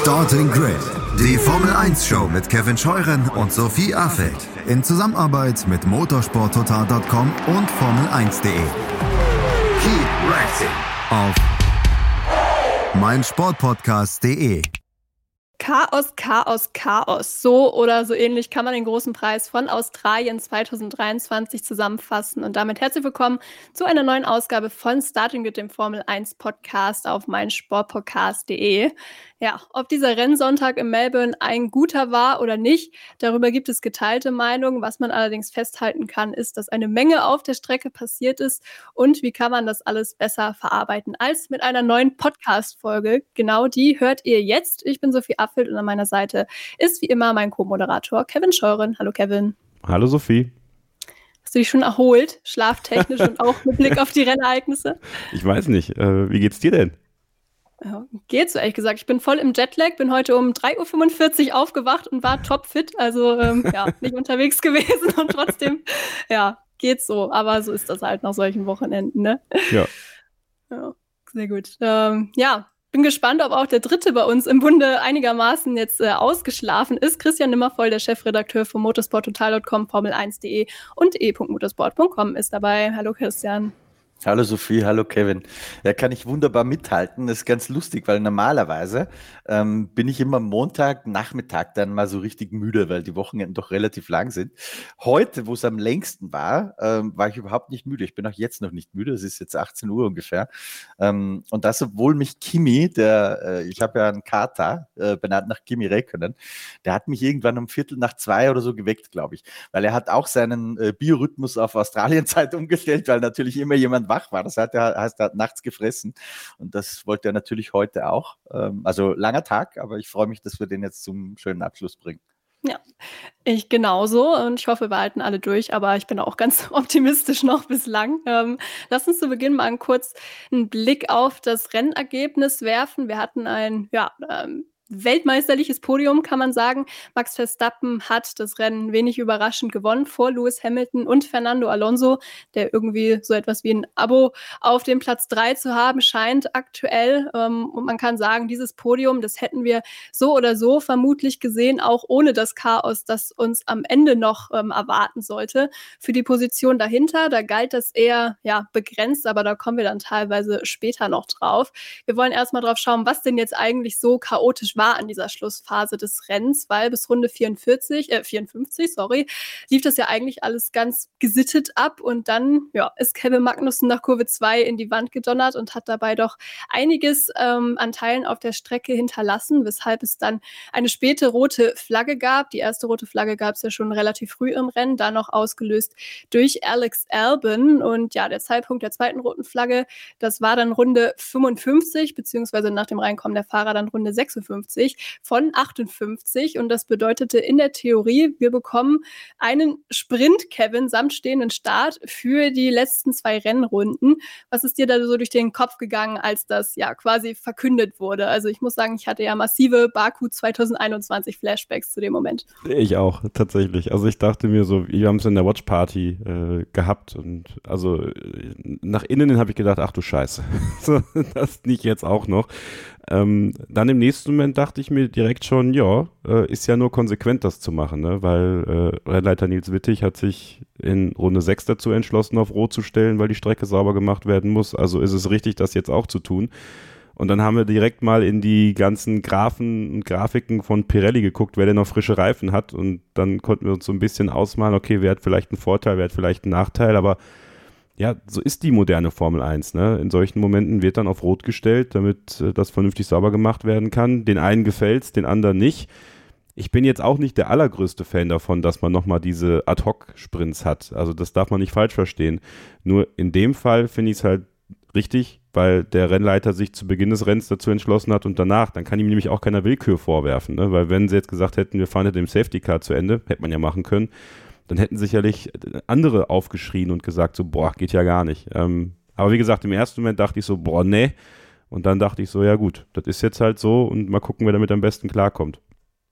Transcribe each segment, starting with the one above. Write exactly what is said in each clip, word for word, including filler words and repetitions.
Starting Grid, die Formel eins Show mit Kevin Scheuren und Sophie Affeld in Zusammenarbeit mit motorsport total Punkt com und Formel eins Punkt de. Keep racing auf meinsportpodcast Punkt de. Chaos, Chaos, Chaos. So oder so ähnlich kann man den großen Preis von Australien zwanzig dreiundzwanzig zusammenfassen. Und damit herzlich willkommen zu einer neuen Ausgabe von Starting Grid, dem Formel eins Podcast auf meinsportpodcast Punkt de. Ja, ob dieser Rennsonntag in Melbourne ein guter war oder nicht, darüber gibt es geteilte Meinungen. Was man allerdings festhalten kann, ist, dass eine Menge auf der Strecke passiert ist. Und wie kann man das alles besser verarbeiten als mit einer neuen Podcast-Folge? Genau die hört ihr jetzt. Ich bin Sophie Affeld und an meiner Seite ist wie immer mein Co-Moderator Kevin Scheuren. Hallo Kevin. Hallo Sophie. Hast du dich schon erholt, schlaftechnisch und auch mit Blick auf die Rennereignisse? Ich weiß nicht. Äh, wie geht's dir denn? Ja, geht so, ehrlich gesagt. Ich bin voll im Jetlag, bin heute um drei Uhr fünfundvierzig aufgewacht und war topfit. Also ähm, ja, nicht unterwegs gewesen und trotzdem, ja, geht so. Aber so ist das halt nach solchen Wochenenden, ne? Ja. Ja, sehr gut. Ähm, ja, bin gespannt, ob auch der Dritte bei uns im Bunde einigermaßen jetzt äh, ausgeschlafen ist. Christian Nimmervoll, der Chefredakteur von motorsport total Punkt com, Formel eins Punkt de und e Punkt motorsport Punkt com ist dabei. Hallo Christian. Hallo Sophie, hallo Kevin. Ja, kann ich wunderbar mithalten. Das ist ganz lustig, weil normalerweise ähm, bin ich immer Montag, Nachmittag dann mal so richtig müde, weil die Wochenenden doch relativ lang sind. Heute, wo es am längsten war, ähm, war ich überhaupt nicht müde. Ich bin auch jetzt noch nicht müde. Es ist jetzt achtzehn Uhr ungefähr. Ähm, und das, obwohl mich Kimi, der, äh, ich habe ja einen Kater, äh, benannt nach Kimi Räikkönen, der hat mich irgendwann um Viertel nach zwei oder so geweckt, glaube ich. Weil er hat auch seinen äh, Biorhythmus auf Australienzeit umgestellt, weil natürlich immer jemand wach war. Das heißt, er, heißt, er hat nachts gefressen und das wollte er natürlich heute auch. Ähm, also langer Tag, aber ich freue mich, dass wir den jetzt zum schönen Abschluss bringen. Ja, ich genauso und ich hoffe, wir halten alle durch, aber ich bin auch ganz optimistisch noch bislang. Ähm, lass uns zu Beginn mal kurz einen Blick auf das Rennergebnis werfen. Wir hatten ein, ja, ähm, weltmeisterliches Podium, kann man sagen. Max Verstappen hat das Rennen wenig überraschend gewonnen vor Lewis Hamilton und Fernando Alonso, der irgendwie so etwas wie ein Abo auf dem Platz drei zu haben scheint aktuell. Und man kann sagen, dieses Podium, das hätten wir so oder so vermutlich gesehen, auch ohne das Chaos, das uns am Ende noch ähm, erwarten sollte. Für die Position dahinter, da galt das eher ja, begrenzt, aber da kommen wir dann teilweise später noch drauf. Wir wollen erstmal drauf schauen, was denn jetzt eigentlich so chaotisch war an dieser Schlussphase des Rennens, weil bis Runde vierundvierzig, äh, vierundfünfzig, sorry, lief das ja eigentlich alles ganz gesittet ab und dann ja, ist Kevin Magnussen nach Kurve zwei in die Wand gedonnert und hat dabei doch einiges ähm, an Teilen auf der Strecke hinterlassen, weshalb es dann eine späte rote Flagge gab. Die erste rote Flagge gab es ja schon relativ früh im Rennen, dann noch ausgelöst durch Alex Albon und ja, der Zeitpunkt der zweiten roten Flagge, das war dann Runde fünfundfünfzig, beziehungsweise nach dem Reinkommen der Fahrer dann Runde sechsundfünfzig von achtundfünfzig und das bedeutete in der Theorie, wir bekommen einen Sprint, Kevin, samt stehenden Start für die letzten zwei Rennrunden. Was ist dir da so durch den Kopf gegangen, als das ja quasi verkündet wurde? Also ich muss sagen, ich hatte ja massive Baku zwanzig einundzwanzig Flashbacks zu dem Moment. Ich auch, tatsächlich. Also ich dachte mir so, wir haben es in der Watch Party äh, gehabt und also nach innen habe ich gedacht, ach du Scheiße, das nicht jetzt auch noch. Ähm, dann im nächsten Moment dachte ich mir direkt schon, ja, äh, ist ja nur konsequent, das zu machen, ne? Weil äh, Rennleiter Nils Wittig hat sich in Runde sechs dazu entschlossen, auf Rot zu stellen, weil die Strecke sauber gemacht werden muss. Also ist es richtig, das jetzt auch zu tun. Und dann haben wir direkt mal in die ganzen Graphen und Grafiken von Pirelli geguckt, wer denn noch frische Reifen hat. Und dann konnten wir uns so ein bisschen ausmalen, okay, wer hat vielleicht einen Vorteil, wer hat vielleicht einen Nachteil, aber ja, so ist die moderne Formel eins, ne? In solchen Momenten wird dann auf Rot gestellt, damit äh, das vernünftig sauber gemacht werden kann. Den einen gefällt's, den anderen nicht. Ich bin jetzt auch nicht der allergrößte Fan davon, dass man nochmal diese Ad-Hoc-Sprints hat. Also das darf man nicht falsch verstehen. Nur in dem Fall finde ich es halt richtig, weil der Rennleiter sich zu Beginn des Rennens dazu entschlossen hat und danach, dann kann ihm nämlich auch keiner Willkür vorwerfen, ne? Weil wenn sie jetzt gesagt hätten, wir fahren mit dem Safety Car zu Ende, hätte man ja machen können, dann hätten sicherlich andere aufgeschrien und gesagt so, boah, geht ja gar nicht. Ähm, aber wie gesagt, im ersten Moment dachte ich so, boah, nee. Und dann dachte ich so, ja gut, das ist jetzt halt so und mal gucken, wer damit am besten klarkommt.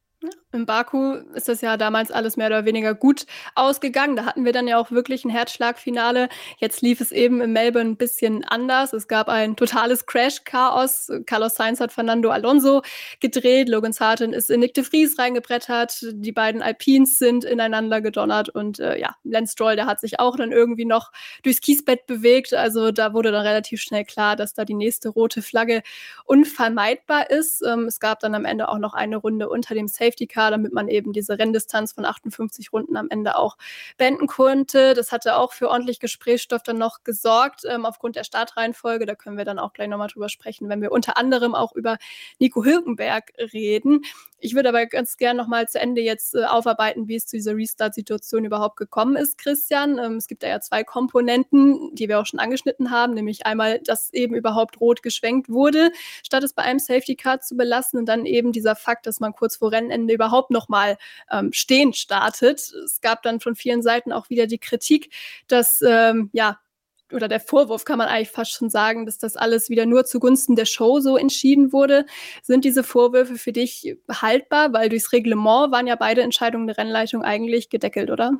In Baku ist das ja damals alles mehr oder weniger gut ausgegangen. Da hatten wir dann ja auch wirklich ein Herzschlagfinale. Jetzt lief es eben in Melbourne ein bisschen anders. Es gab ein totales Crash-Chaos. Carlos Sainz hat Fernando Alonso gedreht. Logan Sargent ist in Nick de Vries reingebrettert. Die beiden Alpines sind ineinander gedonnert. Und äh, ja, Lance Stroll, der hat sich auch dann irgendwie noch durchs Kiesbett bewegt. Also da wurde dann relativ schnell klar, dass da die nächste rote Flagge unvermeidbar ist. Ähm, es gab dann am Ende auch noch eine Runde unter dem Safety Car, damit man eben diese Renndistanz von achtundfünfzig Runden am Ende auch beenden konnte. Das hatte auch für ordentlich Gesprächsstoff dann noch gesorgt, ähm, aufgrund der Startreihenfolge. Da können wir dann auch gleich nochmal drüber sprechen, wenn wir unter anderem auch über Nico Hülkenberg reden. Ich würde aber ganz gern nochmal zu Ende jetzt äh, aufarbeiten, wie es zu dieser Restart-Situation überhaupt gekommen ist, Christian. Ähm, es gibt da ja zwei Komponenten, die wir auch schon angeschnitten haben, nämlich einmal, dass eben überhaupt rot geschwenkt wurde, statt es bei einem Safety Car zu belassen, und dann eben dieser Fakt, dass man kurz vor Rennende überhaupt nochmal ähm, stehend startet. Es gab dann von vielen Seiten auch wieder die Kritik, dass, ähm, ja, oder der Vorwurf kann man eigentlich fast schon sagen, dass das alles wieder nur zugunsten der Show so entschieden wurde. Sind diese Vorwürfe für dich haltbar? Weil durchs Reglement waren ja beide Entscheidungen der Rennleitung eigentlich gedeckelt, oder?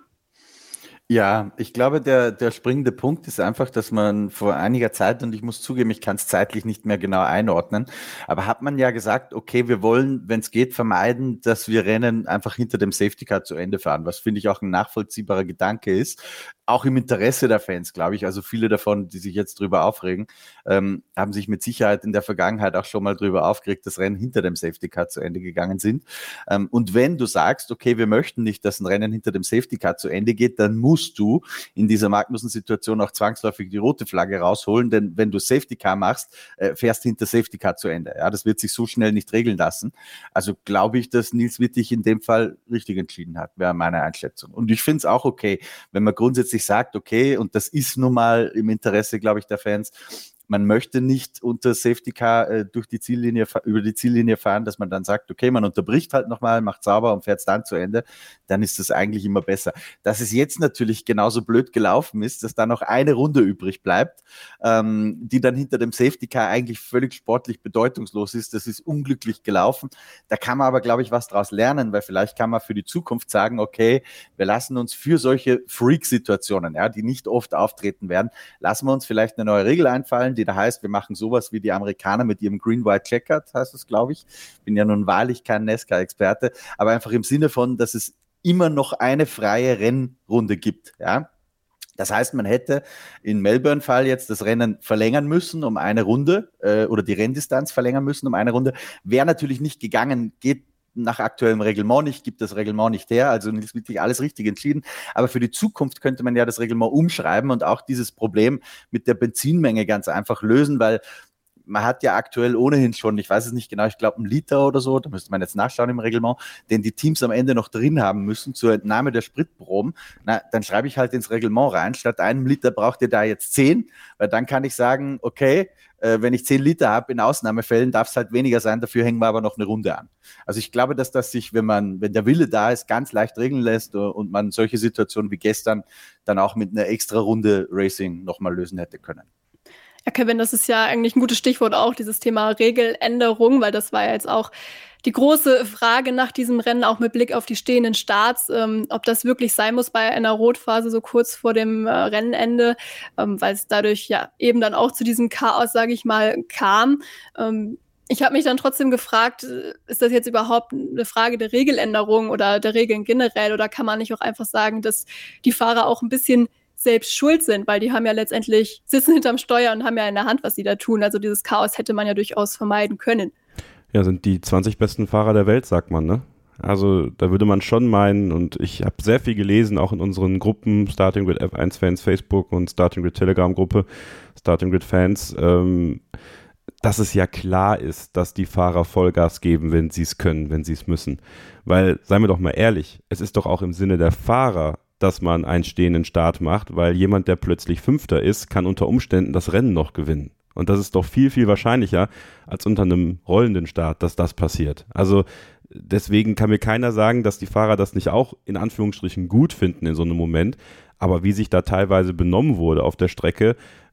Ja, ich glaube, der, der springende Punkt ist einfach, dass man vor einiger Zeit, und ich muss zugeben, ich kann es zeitlich nicht mehr genau einordnen, aber hat man ja gesagt, okay, wir wollen, wenn es geht, vermeiden, dass wir Rennen einfach hinter dem Safety Car zu Ende fahren, was finde ich auch ein nachvollziehbarer Gedanke ist. Auch im Interesse der Fans, glaube ich. Also viele davon, die sich jetzt drüber aufregen, ähm, haben sich mit Sicherheit in der Vergangenheit auch schon mal drüber aufgeregt, dass Rennen hinter dem Safety Car zu Ende gegangen sind. Ähm, und wenn du sagst, okay, wir möchten nicht, dass ein Rennen hinter dem Safety Car zu Ende geht, dann musst du in dieser Magnussen-Situation auch zwangsläufig die rote Flagge rausholen, denn wenn du Safety Car machst, äh, fährst hinter Safety Car zu Ende. Ja, das wird sich so schnell nicht regeln lassen. Also glaube ich, dass Nils Wittig in dem Fall richtig entschieden hat, wäre meine Einschätzung. Und ich finde es auch okay, wenn man grundsätzlich sagt, okay, und das ist nun mal im Interesse, glaube ich, der Fans, man möchte nicht unter Safety Car äh, durch die Ziellinie, über die Ziellinie fahren, dass man dann sagt, okay, man unterbricht halt nochmal, macht sauber und fährt es dann zu Ende, dann ist das eigentlich immer besser. Dass es jetzt natürlich genauso blöd gelaufen ist, dass da noch eine Runde übrig bleibt, ähm, die dann hinter dem Safety Car eigentlich völlig sportlich bedeutungslos ist, das ist unglücklich gelaufen. Da kann man aber, glaube ich, was draus lernen, weil vielleicht kann man für die Zukunft sagen, okay, wir lassen uns für solche Freak-Situationen, ja, die nicht oft auftreten werden, lassen wir uns vielleicht eine neue Regel einfallen, die da heißt, wir machen sowas wie die Amerikaner mit ihrem Green-White-Checkered, heißt es, glaube ich. Bin ja nun wahrlich kein NASCAR-Experte, aber einfach im Sinne von, dass es immer noch eine freie Rennrunde gibt, ja. Das heißt, man hätte im Melbourne-Fall jetzt das Rennen verlängern müssen um eine Runde äh, oder die Renndistanz verlängern müssen um eine Runde. Wäre natürlich nicht gegangen, geht nach aktuellem Reglement nicht, gibt das Reglement nicht her, also ist wirklich alles richtig entschieden. Aber für die Zukunft könnte man ja das Reglement umschreiben und auch dieses Problem mit der Benzinmenge ganz einfach lösen, weil man hat ja aktuell ohnehin schon, ich weiß es nicht genau, ich glaube einen Liter oder so, da müsste man jetzt nachschauen im Reglement, den die Teams am Ende noch drin haben müssen zur Entnahme der Spritproben. Na, dann schreibe ich halt ins Reglement rein, statt einem Liter braucht ihr da jetzt zehn, weil dann kann ich sagen, okay, äh, wenn ich zehn Liter habe, in Ausnahmefällen darf es halt weniger sein, dafür hängen wir aber noch eine Runde an. Also ich glaube, dass das sich, wenn man, wenn der Wille da ist, ganz leicht regeln lässt und man solche Situationen wie gestern dann auch mit einer extra Runde Racing nochmal lösen hätte können. Ja, Kevin, das ist ja eigentlich ein gutes Stichwort auch, dieses Thema Regeländerung, weil das war ja jetzt auch die große Frage nach diesem Rennen, auch mit Blick auf die stehenden Starts, ähm, ob das wirklich sein muss bei einer Rotphase so kurz vor dem äh, Rennende, ähm, weil es dadurch ja eben dann auch zu diesem Chaos, sage ich mal, kam. Ähm, ich habe mich dann trotzdem gefragt, ist das jetzt überhaupt eine Frage der Regeländerung oder der Regeln generell, oder kann man nicht auch einfach sagen, dass die Fahrer auch ein bisschen selbst schuld sind, weil die haben ja letztendlich, sitzen hinterm Steuer und haben ja in der Hand, was sie da tun. Also dieses Chaos hätte man ja durchaus vermeiden können. Ja, sind die zwanzig besten Fahrer der Welt, sagt man, ne? Also da würde man schon meinen, und ich habe sehr viel gelesen, auch in unseren Gruppen, Starting Grid F eins Fans Facebook und Starting Grid Telegram Gruppe, Starting Grid Fans, ähm, dass es ja klar ist, dass die Fahrer Vollgas geben, wenn sie es können, wenn sie es müssen. Weil, seien wir doch mal ehrlich, es ist doch auch im Sinne der Fahrer, dass man einen stehenden Start macht, weil jemand, der plötzlich Fünfter ist, kann unter Umständen das Rennen noch gewinnen. Und das ist doch viel, viel wahrscheinlicher als unter einem rollenden Start, dass das passiert. Also deswegen kann mir keiner sagen, dass die Fahrer das nicht auch in Anführungsstrichen gut finden in so einem Moment. Aber wie sich da teilweise benommen wurde auf der Strecke,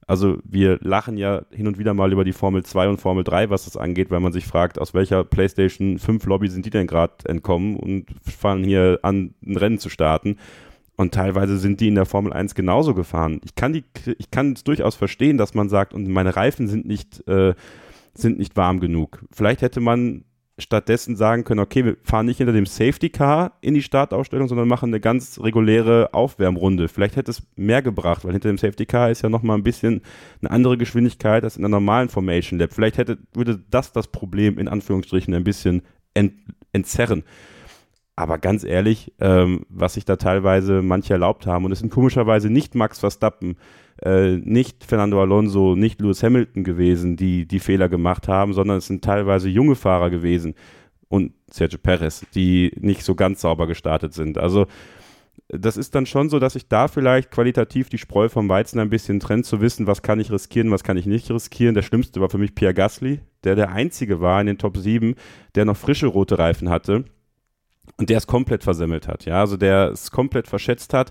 Also wir lachen ja hin und wieder mal über die Formel zwei und Formel drei, was das angeht, weil man sich fragt, aus welcher PlayStation fünf Lobby sind die denn gerade entkommen und fangen hier an, ein Rennen zu starten. Und teilweise sind die in der Formel eins genauso gefahren. Ich kann die, ich kann es durchaus verstehen, dass man sagt, und meine Reifen sind nicht, äh, sind nicht warm genug. Vielleicht hätte man stattdessen sagen können, okay, wir fahren nicht hinter dem Safety Car in die Startausstellung, sondern machen eine ganz reguläre Aufwärmrunde. Vielleicht hätte es mehr gebracht, weil hinter dem Safety Car ist ja nochmal ein bisschen eine andere Geschwindigkeit als in der normalen Formation Lap. Vielleicht hätte, würde das das Problem in Anführungsstrichen ein bisschen ent, entzerren. Aber ganz ehrlich, ähm, was sich da teilweise manche erlaubt haben, und es sind komischerweise nicht Max Verstappen, äh, nicht Fernando Alonso, nicht Lewis Hamilton gewesen, die die Fehler gemacht haben, sondern es sind teilweise junge Fahrer gewesen und Sergio Perez, die nicht so ganz sauber gestartet sind. Also das ist dann schon so, dass ich da vielleicht qualitativ die Spreu vom Weizen ein bisschen trennt, zu wissen, was kann ich riskieren, was kann ich nicht riskieren. Der Schlimmste war für mich Pierre Gasly, der der Einzige war in den Top sieben, der noch frische rote Reifen hatte. Und der es komplett versemmelt hat, ja, also der es komplett verschätzt hat,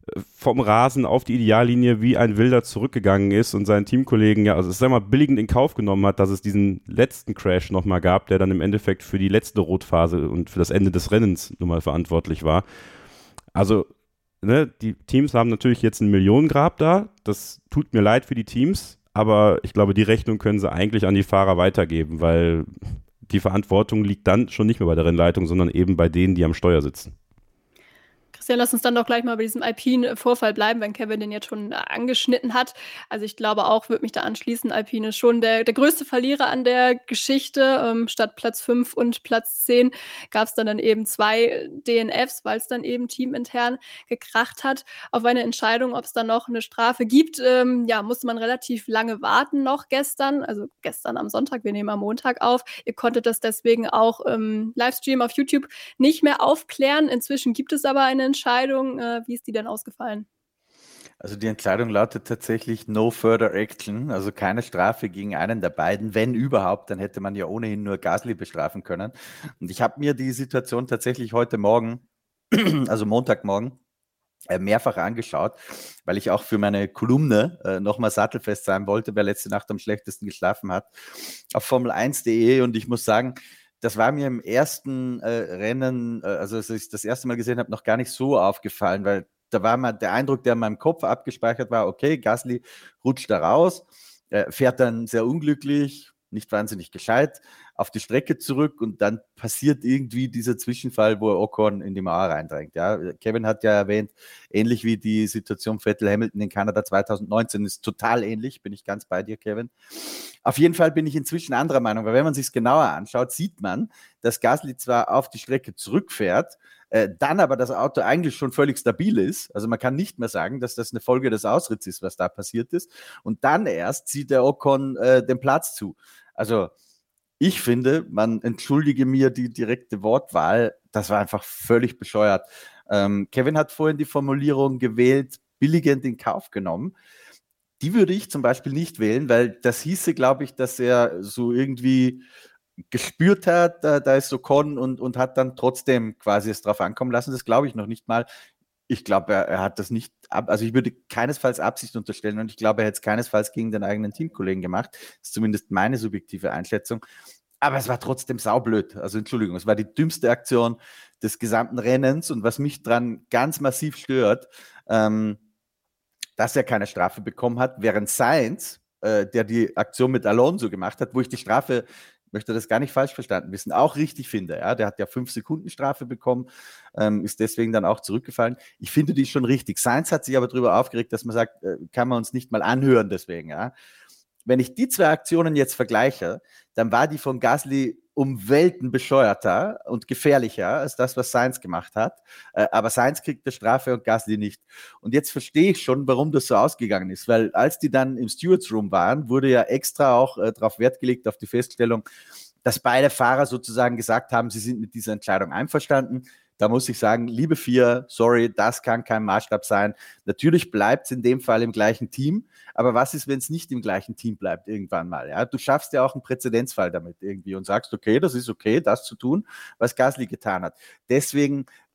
vom Rasen auf die Ideallinie wie ein Wilder zurückgegangen ist und seinen Teamkollegen, ja, also es sei mal billigend in Kauf genommen hat, dass es diesen letzten Crash nochmal gab, der dann im Endeffekt für die letzte Rotphase und für das Ende des Rennens nun mal verantwortlich war. Also, ne, die Teams haben natürlich jetzt ein Millionengrab da, das tut mir leid für die Teams, aber ich glaube, die Rechnung können sie eigentlich an die Fahrer weitergeben, weil die Verantwortung liegt dann schon nicht mehr bei der Rennleitung, sondern eben bei denen, die am Steuer sitzen. Christian, lass uns dann doch gleich mal bei diesem Alpine-Vorfall bleiben, wenn Kevin den jetzt schon angeschnitten hat. Also ich glaube auch, würde mich da anschließen, Alpine ist schon der, der größte Verlierer an der Geschichte. Ähm, statt Platz fünf und Platz zehn gab es dann, dann eben zwei D N Fs, weil es dann eben teamintern gekracht hat. Auf eine Entscheidung, ob es dann noch eine Strafe gibt, ähm, ja, musste man relativ lange warten noch gestern, also gestern am Sonntag, wir nehmen am Montag auf. Ihr konntet das deswegen auch im Livestream auf YouTube nicht mehr aufklären. Inzwischen gibt es aber eine Entscheidung. Äh, wie ist die denn ausgefallen? Also die Entscheidung lautet tatsächlich no further action, also keine Strafe gegen einen der beiden. Wenn überhaupt, dann hätte man ja ohnehin nur Gasly bestrafen können. Und ich habe mir die Situation tatsächlich heute Morgen, also Montagmorgen, mehrfach angeschaut, weil ich auch für meine Kolumne äh, nochmal sattelfest sein wollte, wer letzte Nacht am schlechtesten geschlafen hat, auf Formel eins punkt de. Und ich muss sagen, das war mir im ersten äh, Rennen, äh, also als ich das erste Mal gesehen habe, noch gar nicht so aufgefallen, weil da war mal der Eindruck, der in meinem Kopf abgespeichert war, okay, Gasly rutscht da raus, äh, fährt dann sehr unglücklich, nicht wahnsinnig gescheit, auf die Strecke zurück und dann passiert irgendwie dieser Zwischenfall, wo Ocon in die Mauer reindrängt. Ja, Kevin hat ja erwähnt, ähnlich wie die Situation Vettel-Hamilton in Kanada zwanzig neunzehn, ist total ähnlich, bin ich ganz bei dir, Kevin. Auf jeden Fall bin ich inzwischen anderer Meinung, weil wenn man sich es genauer anschaut, sieht man, dass Gasly zwar auf die Strecke zurückfährt, äh, dann aber das Auto eigentlich schon völlig stabil ist. Also man kann nicht mehr sagen, dass das eine Folge des Austritts ist, was da passiert ist. Und dann erst zieht der Ocon äh, den Platz zu. Also ich finde, man entschuldige mir die direkte Wortwahl, das war einfach völlig bescheuert. Ähm, Kevin hat vorhin die Formulierung gewählt, billigend in Kauf genommen. Die würde ich zum Beispiel nicht wählen, weil das hieße, glaube ich, dass er so irgendwie gespürt hat, da, da ist so Con und, und hat dann trotzdem quasi es drauf ankommen lassen. Das glaube ich noch nicht mal. Ich glaube, er, er hat das nicht, ab, also ich würde keinesfalls Absicht unterstellen und ich glaube, er hätte es keinesfalls gegen den eigenen Teamkollegen gemacht. Das ist zumindest meine subjektive Einschätzung. Aber es war trotzdem saublöd. Also Entschuldigung, es war die dümmste Aktion des gesamten Rennens und was mich dran ganz massiv stört, ähm, dass er keine Strafe bekommen hat, während Sainz, äh, der die Aktion mit Alonso gemacht hat, wo ich die Strafe, möchte das gar nicht falsch verstanden wissen, auch richtig finde. Ja? Der hat ja fünf Sekunden Strafe bekommen, ähm, ist deswegen dann auch zurückgefallen. Ich finde die schon richtig. Sainz hat sich aber darüber aufgeregt, dass man sagt, äh, kann man uns nicht mal anhören deswegen. Ja? Wenn ich die zwei Aktionen jetzt vergleiche, dann war die von Gasly um Welten bescheuerter und gefährlicher als das, was Sainz gemacht hat. Äh, aber Sainz kriegt eine Strafe und Gasly nicht. Und jetzt verstehe ich schon, warum das so ausgegangen ist, weil als die dann im Stewards Room waren, wurde ja extra auch äh, darauf Wert gelegt, auf die Feststellung, dass beide Fahrer sozusagen gesagt haben, sie sind mit dieser Entscheidung einverstanden. Da muss ich sagen, liebe vier, sorry, das kann kein Maßstab sein. Natürlich bleibt es in dem Fall im gleichen Team, aber was ist, wenn es nicht im gleichen Team bleibt irgendwann mal? Ja? Du schaffst ja auch einen Präzedenzfall damit irgendwie und sagst, okay, das ist okay, das zu tun, was Gasly getan hat. Deswegen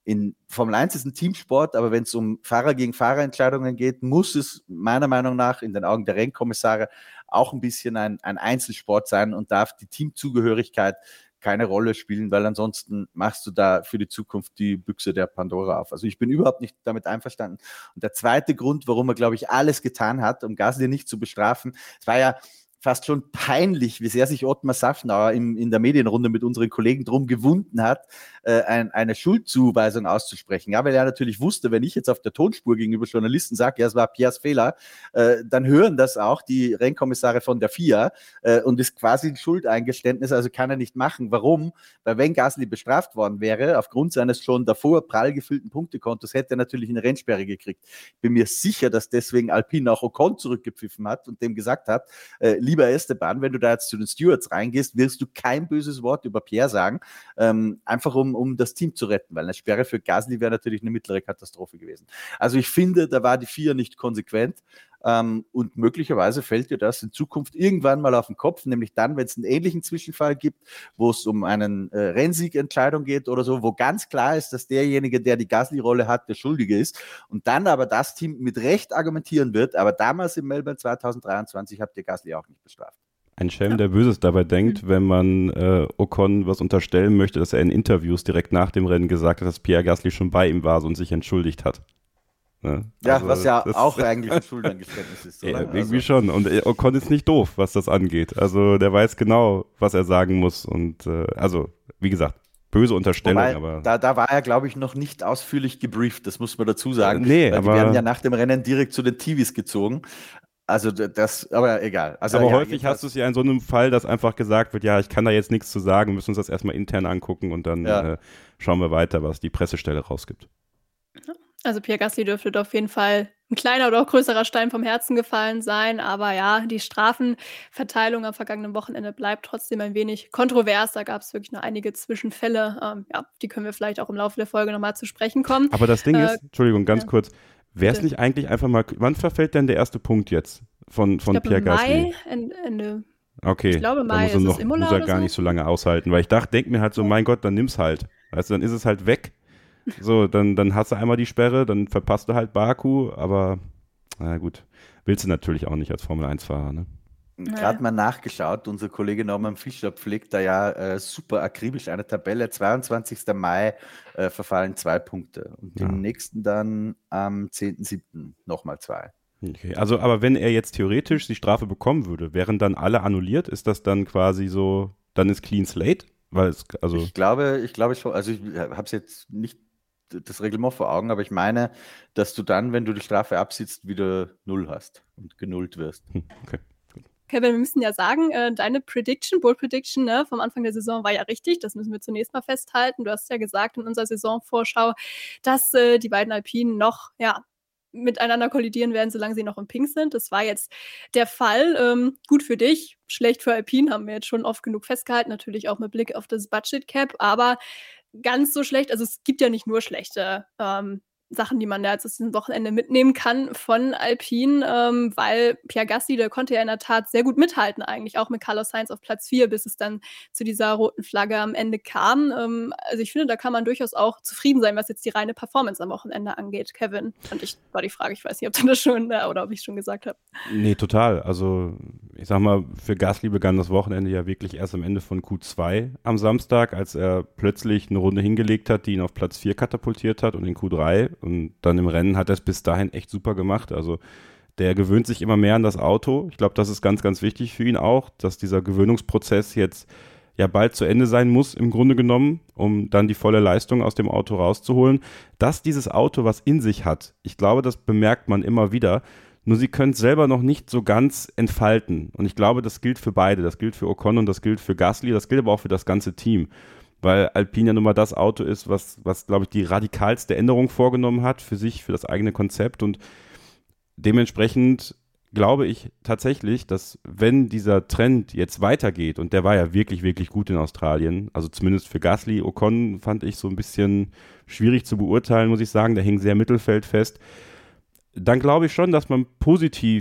in Formel eins ist ein Teamsport, aber wenn es um Fahrer gegen Fahrerentscheidungen geht, muss es meiner Meinung nach in den Augen der Rennkommissare auch ein bisschen ein, ein Einzelsport sein und darf die Teamzugehörigkeit keine Rolle spielen, weil ansonsten machst du da für die Zukunft die Büchse der Pandora auf. Also ich bin überhaupt nicht damit einverstanden. Und der zweite Grund, warum er, glaube ich, alles getan hat, um Gasly nicht zu bestrafen, es war ja fast schon peinlich, wie sehr sich Ottmar Safnauer in, in der Medienrunde mit unseren Kollegen drum gewunden hat, äh, ein, eine Schuldzuweisung auszusprechen. Ja, weil er natürlich wusste, wenn ich jetzt auf der Tonspur gegenüber Journalisten sage, ja, es war Piers Fehler, äh, dann hören das auch die Rennkommissare von der F I A äh, und ist quasi ein Schuldeingeständnis, also kann er nicht machen. Warum? Weil wenn Gasly bestraft worden wäre, aufgrund seines schon davor prall gefüllten Punktekontos, hätte er natürlich eine Rennsperre gekriegt. Ich bin mir sicher, dass deswegen Alpine auch Ocon zurückgepfiffen hat und dem gesagt hat, äh, lieber Esteban, wenn du da jetzt zu den Stewards reingehst, wirst du kein böses Wort über Pierre sagen, ähm, einfach um, um das Team zu retten, weil eine Sperre für Gasly wäre natürlich eine mittlere Katastrophe gewesen. Also ich finde, da war die F I A nicht konsequent ähm, und möglicherweise fällt dir das in Zukunft irgendwann mal auf den Kopf, nämlich dann, wenn es einen ähnlichen Zwischenfall gibt, wo es um einen äh, Rennsiegentscheidung geht oder so, wo ganz klar ist, dass derjenige, der die Gasly-Rolle hat, der Schuldige ist und dann aber das Team mit Recht argumentieren wird, aber damals im Melbourne zwanzig dreiundzwanzig habt ihr Gasly auch nicht bestraft. Ein Schelm, der Böses dabei denkt, wenn man äh, Ocon was unterstellen möchte, dass er in Interviews direkt nach dem Rennen gesagt hat, dass Pierre Gasly schon bei ihm war und sich entschuldigt hat. Ne? Ja, also, was ja auch eigentlich ein Schuldeingeständnis ist. Oder? Ja, irgendwie also. schon. Und äh, Ocon ist nicht doof, was das angeht. Also der weiß genau, was er sagen muss. Und äh, also, wie gesagt, böse Unterstellung. Wobei, aber da, da war er, glaube ich, noch nicht ausführlich gebrieft, das muss man dazu sagen. Nee, weil aber die werden ja nach dem Rennen direkt zu den T Vs gezogen. Also das, aber egal. Also, aber ja, häufig hast du es ja in so einem Fall, dass einfach gesagt wird, ja, ich kann da jetzt nichts zu sagen, wir müssen uns das erstmal intern angucken und dann ja. äh, schauen wir weiter, was die Pressestelle rausgibt. Also Pierre Gasly dürfte auf jeden Fall ein kleiner oder auch größerer Stein vom Herzen gefallen sein, aber ja, die Strafenverteilung am vergangenen Wochenende bleibt trotzdem ein wenig kontrovers. Da gab es wirklich noch einige Zwischenfälle. Ähm, ja, die können wir vielleicht auch im Laufe der Folge nochmal zu sprechen kommen. Aber das Ding äh, ist, Entschuldigung, ganz ja. kurz, wäre es Bitte. nicht eigentlich einfach mal, wann verfällt denn der erste Punkt jetzt von, von ich Pierre glaube, Gasly? Mai, Ende, Ende Okay, ich glaube, da Mai muss er, ist noch, es Imola muss er oder gar so? nicht so lange aushalten, weil ich dachte, denk mir halt so, mein Gott, dann nimm's halt. Weißt du, dann ist es halt weg. So, dann, dann hast du einmal die Sperre, dann verpasst du halt Baku, aber na gut, willst du natürlich auch nicht als Formel eins Fahrer, ne? Gerade mal nachgeschaut, unser Kollege Norman Fischer pflegt da ja äh, super akribisch eine Tabelle. zweiundzwanzigsten Mai äh, verfallen zwei Punkte und Ja. im nächsten dann am zehnten siebten nochmal zwei. Okay, also aber wenn er jetzt theoretisch die Strafe bekommen würde, wären dann alle annulliert? Ist das dann quasi so, dann ist Clean Slate? Weil es, also Ich glaube, ich glaube schon, also ich habe es jetzt nicht das Reglement vor Augen, aber ich meine, dass du dann, wenn du die Strafe absitzt, wieder null hast und genullt wirst. hm, okay. Kevin, wir müssen ja sagen, äh, deine Prediction, Bold Prediction ne, vom Anfang der Saison war ja richtig. Das müssen wir zunächst mal festhalten. Du hast ja gesagt in unserer Saisonvorschau, dass äh, die beiden Alpinen noch ja, miteinander kollidieren werden, solange sie noch im Pink sind. Das war jetzt der Fall. Ähm, gut für dich, schlecht für Alpine, haben wir jetzt schon oft genug festgehalten. Natürlich auch mit Blick auf das Budget Cap, aber ganz so schlecht, also es gibt ja nicht nur schlechte ähm, Sachen, die man da jetzt aus diesem Wochenende mitnehmen kann von Alpine, ähm, weil Pierre Gasly, der konnte ja in der Tat sehr gut mithalten eigentlich, auch mit Carlos Sainz auf Platz vier, bis es dann zu dieser roten Flagge am Ende kam. Ähm, also ich finde, da kann man durchaus auch zufrieden sein, was jetzt die reine Performance am Wochenende angeht, Kevin. Und ich war die Frage, ich weiß nicht, ob du das schon äh, oder ob ich es schon gesagt habe. Nee, total. Also ich sag mal, für Gasly begann das Wochenende ja wirklich erst am Ende von Q zwei am Samstag, als er plötzlich eine Runde hingelegt hat, die ihn auf Platz vier katapultiert hat und in Q drei. Und dann im Rennen hat er es bis dahin echt super gemacht. Also der gewöhnt sich immer mehr an das Auto. Ich glaube, das ist ganz, ganz wichtig für ihn auch, dass dieser Gewöhnungsprozess jetzt ja bald zu Ende sein muss, im Grunde genommen, um dann die volle Leistung aus dem Auto rauszuholen. Dass dieses Auto was in sich hat, ich glaube, das bemerkt man immer wieder. Nur sie können es selber noch nicht so ganz entfalten. Und ich glaube, das gilt für beide. Das gilt für Ocon und das gilt für Gasly. Das gilt aber auch für das ganze Team. Weil Alpine ja nun mal das Auto ist, was, was glaube ich, die radikalste Änderung vorgenommen hat für sich, für das eigene Konzept. Und dementsprechend glaube ich tatsächlich, dass wenn dieser Trend jetzt weitergeht, und der war ja wirklich, wirklich gut in Australien, also zumindest für Gasly, Ocon fand ich so ein bisschen schwierig zu beurteilen, muss ich sagen, der hing sehr mittelfeldfest, dann glaube ich schon, dass man positiv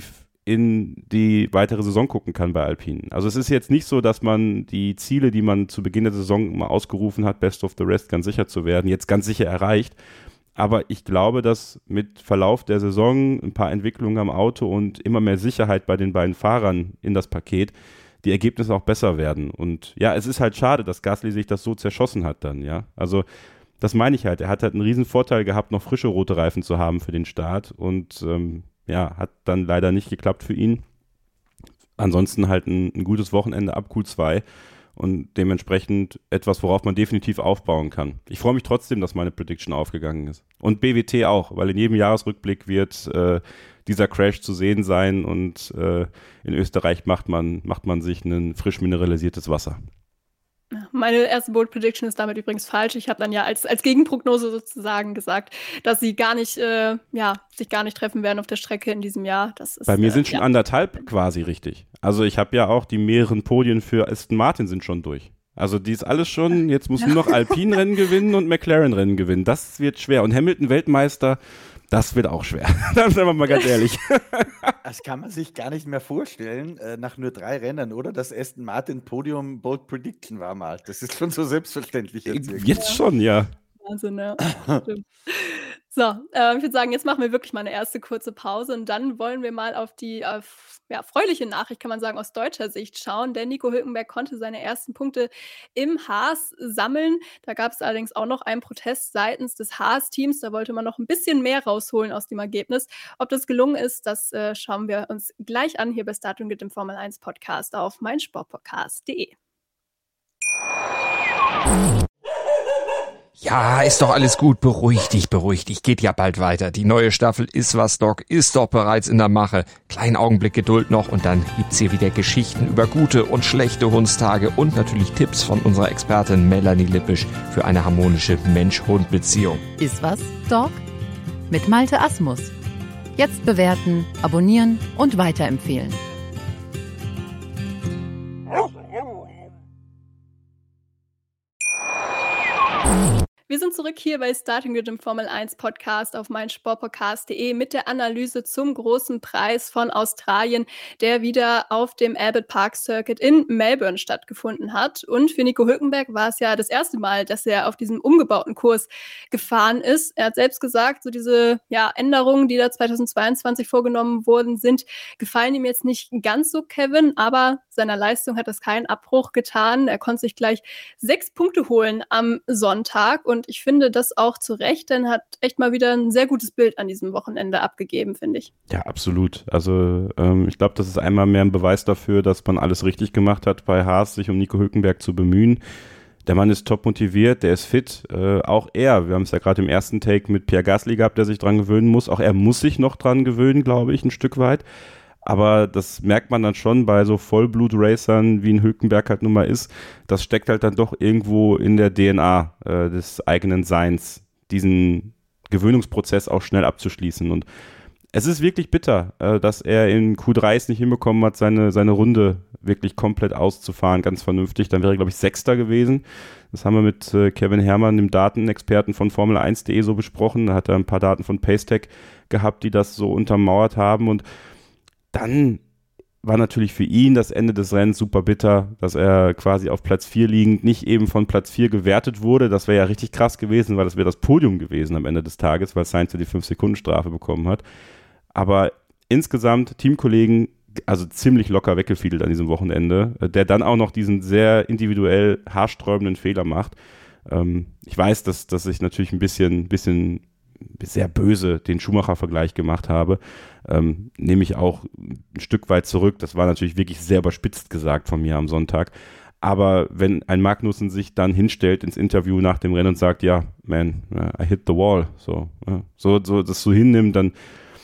in die weitere Saison gucken kann bei Alpine. Also es ist jetzt nicht so, dass man die Ziele, die man zu Beginn der Saison mal ausgerufen hat, Best of the Rest, ganz sicher zu werden, jetzt ganz sicher erreicht. Aber ich glaube, dass mit Verlauf der Saison ein paar Entwicklungen am Auto und immer mehr Sicherheit bei den beiden Fahrern in das Paket die Ergebnisse auch besser werden. Und ja, es ist halt schade, dass Gasly sich das so zerschossen hat dann, ja. Also das meine ich halt. Er hat halt einen riesen Vorteil gehabt, noch frische rote Reifen zu haben für den Start und ähm, ja, hat dann leider nicht geklappt für ihn. Ansonsten halt ein, ein gutes Wochenende ab Q zwei und dementsprechend etwas, worauf man definitiv aufbauen kann. Ich freue mich trotzdem, dass meine Prediction aufgegangen ist. Und B W T auch, weil in jedem Jahresrückblick wird äh, dieser Crash zu sehen sein und äh, in Österreich macht man, macht man sich ein frisch mineralisiertes Wasser. Meine erste Bold Prediction ist damit übrigens falsch. Ich habe dann ja als, als Gegenprognose sozusagen gesagt, dass sie gar nicht, äh, ja, sich gar nicht treffen werden auf der Strecke in diesem Jahr. Das ist, Bei mir äh, sind schon ja. anderthalb quasi richtig. Also ich habe ja auch die mehreren Podien für Aston Martin sind schon durch. Also die ist alles schon, jetzt muss nur noch Alpine-Rennen gewinnen und McLaren-Rennen gewinnen. Das wird schwer. Und Hamilton Weltmeister, das wird auch schwer. Da sind wir mal ganz ehrlich. Das kann man sich gar nicht mehr vorstellen, äh, nach nur drei Rennen, oder? Dass Aston Martin Podium Bold Prediction war mal. Das ist schon so selbstverständlich. Jetzt, jetzt schon, ja. Wahnsinn, ja. Stimmt. So, äh, ich würde sagen, jetzt machen wir wirklich mal eine erste kurze Pause und dann wollen wir mal auf die auf, ja, erfreuliche Nachricht, kann man sagen, aus deutscher Sicht schauen, denn Nico Hülkenberg konnte seine ersten Punkte im Haas sammeln. Da gab es allerdings auch noch einen Protest seitens des Haas-Teams, da wollte man noch ein bisschen mehr rausholen aus dem Ergebnis. Ob das gelungen ist, das äh, schauen wir uns gleich an hier bei Start und Grid im Formel eins Podcast auf meinsportpodcast punkt de. Ja, ist doch alles gut. Beruhig dich, beruhig dich. Geht ja bald weiter. Die neue Staffel Ist was Doc ist doch bereits in der Mache. Kleinen Augenblick Geduld noch und dann gibt's hier wieder Geschichten über gute und schlechte Hundstage und natürlich Tipps von unserer Expertin Melanie Lippisch für eine harmonische Mensch-Hund-Beziehung. Ist was, Doc? Mit Malte Asmus. Jetzt bewerten, abonnieren und weiterempfehlen. Wir sind zurück hier bei Starting Grid im Formel eins Podcast auf meinsportpodcast punkt de mit der Analyse zum großen Preis von Australien, der wieder auf dem Albert Park Circuit in Melbourne stattgefunden hat. Und für Nico Hülkenberg war es ja das erste Mal, dass er auf diesem umgebauten Kurs gefahren ist. Er hat selbst gesagt, so diese ja, Änderungen, die da zweitausendzweiundzwanzig vorgenommen wurden, sind, gefallen ihm jetzt nicht ganz so, Kevin, aber seiner Leistung hat das keinen Abbruch getan. Er konnte sich gleich sechs Punkte holen am Sonntag und ich finde das auch zu Recht, denn er hat echt mal wieder ein sehr gutes Bild an diesem Wochenende abgegeben, finde ich. Ja, absolut. Also ähm, ich glaube, das ist einmal mehr ein Beweis dafür, dass man alles richtig gemacht hat bei Haas, sich um Nico Hülkenberg zu bemühen. Der Mann ist top motiviert, der ist fit. Äh, auch er, wir haben es ja gerade im ersten Take mit Pierre Gasly gehabt, der sich dran gewöhnen muss. Auch er muss sich noch dran gewöhnen, glaube ich, ein Stück weit. Aber das merkt man dann schon bei so Vollblut-Racern, wie ein Hülkenberg halt nun mal ist. Das steckt halt dann doch irgendwo in der D N A äh, des eigenen Seins, diesen Gewöhnungsprozess auch schnell abzuschließen. Und es ist wirklich bitter, äh, dass er in Q drei es nicht hinbekommen hat, seine, seine Runde wirklich komplett auszufahren, ganz vernünftig. Dann wäre er, glaube ich, Sechster gewesen. Das haben wir mit äh, Kevin Herrmann, dem Datenexperten von Formel eins punkt de so besprochen. Da hat er ein paar Daten von Pacetech gehabt, die das so untermauert haben. Und dann war natürlich für ihn das Ende des Rennens super bitter, dass er quasi auf Platz vier liegend nicht eben von Platz vier gewertet wurde. Das wäre ja richtig krass gewesen, weil das wäre das Podium gewesen am Ende des Tages, weil Sainz ja die fünf Sekunden Strafe bekommen hat. Aber insgesamt Teamkollegen, also ziemlich locker weggefiedelt an diesem Wochenende, der dann auch noch diesen sehr individuell haarsträubenden Fehler macht. Ähm, ich weiß, dass, dass ich natürlich ein bisschen, bisschen sehr böse den Schumacher-Vergleich gemacht habe, ähm, nehme ich auch ein Stück weit zurück. Das war natürlich wirklich sehr überspitzt gesagt von mir am Sonntag. Aber wenn ein Magnussen sich dann hinstellt ins Interview nach dem Rennen und sagt, ja, man, I hit the wall, so, ja, so, so das so hinnimmt, dann,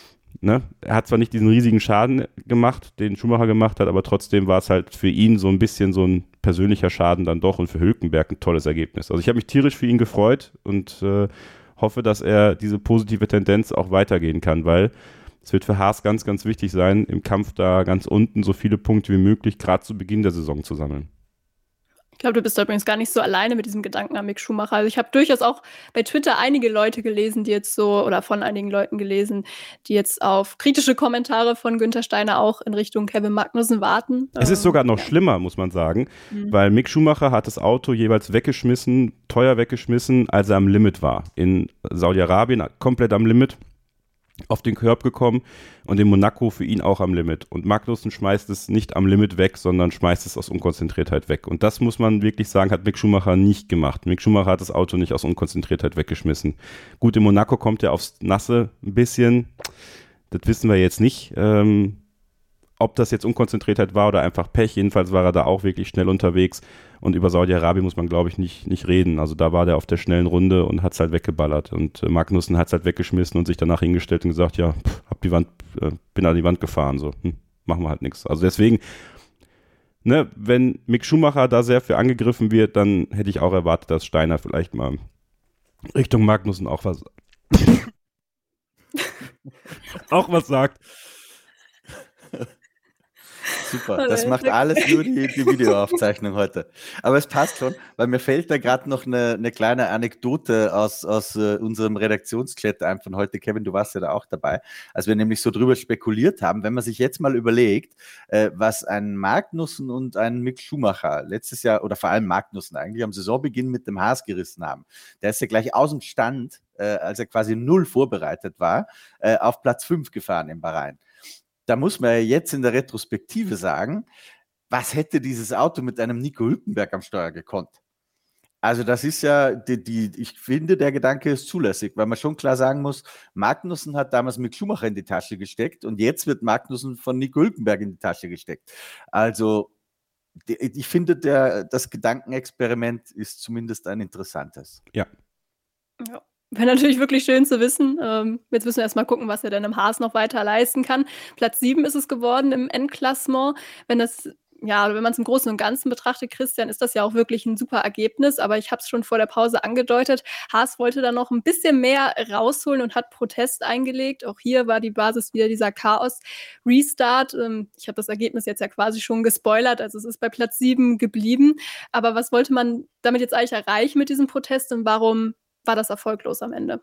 ne, er hat zwar nicht diesen riesigen Schaden gemacht, den Schumacher gemacht hat, aber trotzdem war es halt für ihn so ein bisschen so ein persönlicher Schaden dann doch und für Hülkenberg ein tolles Ergebnis. Also ich habe mich tierisch für ihn gefreut und äh, hoffe, dass er diese positive Tendenz auch weitergehen kann, weil es wird für Haas ganz, ganz wichtig sein, im Kampf da ganz unten so viele Punkte wie möglich gerade zu Beginn der Saison zu sammeln. Ich glaube, du bist da übrigens gar nicht so alleine mit diesem Gedanken an Mick Schumacher. Also ich habe durchaus auch bei Twitter einige Leute gelesen, die jetzt so, oder von einigen Leuten gelesen, die jetzt auf kritische Kommentare von Günther Steiner auch in Richtung Kevin Magnussen warten. Es ist sogar noch ja. schlimmer, muss man sagen, mhm. weil Mick Schumacher hat das Auto jeweils weggeschmissen, teuer weggeschmissen, als er am Limit war. In Saudi-Arabien komplett am Limit, auf den Curb gekommen und in Monaco für ihn auch am Limit. Und Magnussen schmeißt es nicht am Limit weg, sondern schmeißt es aus Unkonzentriertheit weg. Und das muss man wirklich sagen, hat Mick Schumacher nicht gemacht. Mick Schumacher hat das Auto nicht aus Unkonzentriertheit weggeschmissen. Gut, in Monaco kommt er aufs Nasse ein bisschen. Das wissen wir jetzt nicht. Ähm, ob das jetzt Unkonzentriertheit war oder einfach Pech. Jedenfalls war er da auch wirklich schnell unterwegs. Und über Saudi-Arabien muss man, glaube ich, nicht, nicht reden. Also da war der auf der schnellen Runde und hat es halt weggeballert. Und äh, Magnussen hat es halt weggeschmissen und sich danach hingestellt und gesagt, ja, pff, hab die Wand, äh, bin an die Wand gefahren. So, hm, machen wir halt nichts. Also deswegen, ne, wenn Mick Schumacher da sehr für angegriffen wird, dann hätte ich auch erwartet, dass Steiner vielleicht mal Richtung Magnussen auch was auch was sagt. Super, das macht alles nur die, die Videoaufzeichnung heute. Aber es passt schon, weil mir fällt da gerade noch eine, eine kleine Anekdote aus, aus uh, unserem Redaktionschat ein von heute. Kevin, du warst ja da auch dabei, als wir nämlich so drüber spekuliert haben, wenn man sich jetzt mal überlegt, äh, was ein Magnussen und ein Mick Schumacher letztes Jahr, oder vor allem Magnussen eigentlich am Saisonbeginn mit dem Haas gerissen haben. Der ist ja gleich aus dem Stand, äh, als er quasi null vorbereitet war, äh, auf Platz fünf gefahren in Bahrain. Da muss man ja jetzt in der Retrospektive sagen, was hätte dieses Auto mit einem Nico Hülkenberg am Steuer gekonnt? Also das ist ja, die, die, ich finde, der Gedanke ist zulässig, weil man schon klar sagen muss, Magnussen hat damals Mick Schumacher in die Tasche gesteckt und jetzt wird Magnussen von Nico Hülkenberg in die Tasche gesteckt. Also die, ich finde, der, das Gedankenexperiment ist zumindest ein interessantes. Ja. Ja. Wäre natürlich wirklich schön zu wissen. Ähm, jetzt müssen wir erstmal gucken, was er denn im Haas noch weiter leisten kann. Platz sieben ist es geworden im Endklassement. Wenn das, ja, wenn man es im Großen und Ganzen betrachtet, Christian, ist das ja auch wirklich ein super Ergebnis. Aber ich habe es schon vor der Pause angedeutet. Haas wollte da noch ein bisschen mehr rausholen und hat Protest eingelegt. Auch hier war die Basis wieder dieser Chaos-Restart. Ähm, ich habe das Ergebnis jetzt ja quasi schon gespoilert. Also es ist bei Platz sieben geblieben. Aber was wollte man damit jetzt eigentlich erreichen mit diesem Protest und warum war das erfolglos am Ende?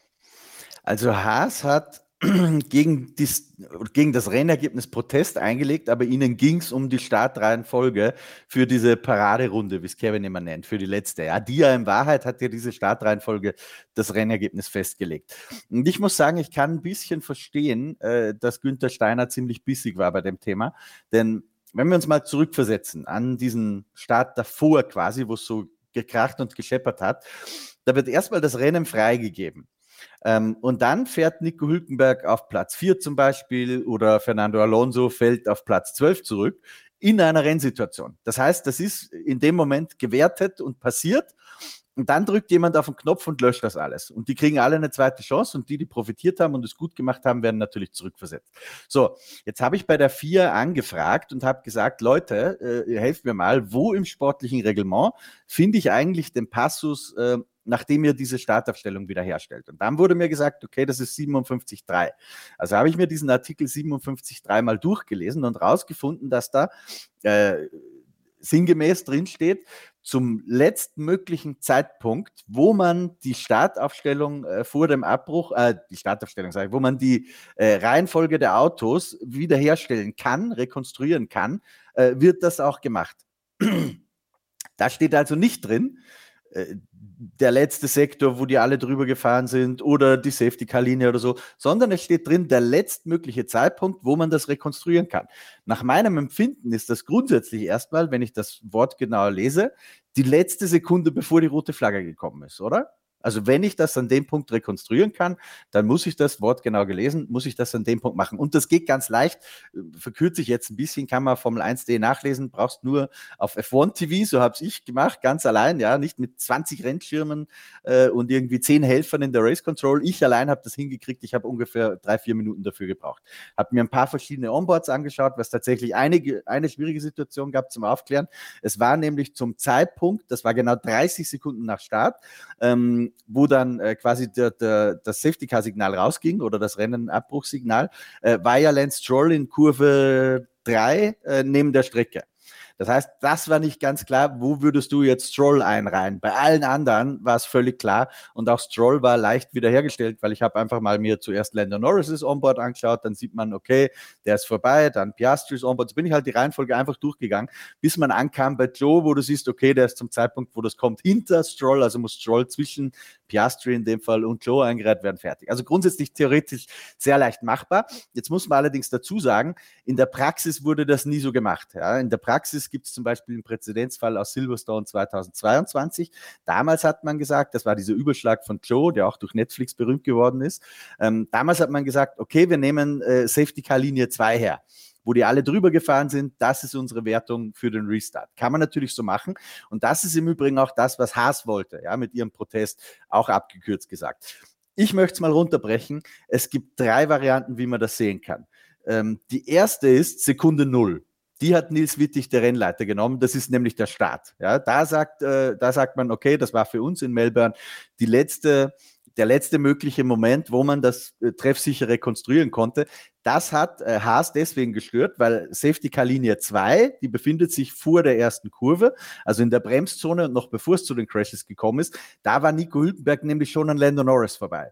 Also Haas hat gegen, dies, gegen das Rennergebnis Protest eingelegt, aber ihnen ging es um die Startreihenfolge für diese Paraderunde, wie es Kevin immer nennt, für die letzte. Ja, die ja in Wahrheit hat ja diese Startreihenfolge das Rennergebnis festgelegt. Und ich muss sagen, ich kann ein bisschen verstehen, äh, dass Günther Steiner ziemlich bissig war bei dem Thema, denn wenn wir uns mal zurückversetzen an diesen Start davor quasi, wo es so gekracht und gescheppert hat, da wird erstmal das Rennen freigegeben. Ähm, und dann fährt Nico Hülkenberg auf Platz vier zum Beispiel oder Fernando Alonso fällt auf Platz zwölf zurück in einer Rennsituation. Das heißt, das ist in dem Moment gewertet und passiert. Und dann drückt jemand auf den Knopf und löscht das alles. Und die kriegen alle eine zweite Chance und die, die profitiert haben und es gut gemacht haben, werden natürlich zurückversetzt. So, jetzt habe ich bei der F I A angefragt und habe gesagt, Leute, äh, helft mir mal, wo im sportlichen Reglement finde ich eigentlich den Passus, äh, nachdem ihr diese Startaufstellung wiederherstellt. Und dann wurde mir gesagt, okay, das ist siebenundfünfzig Punkt drei. Also habe ich mir diesen Artikel siebenundfünfzig Punkt drei mal durchgelesen und rausgefunden, dass da äh, sinngemäß drinsteht, zum letztmöglichen Zeitpunkt, wo man die Startaufstellung äh, vor dem Abbruch, äh, die Startaufstellung sage ich, wo man die äh, Reihenfolge der Autos wiederherstellen kann, rekonstruieren kann, äh, wird das auch gemacht. Da steht also nicht drin, äh, der letzte Sektor, wo die alle drüber gefahren sind oder die Safety-Car-Linie oder so, sondern es steht drin, der letztmögliche Zeitpunkt, wo man das rekonstruieren kann. Nach meinem Empfinden ist das grundsätzlich erstmal, wenn ich das Wort genauer lese, die letzte Sekunde, bevor die rote Flagge gekommen ist, oder? Also wenn ich das an dem Punkt rekonstruieren kann, dann muss ich das Wort genau gelesen, muss ich das an dem Punkt machen. Und das geht ganz leicht, verkürze ich jetzt ein bisschen, kann man Formel eins punkt de nachlesen, brauchst nur auf F eins T V, so habe ich gemacht, ganz allein, ja, nicht mit zwanzig Rennschirmen äh, und irgendwie zehn Helfern in der Race Control. Ich allein habe das hingekriegt, ich habe ungefähr drei, vier Minuten dafür gebraucht. Habe mir ein paar verschiedene Onboards angeschaut, was tatsächlich einige, eine schwierige Situation gab zum Aufklären. Es war nämlich zum Zeitpunkt, das war genau dreißig Sekunden nach Start, ähm, wo dann äh, quasi der, der, das Safety-Car-Signal rausging oder das Rennenabbruchsignal, äh, war ja Lance Stroll in Kurve drei äh, neben der Strecke. Das heißt, das war nicht ganz klar, wo würdest du jetzt Stroll einreihen? Bei allen anderen war es völlig klar und auch Stroll war leicht wiederhergestellt, weil ich habe einfach mal mir zuerst Lando Norris' Onboard angeschaut, dann sieht man, okay, der ist vorbei, dann Piastri's Onboard. Jetzt bin ich halt die Reihenfolge einfach durchgegangen, bis man ankam bei Joe, wo du siehst, okay, der ist zum Zeitpunkt, wo das kommt, hinter Stroll, also muss Stroll zwischen Piastri in dem Fall und Joe eingereiht werden, fertig. Also grundsätzlich theoretisch sehr leicht machbar. Jetzt muss man allerdings dazu sagen, in der Praxis wurde das nie so gemacht. Ja. In der Praxis gibt es zum Beispiel einen Präzedenzfall aus Silverstone zweitausendzweiundzwanzig. Damals hat man gesagt, das war dieser Überschlag von Joe, der auch durch Netflix berühmt geworden ist. Ähm, damals hat man gesagt, okay, wir nehmen äh, Safety-Car-Linie zwei her, wo die alle drüber gefahren sind, das ist unsere Wertung für den Restart. Kann man natürlich so machen. Und das ist im Übrigen auch das, was Haas wollte, ja, mit ihrem Protest, auch abgekürzt gesagt. Ich möchte es mal runterbrechen. Es gibt drei Varianten, wie man das sehen kann. Ähm, die erste ist Sekunde Null. Die hat Nils Wittig, der Rennleiter, genommen. Das ist nämlich der Start. Ja, da sagt, äh, da sagt man, okay, das war für uns in Melbourne die letzte der letzte mögliche Moment, wo man das äh, treffsicher rekonstruieren konnte. Das hat äh, Haas deswegen gestört, weil Safety-Car-Linie zwei, die befindet sich vor der ersten Kurve, also in der Bremszone und noch bevor es zu den Crashes gekommen ist, da war Nico Hülkenberg nämlich schon an Lando Norris vorbei.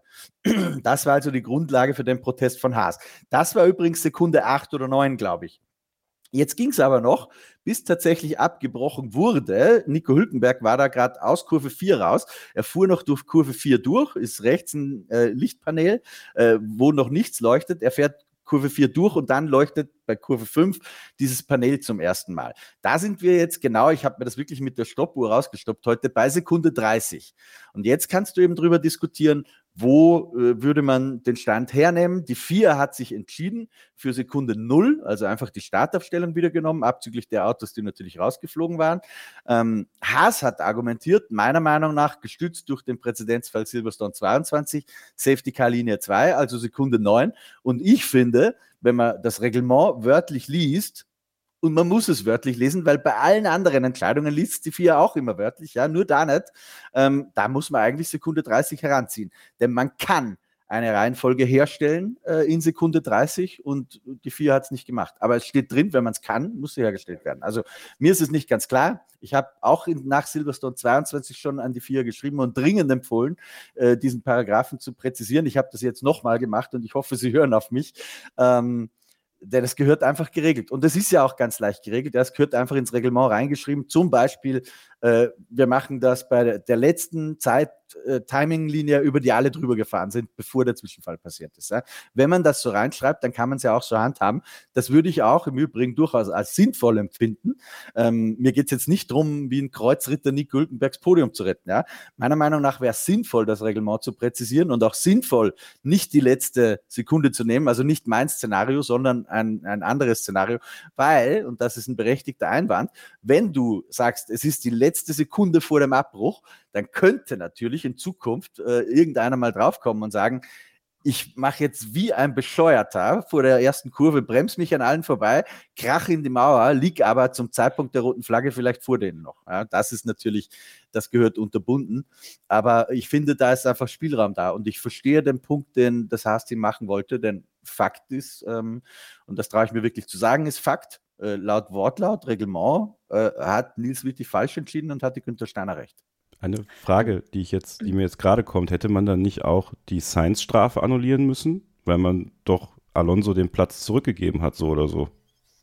Das war also die Grundlage für den Protest von Haas. Das war übrigens Sekunde acht oder neun, glaube ich. Jetzt ging es aber noch, bis tatsächlich abgebrochen wurde. Nico Hülkenberg war da gerade aus Kurve vier raus. Er fuhr noch durch Kurve vier durch, ist rechts ein äh, Lichtpanel, äh, wo noch nichts leuchtet. Er fährt Kurve vier durch und dann leuchtet bei Kurve fünf dieses Panel zum ersten Mal. Da sind wir jetzt genau, ich habe mir das wirklich mit der Stoppuhr rausgestoppt heute, bei Sekunde dreißig. Und jetzt kannst du eben drüber diskutieren, wo äh, würde man den Stand hernehmen. Die F I A hat sich entschieden für Sekunde null, also einfach die Startaufstellung wieder genommen, abzüglich der Autos, die natürlich rausgeflogen waren. Ähm, Haas hat argumentiert, meiner Meinung nach gestützt durch den Präzedenzfall Silverstone zweiundzwanzig, Safety Car Linie zwei, also Sekunde neun. Und ich finde, wenn man das Reglement wörtlich liest, und man muss es wörtlich lesen, weil bei allen anderen Entscheidungen liest die F I A auch immer wörtlich, ja, nur da nicht. Ähm, da muss man eigentlich Sekunde dreißig heranziehen. Denn man kann eine Reihenfolge herstellen äh, in Sekunde dreißig und die F I A hat es nicht gemacht. Aber es steht drin, wenn man es kann, muss sie hergestellt werden. Also mir ist es nicht ganz klar. Ich habe auch in, nach Silverstone zweiundzwanzig schon an die F I A geschrieben und dringend empfohlen, äh, diesen Paragraphen zu präzisieren. Ich habe das jetzt nochmal gemacht und ich hoffe, Sie hören auf mich. Ähm, Denn es gehört einfach geregelt. Und das ist ja auch ganz leicht geregelt. Es gehört einfach ins Reglement reingeschrieben. Zum Beispiel, äh, wir machen das bei der, der letzten Zeit, äh, Timing-Linie, über die alle drüber gefahren sind, bevor der Zwischenfall passiert ist. Ja. Wenn man das so reinschreibt, dann kann man es ja auch so handhaben. Das würde ich auch im Übrigen durchaus als sinnvoll empfinden. Ähm, mir geht es jetzt nicht darum, wie ein Kreuzritter Nico Hülkenbergs Podium zu retten. Ja. Meiner Meinung nach wäre es sinnvoll, das Reglement zu präzisieren und auch sinnvoll, nicht die letzte Sekunde zu nehmen, also nicht mein Szenario, sondern ein, ein anderes Szenario, weil, und das ist ein berechtigter Einwand, wenn du sagst, es ist die letzte Sekunde vor dem Abbruch, dann könnte natürlich in Zukunft äh, irgendeiner mal draufkommen und sagen, ich mache jetzt wie ein Bescheuerter vor der ersten Kurve, bremse mich an allen vorbei, krache in die Mauer, lieg aber zum Zeitpunkt der roten Flagge vielleicht vor denen noch. Ja, das ist natürlich, das gehört unterbunden. Aber ich finde, da ist einfach Spielraum da. Und ich verstehe den Punkt, den das Haas-Team machen wollte, denn Fakt ist, ähm, und das traue ich mir wirklich zu sagen, ist Fakt, äh, laut Wortlaut, Reglement, äh, hat Nils Wittig falsch entschieden und hatte Günther Steiner recht. Eine Frage, die ich jetzt, die mir jetzt gerade kommt, hätte man dann nicht auch die Sainz-Strafe annullieren müssen, weil man doch Alonso den Platz zurückgegeben hat, so oder so?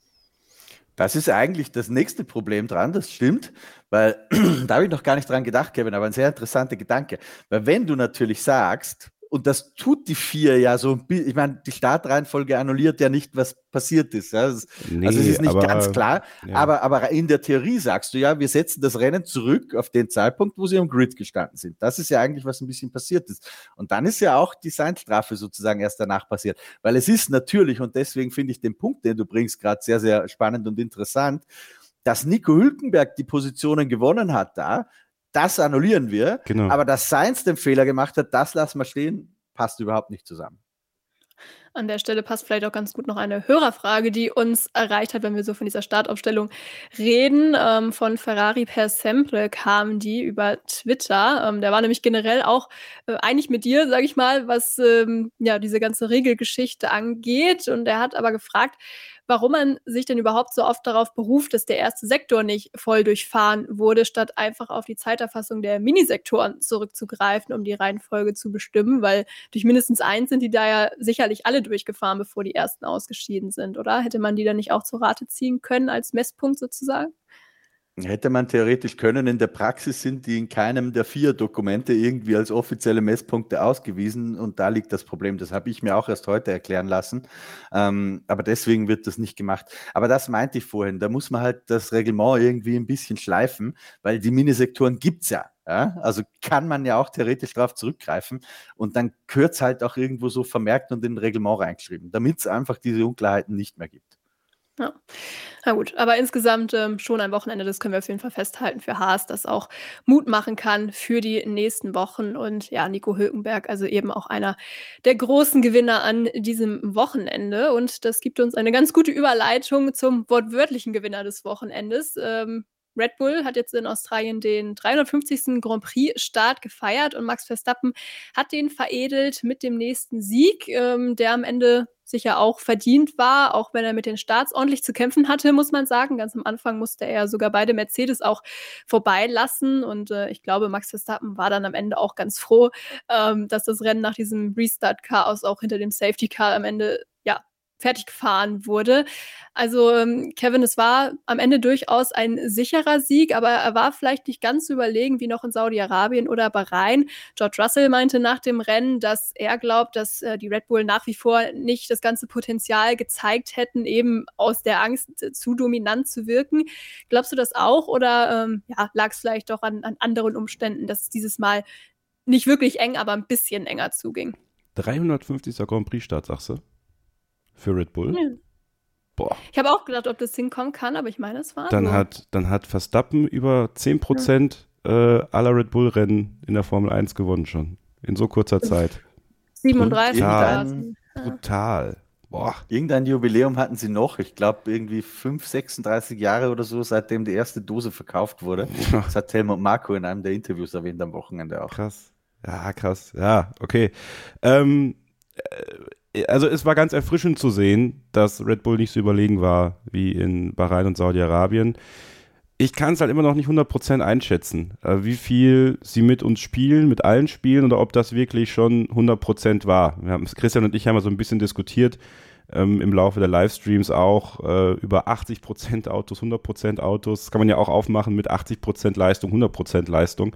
Das ist eigentlich das nächste Problem dran, das stimmt, weil da habe ich noch gar nicht dran gedacht, Kevin, aber ein sehr interessanter Gedanke. Weil wenn du natürlich sagst, und das tut die vier ja so, ich meine, die Startreihenfolge annulliert ja nicht, was passiert ist. Ja. Das, nee, also es ist nicht aber, ganz klar, ja. aber, aber in der Theorie sagst du ja, wir setzen das Rennen zurück auf den Zeitpunkt, wo sie am Grid gestanden sind. Das ist ja eigentlich, was ein bisschen passiert ist. Und dann ist ja auch die Sainz-Strafe sozusagen erst danach passiert. Weil es ist natürlich, und deswegen finde ich den Punkt, den du bringst, gerade sehr, sehr spannend und interessant, dass Nico Hülkenberg die Positionen gewonnen hat da, das annullieren wir, genau. Aber dass Sainz den Fehler gemacht hat, das lassen wir stehen, passt überhaupt nicht zusammen. An der Stelle passt vielleicht auch ganz gut noch eine Hörerfrage, die uns erreicht hat, wenn wir so von dieser Startaufstellung reden. Ähm, von Ferrari per Sempre kam die über Twitter. Ähm, der war nämlich generell auch äh, einig mit dir, sage ich mal, was ähm, ja diese ganze Regelgeschichte angeht. Und er hat aber gefragt, warum man sich denn überhaupt so oft darauf beruft, dass der erste Sektor nicht voll durchfahren wurde, statt einfach auf die Zeiterfassung der Minisektoren zurückzugreifen, um die Reihenfolge zu bestimmen, weil durch mindestens eins sind die da ja sicherlich alle durchgefahren, bevor die ersten ausgeschieden sind, oder? Hätte man die dann nicht auch zur Rate ziehen können als Messpunkt sozusagen? Hätte man theoretisch können. In der Praxis sind die in keinem der vier Dokumente irgendwie als offizielle Messpunkte ausgewiesen und da liegt das Problem. Das habe ich mir auch erst heute erklären lassen, ähm, aber deswegen wird das nicht gemacht. Aber das meinte ich vorhin, da muss man halt das Reglement irgendwie ein bisschen schleifen, weil die Minisektoren gibt es ja. Ja, also kann man ja auch theoretisch darauf zurückgreifen und dann gehört es halt auch irgendwo so vermerkt und in ein Reglement reingeschrieben, damit es einfach diese Unklarheiten nicht mehr gibt. Ja, na gut, aber insgesamt ähm, schon ein Wochenende, das können wir auf jeden Fall festhalten für Haas, das auch Mut machen kann für die nächsten Wochen. Und ja, Nico Hülkenberg, also eben auch einer der großen Gewinner an diesem Wochenende. Und das gibt uns eine ganz gute Überleitung zum wortwörtlichen Gewinner des Wochenendes. Ähm, Red Bull hat jetzt in Australien den dreihundertfünfzigsten Grand Prix-Start gefeiert und Max Verstappen hat den veredelt mit dem nächsten Sieg, ähm, der am Ende sicher auch verdient war, auch wenn er mit den Starts ordentlich zu kämpfen hatte, muss man sagen. Ganz am Anfang musste er sogar beide Mercedes auch vorbeilassen und äh, ich glaube, Max Verstappen war dann am Ende auch ganz froh, ähm, dass das Rennen nach diesem Restart-Chaos auch hinter dem Safety-Car am Ende, ja, fertig gefahren wurde. Also ähm, Kevin, es war am Ende durchaus ein sicherer Sieg, aber er war vielleicht nicht ganz so überlegen wie noch in Saudi-Arabien oder Bahrain. George Russell meinte nach dem Rennen, dass er glaubt, dass äh, die Red Bull nach wie vor nicht das ganze Potenzial gezeigt hätten, eben aus der Angst äh, zu dominant zu wirken. Glaubst du das auch oder ähm, ja, lag es vielleicht doch an, an anderen Umständen, dass es dieses Mal nicht wirklich eng, aber ein bisschen enger zuging? dreihundertfünfzigster Grand Prix-Start, sagst du? Für Red Bull? Ja. Boah. Ich habe auch gedacht, ob das hinkommen kann, aber ich meine, es war Dann so. hat, dann hat Verstappen über zehn Prozent ja. äh, aller Red Bull-Rennen in der Formel eins gewonnen schon. In so kurzer Zeit. siebenunddreißig Brutal. Ja. Brutal. Boah. Irgendein Jubiläum hatten sie noch. Ich glaube, irgendwie fünf, sechsunddreißig Jahre oder so, seitdem die erste Dose verkauft wurde. Das hat Helmut Marko in einem der Interviews erwähnt am Wochenende auch. Krass. Ja, krass. Ja, okay. Ähm, also es war ganz erfrischend zu sehen, dass Red Bull nicht so überlegen war wie in Bahrain und Saudi-Arabien. Ich kann es halt immer noch nicht hundert Prozent einschätzen, wie viel sie mit uns spielen, mit allen spielen oder ob das wirklich schon hundert Prozent war. Wir haben, Christian und ich haben mal so ein bisschen diskutiert, ähm, im Laufe der Livestreams auch äh, über achtzig Prozent Autos, hundert Prozent Autos. Das kann man ja auch aufmachen mit achtzig Prozent Leistung, hundert Prozent Leistung.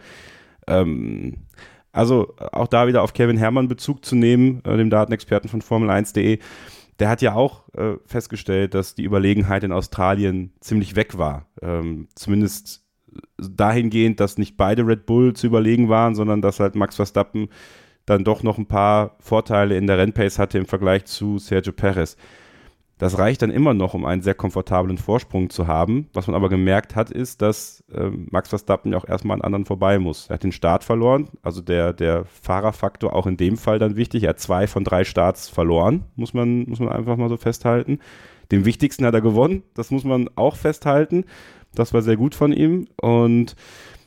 Ähm, Also auch da wieder auf Kevin Herrmann Bezug zu nehmen, äh, dem Datenexperten von Formel eins punkt de. Der hat ja auch äh, festgestellt, dass die Überlegenheit in Australien ziemlich weg war. Ähm, zumindest dahingehend, dass nicht beide Red Bull zu überlegen waren, sondern dass halt Max Verstappen dann doch noch ein paar Vorteile in der Rennpace hatte im Vergleich zu Sergio Perez. Das reicht dann immer noch, um einen sehr komfortablen Vorsprung zu haben. Was man aber gemerkt hat, ist, dass äh, Max Verstappen ja auch erstmal an anderen vorbei muss. Er hat den Start verloren, also der, der Fahrerfaktor auch in dem Fall dann wichtig. Er hat zwei von drei Starts verloren, muss man, muss man einfach mal so festhalten. Den wichtigsten hat er gewonnen, das muss man auch festhalten. Das war sehr gut von ihm. Und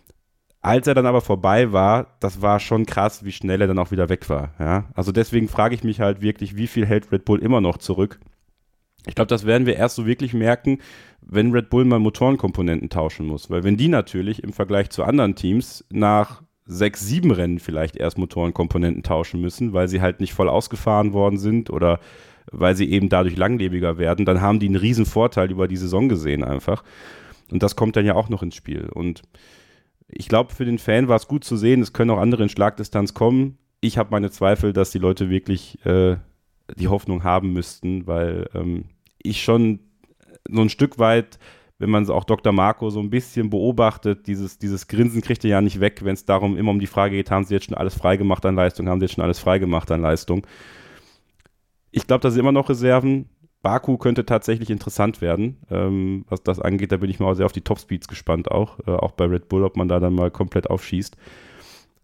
als er dann aber vorbei war, das war schon krass, wie schnell er dann auch wieder weg war. Ja? Also deswegen frage ich mich halt wirklich, wie viel hält Red Bull immer noch zurück? Ich glaube, das werden wir erst so wirklich merken, wenn Red Bull mal Motorenkomponenten tauschen muss. Weil wenn die natürlich im Vergleich zu anderen Teams nach sechs, sieben Rennen vielleicht erst Motorenkomponenten tauschen müssen, weil sie halt nicht voll ausgefahren worden sind oder weil sie eben dadurch langlebiger werden, dann haben die einen riesen Vorteil über die Saison gesehen einfach. Und das kommt dann ja auch noch ins Spiel. Und ich glaube, für den Fan war es gut zu sehen, es können auch andere in Schlagdistanz kommen. Ich habe meine Zweifel, dass die Leute wirklich äh, die Hoffnung haben müssten, weil ähm, ich schon so ein Stück weit, wenn man auch Doktor Marko so ein bisschen beobachtet, dieses, dieses Grinsen kriegt er ja nicht weg, wenn es darum immer um die Frage geht, haben sie jetzt schon alles freigemacht an Leistung, haben sie jetzt schon alles freigemacht an Leistung. Ich glaube, da sind immer noch Reserven. Baku könnte tatsächlich interessant werden, ähm, was das angeht. Da bin ich mal sehr auf die Topspeeds gespannt auch, äh, auch bei Red Bull, ob man da dann mal komplett aufschießt.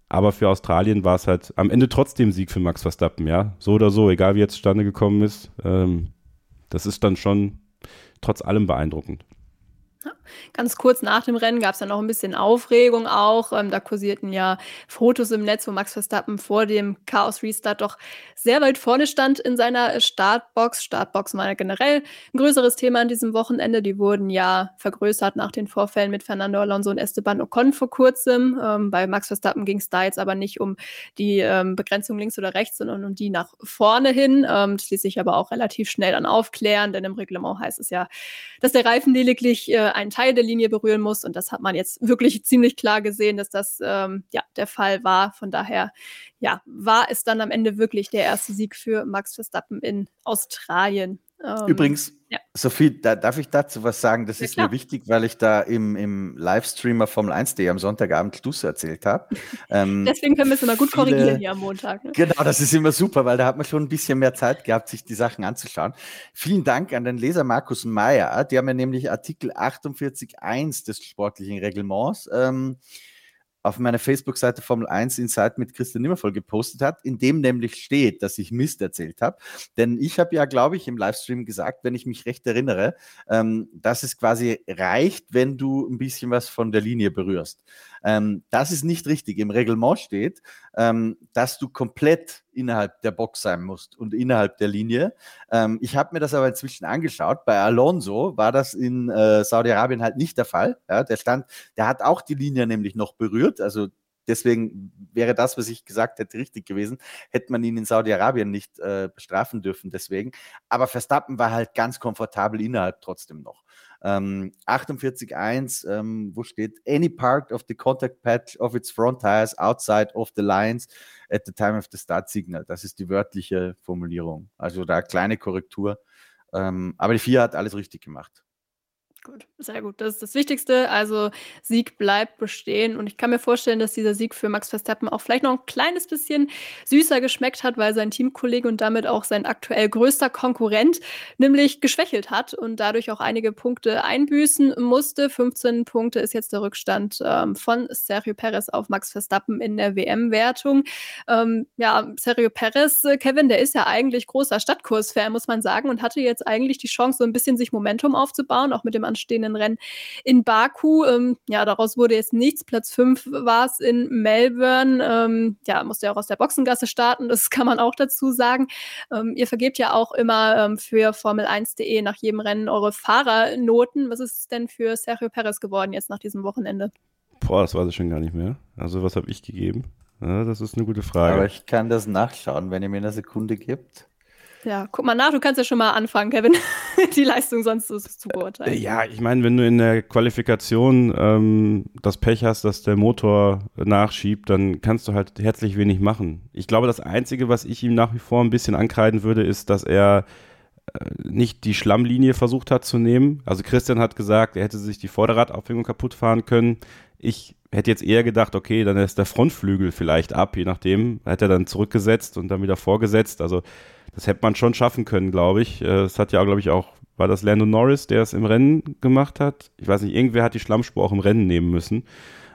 Aber für Australien war es halt am Ende trotzdem Sieg für Max Verstappen, ja. So oder so, egal wie jetzt zustande gekommen ist. Ähm, das ist dann schon trotz allem beeindruckend. Ja, ganz kurz nach dem Rennen gab es dann noch ein bisschen Aufregung auch. Ähm, da kursierten ja Fotos im Netz, wo Max Verstappen vor dem Chaos-Restart doch sehr weit vorne stand in seiner Startbox. Startboxen waren ja generell ein größeres Thema an diesem Wochenende. Die wurden ja vergrößert nach den Vorfällen mit Fernando Alonso und Esteban Ocon vor kurzem. Ähm, bei Max Verstappen ging es da jetzt aber nicht um die ähm, Begrenzung links oder rechts, sondern um die nach vorne hin. Ähm, das ließ sich aber auch relativ schnell dann aufklären, denn im Reglement heißt es ja, dass der Reifen lediglich äh, einen Teil der Linie berühren muss. Und das hat man jetzt wirklich ziemlich klar gesehen, dass das ähm, ja, der Fall war. Von daher ja, war es dann am Ende wirklich der erste Sieg für Max Verstappen in Australien. Ähm, Übrigens, ja. Sophie, da, darf ich dazu was sagen? Das Ja, ist klar. mir wichtig, weil ich da im, im Livestream auf Formel eins punkt de am Sonntagabend Schluss erzählt habe. Ähm, Deswegen können wir es immer gut viele- korrigieren hier am Montag. Ne? Genau, das ist immer super, weil da hat man schon ein bisschen mehr Zeit gehabt, sich die Sachen anzuschauen. Vielen Dank an den Leser Markus Meyer. Der mir nämlich Artikel achtundvierzig Punkt eins des sportlichen Reglements ähm, auf meiner Facebook-Seite Formel eins Insight mit Christian Nimmervoll gepostet hat, in dem nämlich steht, dass ich Mist erzählt habe. Denn ich habe ja, glaube ich, im Livestream gesagt, wenn ich mich recht erinnere, ähm, dass es quasi reicht, wenn du ein bisschen was von der Linie berührst. Ähm, das ist nicht richtig. Im Reglement steht, ähm, dass du komplett innerhalb der Box sein musst und innerhalb der Linie. Ähm, ich habe mir das aber inzwischen angeschaut. Bei Alonso war das in äh, Saudi-Arabien halt nicht der Fall. Ja, der stand, der hat auch die Linie nämlich noch berührt. Also deswegen wäre das, was ich gesagt hätte, richtig gewesen. Hätte man ihn in Saudi-Arabien nicht äh, bestrafen dürfen deswegen. Aber Verstappen war halt ganz komfortabel innerhalb trotzdem noch. Ähm, achtundvierzig Punkt eins, ähm, wo steht, any part of the contact patch of its front tires outside of the lines at the time of the start signal. Das ist die wörtliche Formulierung. Also da kleine Korrektur. Ähm, aber die F I A hat alles richtig gemacht. Gut, sehr gut. Das ist das Wichtigste. Also Sieg bleibt bestehen. Und ich kann mir vorstellen, dass dieser Sieg für Max Verstappen auch vielleicht noch ein kleines bisschen süßer geschmeckt hat, weil sein Teamkollege und damit auch sein aktuell größter Konkurrent nämlich geschwächelt hat und dadurch auch einige Punkte einbüßen musste. fünfzehn Punkte ist jetzt der Rückstand ähm, von Sergio Perez auf Max Verstappen in der W M-Wertung. Ähm, ja, Sergio Perez, äh, Kevin, der ist ja eigentlich großer Stadtkurs-Fan, muss man sagen, und hatte jetzt eigentlich die Chance, so ein bisschen sich Momentum aufzubauen, auch mit dem anstehenden Rennen in Baku. Ähm, ja, daraus wurde jetzt nichts. Platz fünf war es in Melbourne. Ähm, ja, musste ja auch aus der Boxengasse starten, das kann man auch dazu sagen. Ähm, ihr vergebt ja auch immer ähm, für Formel eins punkt de nach jedem Rennen eure Fahrernoten. Was ist denn für Sergio Perez geworden jetzt nach diesem Wochenende? Boah, das weiß ich schon gar nicht mehr. Also was habe ich gegeben? Ja, das ist eine gute Frage. Aber ich kann das nachschauen, wenn ihr mir eine Sekunde gibt. Ja, guck mal nach, du kannst ja schon mal anfangen, Kevin, die Leistung sonst zu beurteilen. Ja, ich meine, wenn du in der Qualifikation ähm, das Pech hast, dass der Motor nachschiebt, dann kannst du halt herzlich wenig machen. Ich glaube, das Einzige, was ich ihm nach wie vor ein bisschen ankreiden würde, ist, dass er äh, nicht die Schlammlinie versucht hat zu nehmen. Also Christian hat gesagt, er hätte sich die Vorderradaufhängung kaputt fahren können. Ich hätte jetzt eher gedacht, okay, dann ist der Frontflügel vielleicht ab, je nachdem. Hat er dann zurückgesetzt und dann wieder vorgesetzt. Also das hätte man schon schaffen können, glaube ich. Es hat ja, glaube ich, auch, war das Lando Norris, der es im Rennen gemacht hat? Ich weiß nicht, irgendwer hat die Schlammspur auch im Rennen nehmen müssen.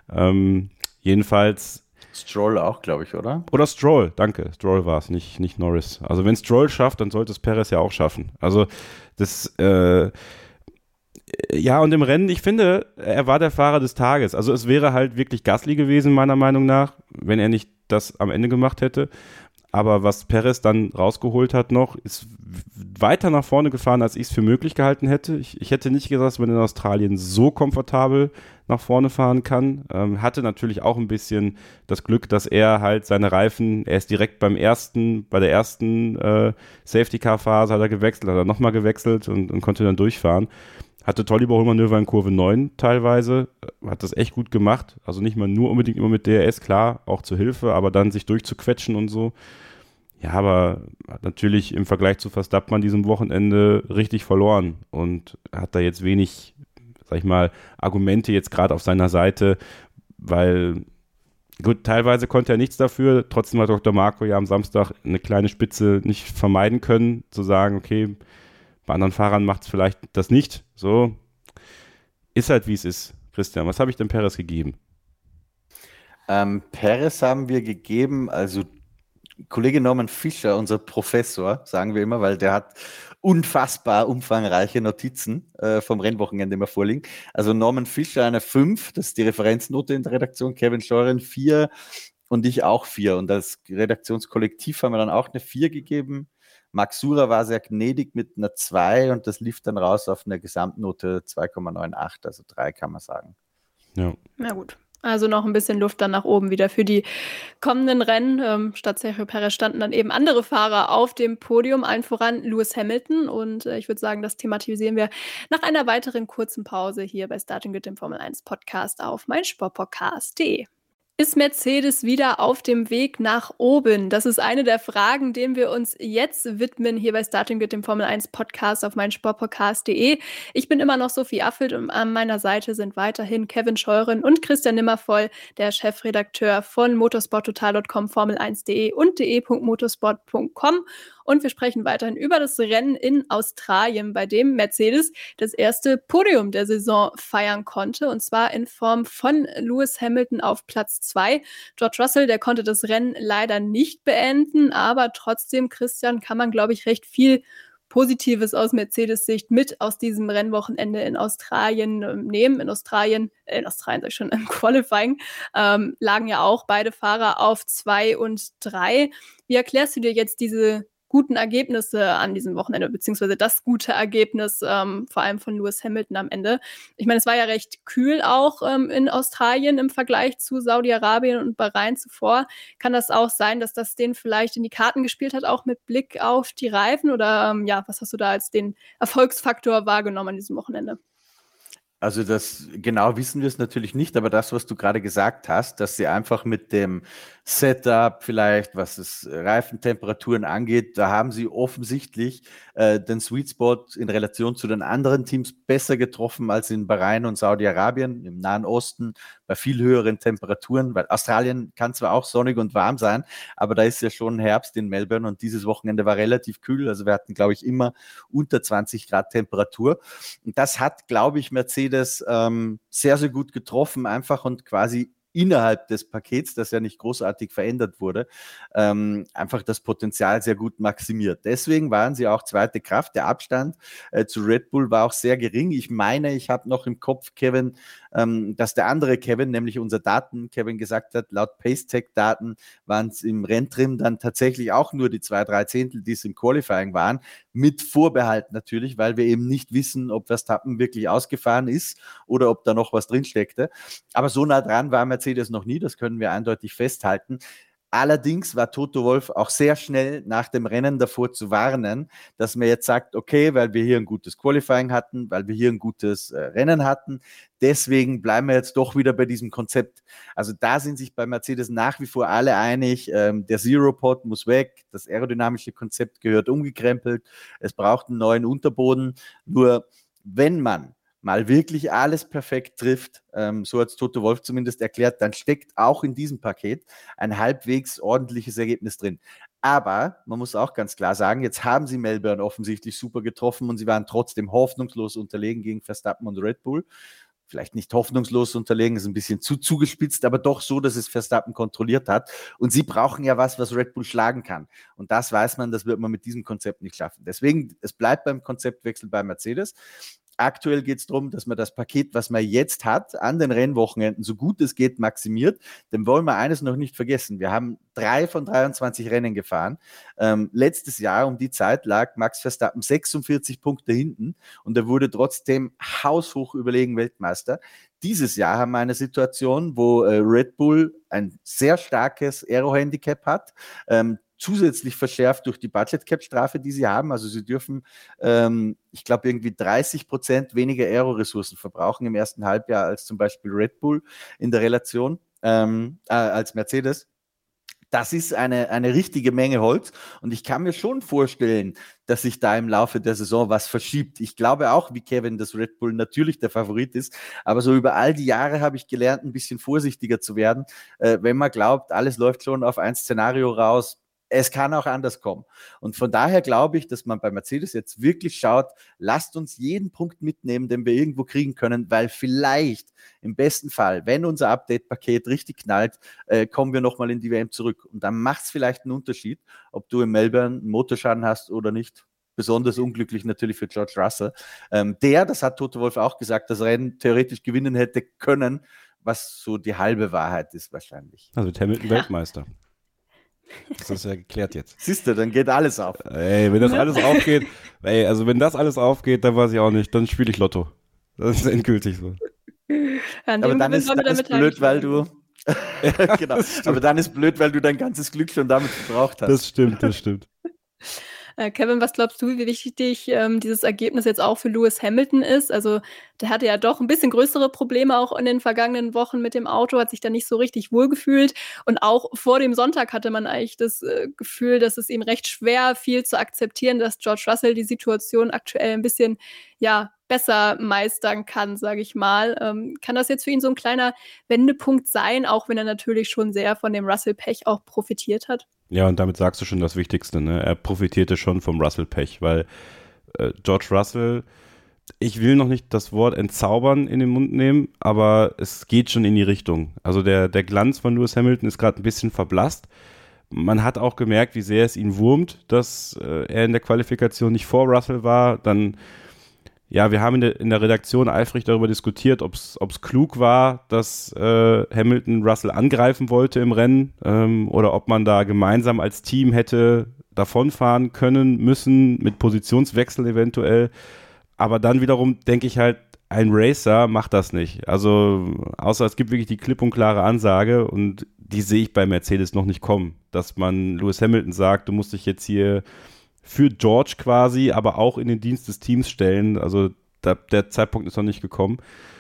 Ähm, jedenfalls. Stroll auch, glaube ich, oder? Oder Stroll, danke. Stroll war es, nicht, nicht Norris. Also wenn Stroll schafft, dann sollte es Perez ja auch schaffen. Also das, äh, ja, und im Rennen, ich finde, er war der Fahrer des Tages. Also es wäre halt wirklich Gasly gewesen, meiner Meinung nach, wenn er nicht das am Ende gemacht hätte. Aber was Perez dann rausgeholt hat noch, ist weiter nach vorne gefahren, als ich es für möglich gehalten hätte. Ich, ich hätte nicht gedacht, dass man in Australien so komfortabel nach vorne fahren kann. Ähm, hatte natürlich auch ein bisschen das Glück, dass er halt seine Reifen, er ist direkt beim ersten, bei der ersten äh, Safety-Car-Phase hat er gewechselt, hat er nochmal gewechselt und, und konnte dann durchfahren. Hatte tolle Überholmanöver in Kurve neun teilweise, hat das echt gut gemacht. Also nicht mal nur unbedingt immer mit D R S, klar, auch zur Hilfe, aber dann sich durchzuquetschen und so. Ja, aber hat natürlich im Vergleich zu Verstappen an diesem Wochenende richtig verloren und hat da jetzt wenig, sag ich mal, Argumente jetzt gerade auf seiner Seite, weil gut, teilweise konnte er nichts dafür. Trotzdem hat Doktor Marco ja am Samstag eine kleine Spitze nicht vermeiden können, zu sagen, okay, bei anderen Fahrern macht es vielleicht das nicht. So, ist halt wie es ist. Christian, was habe ich dem Perez gegeben? Ähm, Perez haben wir gegeben, also Kollege Norman Fischer, unser Professor, sagen wir immer, weil der hat unfassbar umfangreiche Notizen äh, vom Rennwochenende immer vorliegen. Also Norman Fischer eine fünf, das ist die Referenznote in der Redaktion, Kevin Scheuren vier und ich auch vier. Und als Redaktionskollektiv haben wir dann auch eine vier gegeben. Max Surer war sehr gnädig mit einer zwei und das lief dann raus auf eine Gesamtnote zwei Komma achtundneunzig, also drei kann man sagen. Ja. Na gut. Also noch ein bisschen Luft dann nach oben wieder für die kommenden Rennen. Ähm, statt Sergio Perez standen dann eben andere Fahrer auf dem Podium, allen voran Lewis Hamilton. Und äh, ich würde sagen, das thematisieren wir nach einer weiteren kurzen Pause hier bei Starting Grid, dem Formel eins Podcast auf meinsportpodcast punkt de. Ist Mercedes wieder auf dem Weg nach oben? Das ist eine der Fragen, denen wir uns jetzt widmen hier bei Starting Grid, dem Formel eins Podcast auf meinsportpodcast punkt de. Ich bin immer noch Sophie Affelt und an meiner Seite sind weiterhin Kevin Scheuren und Christian Nimmervoll, der Chefredakteur von motorsporttotal punkt com, formel eins punkt de und de punkt motorsport punkt com. Und wir sprechen weiterhin über das Rennen in Australien, bei dem Mercedes das erste Podium der Saison feiern konnte. Und zwar in Form von Lewis Hamilton auf Platz zwei. George Russell, der konnte das Rennen leider nicht beenden. Aber trotzdem, Christian, kann man, glaube ich, recht viel Positives aus Mercedes-Sicht mit aus diesem Rennwochenende in Australien äh, nehmen. In Australien, äh, in Australien sag ich schon, im Qualifying, ähm, lagen ja auch beide Fahrer auf zwei und drei. Wie erklärst du dir jetzt diese guten Ergebnisse an diesem Wochenende, beziehungsweise das gute Ergebnis, ähm, vor allem von Lewis Hamilton am Ende? Ich meine, es war ja recht kühl auch ähm, in Australien im Vergleich zu Saudi-Arabien und Bahrain zuvor. Kann das auch sein, dass das denen vielleicht in die Karten gespielt hat, auch mit Blick auf die Reifen? Oder ähm, ja, was hast du da als den Erfolgsfaktor wahrgenommen an diesem Wochenende? Also das genau wissen wir es natürlich nicht, aber das, was du gerade gesagt hast, dass sie einfach mit dem Setup vielleicht, was es Reifentemperaturen angeht, da haben sie offensichtlich äh, den Sweet Spot in Relation zu den anderen Teams besser getroffen als in Bahrain und Saudi-Arabien, im Nahen Osten, bei viel höheren Temperaturen, weil Australien kann zwar auch sonnig und warm sein, aber da ist ja schon Herbst in Melbourne und dieses Wochenende war relativ kühl, also wir hatten, glaube ich, immer unter zwanzig Grad Temperatur und das hat, glaube ich, Mercedes ähm, sehr, sehr gut getroffen einfach und quasi innerhalb des Pakets, das ja nicht großartig verändert wurde, ähm, einfach das Potenzial sehr gut maximiert. Deswegen waren sie auch zweite Kraft. Der Abstand äh, zu Red Bull war auch sehr gering. Ich meine, ich habe noch im Kopf, Kevin, ähm, dass der andere Kevin, nämlich unser Daten, Kevin gesagt hat, laut Pacetech-Daten waren es im Renntrim dann tatsächlich auch nur die zwei, drei Zehntel, die es im Qualifying waren, mit Vorbehalt natürlich, weil wir eben nicht wissen, ob Verstappen wirklich ausgefahren ist oder ob da noch was drinsteckte. Aber so nah dran war Mercedes noch nie, das können wir eindeutig festhalten. Allerdings war Toto Wolff auch sehr schnell nach dem Rennen davor zu warnen, dass man jetzt sagt, okay, weil wir hier ein gutes Qualifying hatten, weil wir hier ein gutes äh, Rennen hatten, deswegen bleiben wir jetzt doch wieder bei diesem Konzept. Also da sind sich bei Mercedes nach wie vor alle einig, ähm, der Zero-Pod muss weg, das aerodynamische Konzept gehört umgekrempelt, es braucht einen neuen Unterboden. Nur wenn man mal wirklich alles perfekt trifft, ähm, so hat es Toto Wolff zumindest erklärt, dann steckt auch in diesem Paket ein halbwegs ordentliches Ergebnis drin. Aber man muss auch ganz klar sagen, jetzt haben sie Melbourne offensichtlich super getroffen und sie waren trotzdem hoffnungslos unterlegen gegen Verstappen und Red Bull. Vielleicht nicht hoffnungslos unterlegen, ist ein bisschen zu zugespitzt, aber doch so, dass es Verstappen kontrolliert hat. Und sie brauchen ja was, was Red Bull schlagen kann. Und das weiß man, das wird man mit diesem Konzept nicht schaffen. Deswegen, es bleibt beim Konzeptwechsel bei Mercedes. Aktuell geht es darum, dass man das Paket, was man jetzt hat, an den Rennwochenenden so gut es geht maximiert. Denn wollen wir eines noch nicht vergessen. Wir haben drei von dreiundzwanzig Rennen gefahren. Ähm, letztes Jahr um die Zeit lag Max Verstappen sechsundvierzig Punkte hinten und er wurde trotzdem haushoch überlegen Weltmeister. Dieses Jahr haben wir eine Situation, wo äh, Red Bull ein sehr starkes Aero-Handicap hat, ähm, zusätzlich verschärft durch die Budget-Cap-Strafe, die sie haben. Also sie dürfen, ähm, ich glaube, irgendwie dreißig Prozent weniger Aero-Ressourcen verbrauchen im ersten Halbjahr als zum Beispiel Red Bull in der Relation ähm, äh, als Mercedes. Das ist eine, eine richtige Menge Holz und ich kann mir schon vorstellen, dass sich da im Laufe der Saison was verschiebt. Ich glaube auch, wie Kevin, dass Red Bull natürlich der Favorit ist, aber so über all die Jahre habe ich gelernt, ein bisschen vorsichtiger zu werden. Äh, wenn man glaubt, alles läuft schon auf ein Szenario raus, es kann auch anders kommen. Und von daher glaube ich, dass man bei Mercedes jetzt wirklich schaut, lasst uns jeden Punkt mitnehmen, den wir irgendwo kriegen können, weil vielleicht im besten Fall, wenn unser Update-Paket richtig knallt, äh, kommen wir nochmal in die W M zurück. Und dann macht es vielleicht einen Unterschied, ob du in Melbourne einen Motorschaden hast oder nicht. Besonders unglücklich natürlich für George Russell. Ähm, der, das hat Toto Wolff auch gesagt, das Rennen theoretisch gewinnen hätte können, was so die halbe Wahrheit ist wahrscheinlich. Also Hamilton ja. Weltmeister. Das ist ja geklärt jetzt. Siehst du, dann geht alles auf. Ey, wenn das alles aufgeht, ey, also wenn das alles aufgeht, dann weiß ich auch nicht, dann spiele ich Lotto. Das ist endgültig so. Aber dann ist, dann ist blöd, weil du genau. Aber dann ist blöd, weil du dein ganzes Glück schon damit verbraucht hast. Das stimmt, das stimmt. Kevin, was glaubst du, wie wichtig ähm, dieses Ergebnis jetzt auch für Lewis Hamilton ist? Also der hatte ja doch ein bisschen größere Probleme auch in den vergangenen Wochen mit dem Auto, hat sich da nicht so richtig wohlgefühlt. Und auch vor dem Sonntag hatte man eigentlich das äh, Gefühl, dass es ihm recht schwer fiel zu akzeptieren, dass George Russell die Situation aktuell ein bisschen ja, besser meistern kann, sage ich mal. Ähm, kann das jetzt für ihn so ein kleiner Wendepunkt sein, auch wenn er natürlich schon sehr von dem Russell-Pech auch profitiert hat? Ja, und damit sagst du schon das Wichtigste, ne? Er profitierte schon vom Russell-Pech, weil äh, George Russell, ich will noch nicht das Wort entzaubern in den Mund nehmen, aber es geht schon in die Richtung. Also der, der Glanz von Lewis Hamilton ist gerade ein bisschen verblasst. Man hat auch gemerkt, wie sehr es ihn wurmt, dass äh, er in der Qualifikation nicht vor Russell war. Dann Ja, wir haben in der, in der Redaktion eifrig darüber diskutiert, ob es klug war, dass äh, Hamilton Russell angreifen wollte im Rennen ähm, oder ob man da gemeinsam als Team hätte davonfahren können, müssen, mit Positionswechsel eventuell. Aber dann wiederum denke ich halt, ein Racer macht das nicht. Also außer es gibt wirklich die klipp und klare Ansage und die sehe ich bei Mercedes noch nicht kommen, dass man Lewis Hamilton sagt, du musst dich jetzt hier für George quasi, aber auch in den Dienst des Teams stellen. Also da, der Zeitpunkt ist noch nicht gekommen.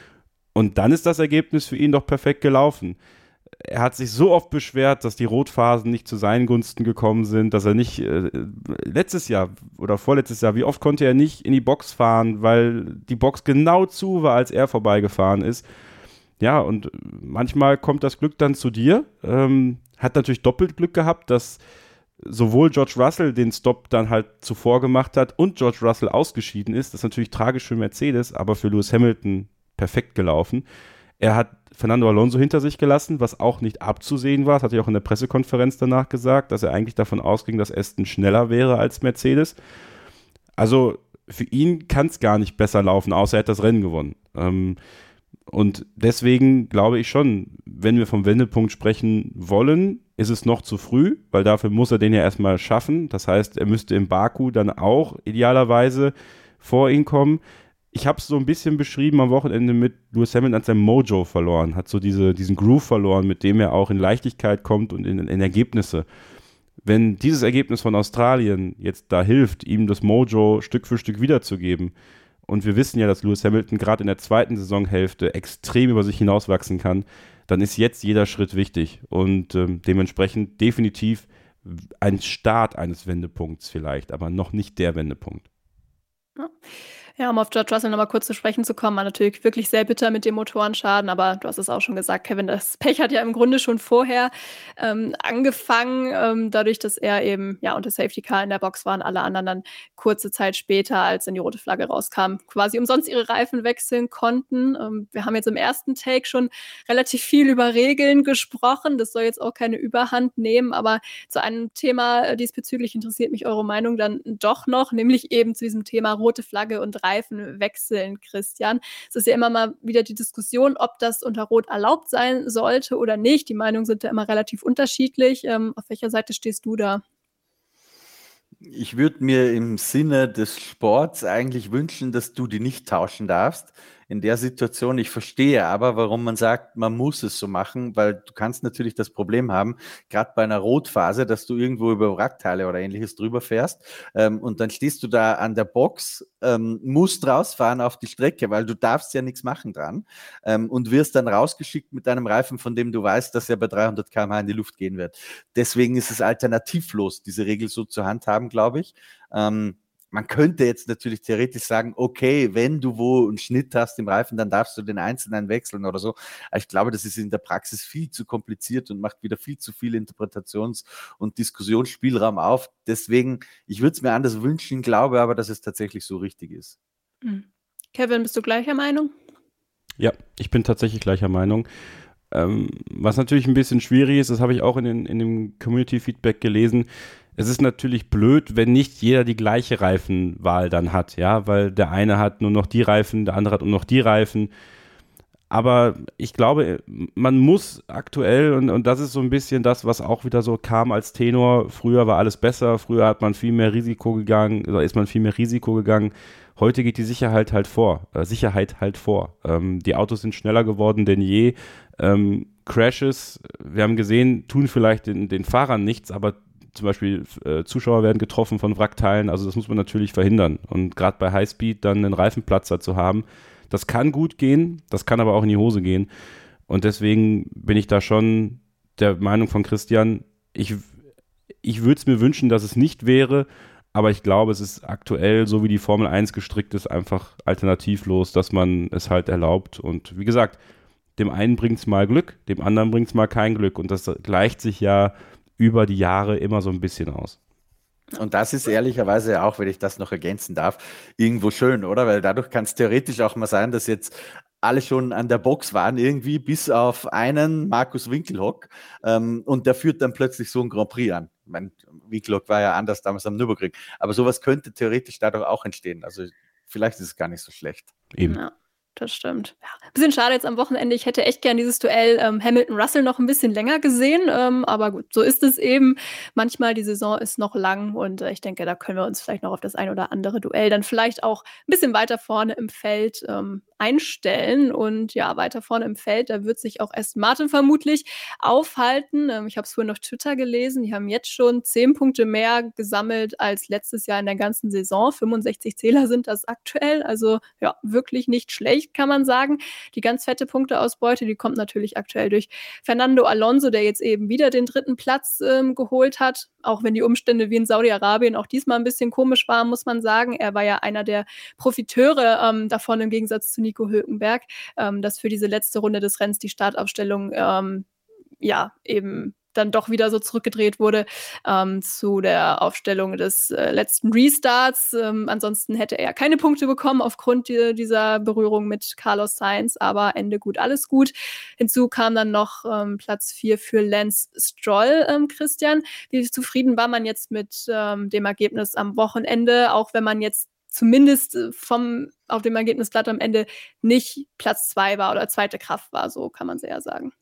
Und dann ist das Ergebnis für ihn doch perfekt gelaufen. Er hat sich so oft beschwert, dass die Rotphasen nicht zu seinen Gunsten gekommen sind, dass er nicht äh, letztes Jahr oder vorletztes Jahr, wie oft konnte er nicht in die Box fahren, weil die Box genau zu war, als er vorbeigefahren ist. Ja, und manchmal kommt das Glück dann zu dir. Ähm, hat natürlich doppelt Glück gehabt, dass sowohl George Russell den Stop dann halt zuvor gemacht hat und George Russell ausgeschieden ist. Das ist natürlich tragisch für Mercedes, aber für Lewis Hamilton perfekt gelaufen. Er hat Fernando Alonso hinter sich gelassen, was auch nicht abzusehen war. Das hatte er auch in der Pressekonferenz danach gesagt, dass er eigentlich davon ausging, dass Aston schneller wäre als Mercedes. Also für ihn kann es gar nicht besser laufen, außer er hat das Rennen gewonnen. Ähm, und deswegen glaube ich schon, wenn wir vom Wendepunkt sprechen wollen, ist es noch zu früh, weil dafür muss er den ja erstmal schaffen. Das heißt, er müsste in Baku dann auch idealerweise vor ihn kommen. Ich habe es so ein bisschen beschrieben am Wochenende mit Lewis Hamilton, hat sein Mojo verloren, hat so diese, diesen Groove verloren, mit dem er auch in Leichtigkeit kommt und in, in Ergebnisse. Wenn dieses Ergebnis von Australien jetzt da hilft, ihm das Mojo Stück für Stück wiederzugeben, und wir wissen ja, dass Lewis Hamilton gerade in der zweiten Saisonhälfte extrem über sich hinauswachsen kann, dann ist jetzt jeder Schritt wichtig und ähm, dementsprechend definitiv ein Start eines Wendepunkts vielleicht, aber noch nicht der Wendepunkt. Ja. Ja, um auf George Russell nochmal kurz zu sprechen zu kommen, war natürlich wirklich sehr bitter mit dem Motorenschaden, aber du hast es auch schon gesagt, Kevin, das Pech hat ja im Grunde schon vorher ähm, angefangen, ähm, dadurch, dass er eben ja unter Safety Car in der Box war und alle anderen dann kurze Zeit später, als dann die rote Flagge rauskam, quasi umsonst ihre Reifen wechseln konnten. Ähm, wir haben jetzt im ersten Take schon relativ viel über Regeln gesprochen, das soll jetzt auch keine Überhand nehmen, aber zu einem Thema äh, diesbezüglich interessiert mich eure Meinung dann doch noch, nämlich eben zu diesem Thema rote Flagge und Reifen wechseln, Christian. Es ist ja immer mal wieder die Diskussion, ob das unter Rot erlaubt sein sollte oder nicht. Die Meinungen sind ja immer relativ unterschiedlich. Ähm, auf welcher Seite stehst du da? Ich würde mir im Sinne des Sports eigentlich wünschen, dass du die nicht tauschen darfst. In der Situation, ich verstehe aber, warum man sagt, man muss es so machen, weil du kannst natürlich das Problem haben, gerade bei einer Rotphase, dass du irgendwo über Wrackteile oder ähnliches drüber fährst ähm, und dann stehst du da an der Box, ähm, musst rausfahren auf die Strecke, weil du darfst ja nichts machen dran ähm, und wirst dann rausgeschickt mit einem Reifen, von dem du weißt, dass er bei dreihundert Kilometer pro Stunde in die Luft gehen wird. Deswegen ist es alternativlos, diese Regel so zur Hand haben, glaube ich. Ähm, man könnte jetzt natürlich theoretisch sagen, okay, wenn du wo einen Schnitt hast im Reifen, dann darfst du den einzelnen wechseln oder so. Aber ich glaube, das ist in der Praxis viel zu kompliziert und macht wieder viel zu viel Interpretations- und Diskussionsspielraum auf. Deswegen, ich würde es mir anders wünschen, glaube aber, dass es tatsächlich so richtig ist. Kevin, bist du gleicher Meinung? Ja, ich bin tatsächlich gleicher Meinung. Ähm, was natürlich ein bisschen schwierig ist, das habe ich auch in, den, in dem Community-Feedback gelesen. Es ist natürlich blöd, wenn nicht jeder die gleiche Reifenwahl dann hat, ja, weil der eine hat nur noch die Reifen, der andere hat nur noch die Reifen. Aber ich glaube, man muss aktuell, und, und das ist so ein bisschen das, was auch wieder so kam als Tenor, früher war alles besser, früher hat man viel mehr Risiko gegangen, oder ist man viel mehr Risiko gegangen. Heute geht die Sicherheit halt vor, äh, Sicherheit halt vor. Ähm, die Autos sind schneller geworden denn je. Ähm, Crashes, wir haben gesehen, tun vielleicht den, den Fahrern nichts, aber zum Beispiel äh, Zuschauer werden getroffen von Wrackteilen, also das muss man natürlich verhindern. Und gerade bei Highspeed dann einen Reifenplatzer zu haben, das kann gut gehen, das kann aber auch in die Hose gehen. Und deswegen bin ich da schon der Meinung von Christian, ich, ich würde es mir wünschen, dass es nicht wäre, aber ich glaube, es ist aktuell, so wie die Formel eins gestrickt ist, einfach alternativlos, dass man es halt erlaubt. Und wie gesagt, dem einen bringt es mal Glück, dem anderen bringt es mal kein Glück. Und das gleicht sich ja über die Jahre immer so ein bisschen aus. Und das ist ehrlicherweise auch, wenn ich das noch ergänzen darf, irgendwo schön, oder? Weil dadurch kann es theoretisch auch mal sein, dass jetzt alle schon an der Box waren, irgendwie bis auf einen Markus Winkelhock, ähm, und der führt dann plötzlich so ein Grand Prix an. Ich meine, Winkelhock war ja anders damals am Nürburgring, aber sowas könnte theoretisch dadurch auch entstehen. Also vielleicht ist es gar nicht so schlecht. Eben. Ja, das stimmt. Ja, bisschen schade jetzt am Wochenende. Ich hätte echt gern dieses Duell ähm, Hamilton-Russell noch ein bisschen länger gesehen. Ähm, aber gut, so ist es eben. Manchmal die Saison ist noch lang und äh, ich denke, da können wir uns vielleicht noch auf das ein oder andere Duell dann vielleicht auch ein bisschen weiter vorne im Feld ähm, einstellen. Und ja, weiter vorne im Feld, da wird sich auch Aston Martin vermutlich aufhalten. Ähm, ich habe es vorhin auf Twitter gelesen. Die haben jetzt schon zehn Punkte mehr gesammelt als letztes Jahr in der ganzen Saison. fünfundsechzig Zähler sind das aktuell. Also ja, wirklich nicht schlecht, kann man sagen. Die ganz fette Punkteausbeute, die kommt natürlich aktuell durch Fernando Alonso, der jetzt eben wieder den dritten Platz ähm, geholt hat. Auch wenn die Umstände wie in Saudi-Arabien auch diesmal ein bisschen komisch waren, muss man sagen. Er war ja einer der Profiteure ähm, davon, im Gegensatz zu Nico Hülkenberg, ähm, dass für diese letzte Runde des Rennens die Startaufstellung ähm, ja eben dann doch wieder so zurückgedreht wurde ähm, zu der Aufstellung des äh, letzten Restarts. Ähm, ansonsten hätte er keine Punkte bekommen aufgrund die, dieser Berührung mit Carlos Sainz, aber Ende gut, alles gut. Hinzu kam dann noch ähm, Platz vier für Lance Stroll, ähm, Christian. Wie zufrieden war man jetzt mit ähm, dem Ergebnis am Wochenende, auch wenn man jetzt zumindest vom, auf dem Ergebnisblatt am Ende nicht Platz zwei war oder zweite Kraft war, so kann man es eher sagen.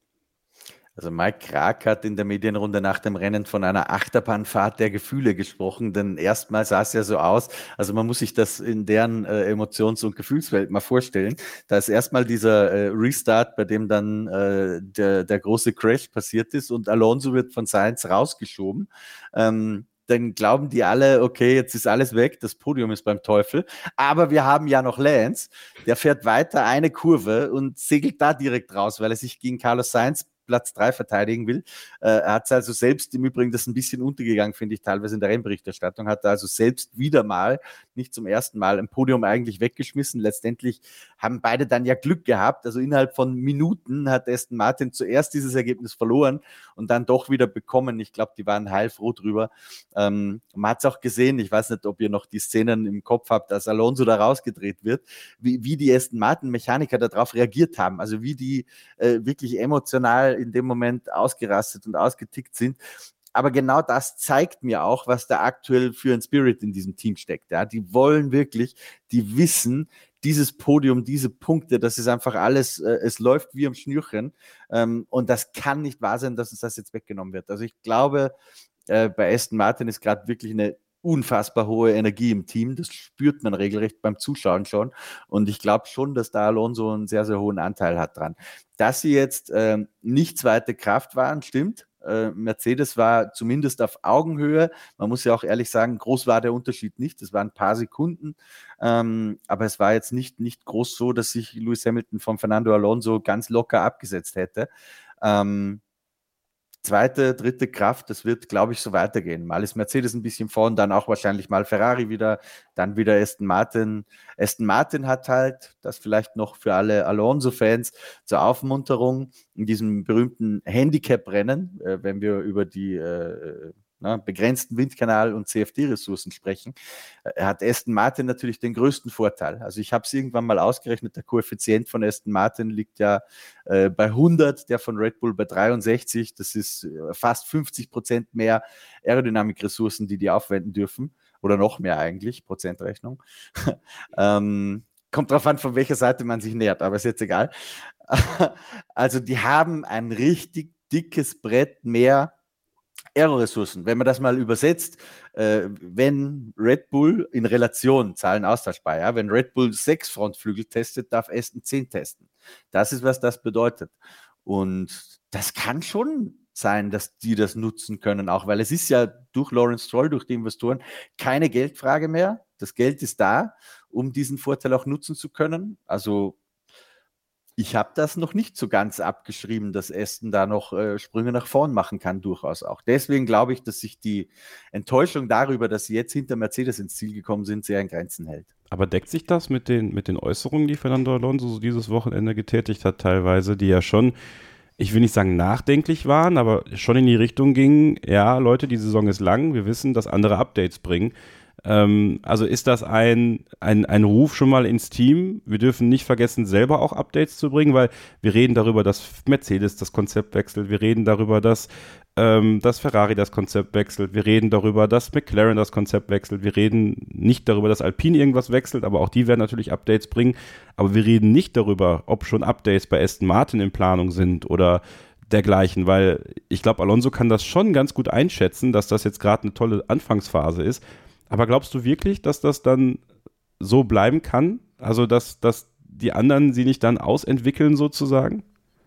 Also Mike Krag hat in der Medienrunde nach dem Rennen von einer Achterbahnfahrt der Gefühle gesprochen, denn erstmal sah es ja so aus, also man muss sich das in deren äh, Emotions- und Gefühlswelt mal vorstellen. Da ist erstmal dieser äh, Restart, bei dem dann äh, der, der große Crash passiert ist und Alonso wird von Sainz rausgeschoben. Ähm, dann glauben die alle, okay, jetzt ist alles weg, das Podium ist beim Teufel, aber wir haben ja noch Lance, der fährt weiter eine Kurve und segelt da direkt raus, weil er sich gegen Carlos Sainz Platz drei verteidigen will. Äh, er hat es also selbst, im Übrigen, das ist ein bisschen untergegangen, finde ich, teilweise in der Rennberichterstattung, hat er also selbst wieder mal, nicht zum ersten Mal, ein Podium eigentlich weggeschmissen. Letztendlich haben beide dann ja Glück gehabt. Also innerhalb von Minuten hat Aston Martin zuerst dieses Ergebnis verloren und dann doch wieder bekommen. Ich glaube, die waren heilfroh drüber. Ähm, man hat es auch gesehen, ich weiß nicht, ob ihr noch die Szenen im Kopf habt, als Alonso da rausgedreht wird, wie, wie die Aston Martin-Mechaniker darauf reagiert haben. Also wie die äh, wirklich emotional in dem Moment ausgerastet und ausgetickt sind. Aber genau das zeigt mir auch, was da aktuell für ein Spirit in diesem Team steckt. Ja, die wollen wirklich, die wissen, dieses Podium, diese Punkte, das ist einfach alles, äh, es läuft wie am Schnürchen. Ähm, und das kann nicht wahr sein, dass uns das jetzt weggenommen wird. Also ich glaube, äh, bei Aston Martin ist gerade wirklich eine unfassbar hohe Energie im Team. Das spürt man regelrecht beim Zuschauen schon. Und ich glaube schon, dass da Alonso einen sehr, sehr hohen Anteil hat dran. Dass sie jetzt äh, nicht zweite Kraft waren, stimmt. Äh, Mercedes war zumindest auf Augenhöhe. Man muss ja auch ehrlich sagen, groß war der Unterschied nicht. Es waren ein paar Sekunden. Ähm, aber es war jetzt nicht, nicht groß so, dass sich Lewis Hamilton von Fernando Alonso ganz locker abgesetzt hätte. Ähm, zweite, dritte Kraft, das wird, glaube ich, so weitergehen. Mal ist Mercedes ein bisschen vorn, dann auch wahrscheinlich mal Ferrari wieder, dann wieder Aston Martin. Aston Martin hat halt, das vielleicht noch für alle Alonso-Fans zur Aufmunterung, in diesem berühmten Handicap-Rennen, äh, wenn wir über die äh, na, begrenzten Windkanal- und C F D-Ressourcen sprechen, äh, hat Aston Martin natürlich den größten Vorteil. Also ich habe es irgendwann mal ausgerechnet, der Koeffizient von Aston Martin liegt ja äh, bei hundert, der von Red Bull bei dreiundsechzig. Das ist äh, fast fünfzig Prozent mehr Aerodynamikressourcen, die die aufwenden dürfen. Oder noch mehr eigentlich, Prozentrechnung. ähm, kommt drauf an, von welcher Seite man sich nähert, aber ist jetzt egal. Also die haben ein richtig dickes Brett mehr Aero-Ressourcen. Wenn man das mal übersetzt, äh, wenn Red Bull in Relation, Zahlen austauschbar, ja, wenn Red Bull sechs Frontflügel testet, darf Aston zehn testen. Das ist, was das bedeutet. Und das kann schon sein, dass die das nutzen können, auch weil es ist ja durch Lawrence Stroll, durch die Investoren, keine Geldfrage mehr. Das Geld ist da, um diesen Vorteil auch nutzen zu können. Also ich habe das noch nicht so ganz abgeschrieben, dass Aston da noch äh, Sprünge nach vorn machen kann, durchaus auch. Deswegen glaube ich, dass sich die Enttäuschung darüber, dass sie jetzt hinter Mercedes ins Ziel gekommen sind, sehr in Grenzen hält. Aber deckt sich das mit den, mit den Äußerungen, die Fernando Alonso so dieses Wochenende getätigt hat, teilweise, die ja schon, ich will nicht sagen nachdenklich waren, aber schon in die Richtung gingen, ja, Leute, die Saison ist lang, wir wissen, dass andere Updates bringen. Ähm, also ist das ein, ein, ein Ruf schon mal ins Team? Wir dürfen nicht vergessen, selber auch Updates zu bringen, weil wir reden darüber, dass Mercedes das Konzept wechselt, wir reden darüber, dass, ähm, dass Ferrari das Konzept wechselt, wir reden darüber, dass McLaren das Konzept wechselt, wir reden nicht darüber, dass Alpine irgendwas wechselt, aber auch die werden natürlich Updates bringen, aber wir reden nicht darüber, ob schon Updates bei Aston Martin in Planung sind oder dergleichen, weil ich glaube, Alonso kann das schon ganz gut einschätzen, dass das jetzt gerade eine tolle Anfangsphase ist. Aber glaubst du wirklich, dass das dann so bleiben kann? Also, dass, dass die anderen sie nicht dann ausentwickeln sozusagen?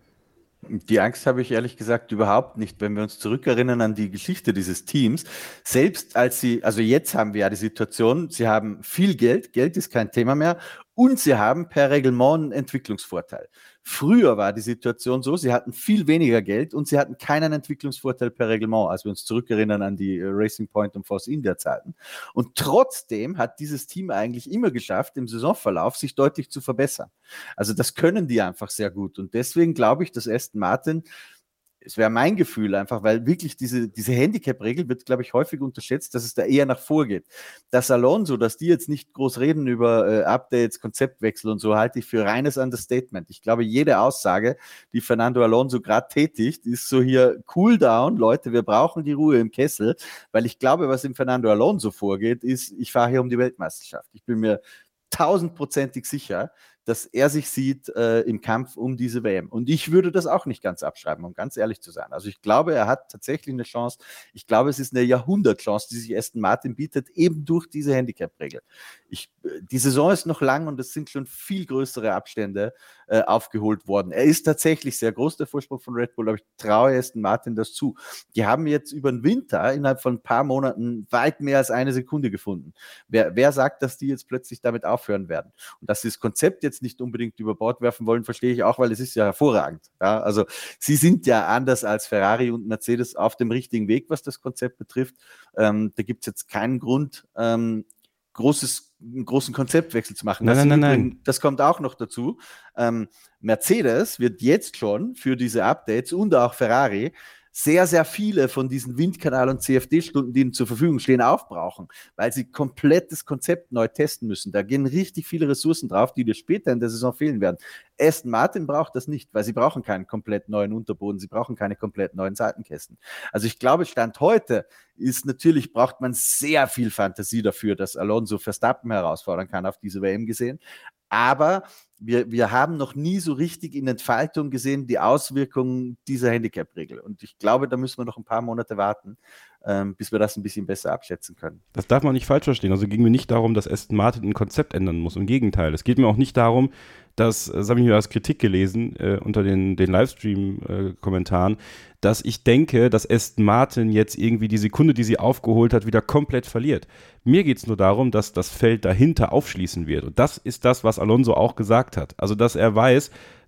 Die Angst habe ich ehrlich gesagt überhaupt nicht, wenn wir uns zurückerinnern an die Geschichte dieses Teams. Selbst als sie, also jetzt haben wir ja die Situation, sie haben viel Geld, Geld ist kein Thema mehr und sie haben per Reglement einen Entwicklungsvorteil. Früher war die Situation so, sie hatten viel weniger Geld und sie hatten keinen Entwicklungsvorteil per Reglement, als wir uns zurückerinnern an die Racing Point und Force India Zeiten. Und trotzdem hat dieses Team eigentlich immer geschafft, im Saisonverlauf sich deutlich zu verbessern. Also das können die einfach sehr gut. Und deswegen glaube ich, dass Aston Martin, es wäre mein Gefühl einfach, weil wirklich diese, diese Handicap-Regel wird, glaube ich, häufig unterschätzt, dass es da eher nach vorgeht. Das Alonso, dass die jetzt nicht groß reden über äh, Updates, Konzeptwechsel und so, halte ich für reines Understatement. Ich glaube, jede Aussage, die Fernando Alonso gerade tätigt, ist so hier cool down, Leute, wir brauchen die Ruhe im Kessel, weil ich glaube, was im Fernando Alonso vorgeht, ist, ich fahre hier um die Weltmeisterschaft. Ich bin mir tausendprozentig sicher, dass er sich sieht äh, im Kampf um diese W M. Und ich würde das auch nicht ganz abschreiben, um ganz ehrlich zu sein. Also ich glaube, er hat tatsächlich eine Chance. Ich glaube, es ist eine Jahrhundertchance, die sich Aston Martin bietet, eben durch diese Handicap-Regel. Ich, die Saison ist noch lang und es sind schon viel größere Abstände äh, aufgeholt worden. Er ist tatsächlich sehr groß, der Vorsprung von Red Bull, aber ich traue Aston Martin das zu. Die haben jetzt über den Winter innerhalb von ein paar Monaten weit mehr als eine Sekunde gefunden. Wer, wer sagt, dass die jetzt plötzlich damit aufhören werden? Und dass sie das Konzept jetzt nicht unbedingt über Bord werfen wollen, verstehe ich auch, weil es ist ja hervorragend. Ja, also sie sind ja anders als Ferrari und Mercedes auf dem richtigen Weg, was das Konzept betrifft. Ähm, da gibt es jetzt keinen Grund, ähm, großes, einen großen Konzeptwechsel zu machen. Nein, das, nein, nein, übrigens, nein. das kommt auch noch dazu. Ähm, Mercedes wird jetzt schon für diese Updates und auch Ferrari sehr, sehr viele von diesen Windkanal- und C F D-Stunden, die ihnen zur Verfügung stehen, aufbrauchen, weil sie komplett das Konzept neu testen müssen. Da gehen richtig viele Ressourcen drauf, die dir später in der Saison fehlen werden. Aston Martin braucht das nicht, weil sie brauchen keinen komplett neuen Unterboden, sie brauchen keine komplett neuen Seitenkästen. Also ich glaube, Stand heute ist natürlich, braucht man sehr viel Fantasie dafür, dass Alonso Verstappen herausfordern kann auf diese W M gesehen. Aber wir, wir haben noch nie so richtig in Entfaltung gesehen die Auswirkungen dieser Handicap-Regel. Und ich glaube, da müssen wir noch ein paar Monate warten, ähm, bis wir das ein bisschen besser abschätzen können. Das darf man nicht falsch verstehen. Also ging mir nicht darum, dass Aston Martin ein Konzept ändern muss. Im Gegenteil. Es geht mir auch nicht darum, dass, das habe ich mir als Kritik gelesen äh, unter den, den Livestream-Kommentaren, äh, dass ich denke, dass Aston Martin jetzt irgendwie die Sekunde, die sie aufgeholt hat, wieder komplett verliert. Mir geht es nur darum, dass das Feld dahinter aufschließen wird. Und das ist das, was Alonso auch gesagt hat. Also, dass er weiß,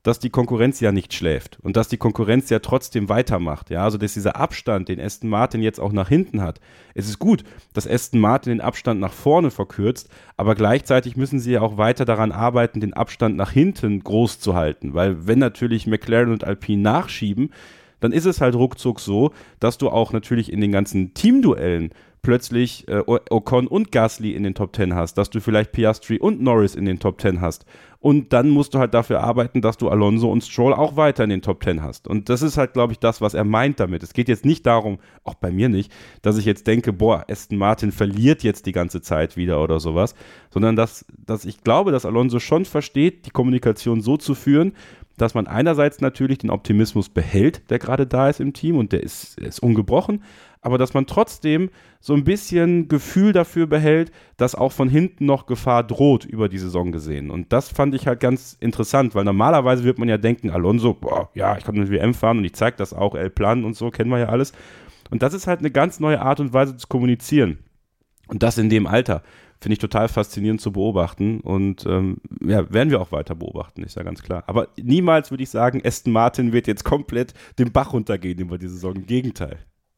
dass die Konkurrenz ja nicht schläft und dass die Konkurrenz ja trotzdem weitermacht. Ja, also dass dieser Abstand, den Aston Martin jetzt auch nach hinten hat. Es ist gut, dass Aston Martin den Abstand nach vorne verkürzt, aber gleichzeitig müssen sie ja auch weiter daran arbeiten, den Abstand nach hinten groß zu halten, weil wenn natürlich McLaren und Alpine nachschieben, dann ist es halt ruckzuck so, dass du auch natürlich in den ganzen Teamduellen plötzlich äh, Ocon und Gasly in den Top Ten hast, dass du vielleicht Piastri und Norris in den Top Ten hast. Und dann musst du halt dafür arbeiten, dass du Alonso und Stroll auch weiter in den Top Ten hast. Und das ist halt, glaube ich, das, was er meint damit. Es geht jetzt nicht darum, auch bei mir nicht, dass ich jetzt denke, boah, Aston Martin verliert jetzt die ganze Zeit wieder oder sowas, sondern dass, dass ich glaube, dass Alonso schon versteht, die Kommunikation so zu führen, dass man einerseits natürlich den Optimismus behält, der gerade da ist im Team und der ist, der ist ungebrochen, aber dass man trotzdem so ein bisschen Gefühl dafür behält, dass auch von hinten noch Gefahr droht über die Saison gesehen. Und das fand ich halt ganz interessant, weil normalerweise wird man ja denken, Alonso, boah, ja, ich kann mit W M fahren und ich zeige das auch, L-Plan und so, kennen wir ja alles. Und das ist halt eine ganz neue Art und Weise zu kommunizieren. Und das in dem Alter. Finde ich total faszinierend zu beobachten und ähm, ja, werden wir auch weiter beobachten, ist ja ganz klar. Aber niemals würde ich sagen, Aston Martin wird jetzt komplett den Bach runtergehen über die Saison, im Gegenteil.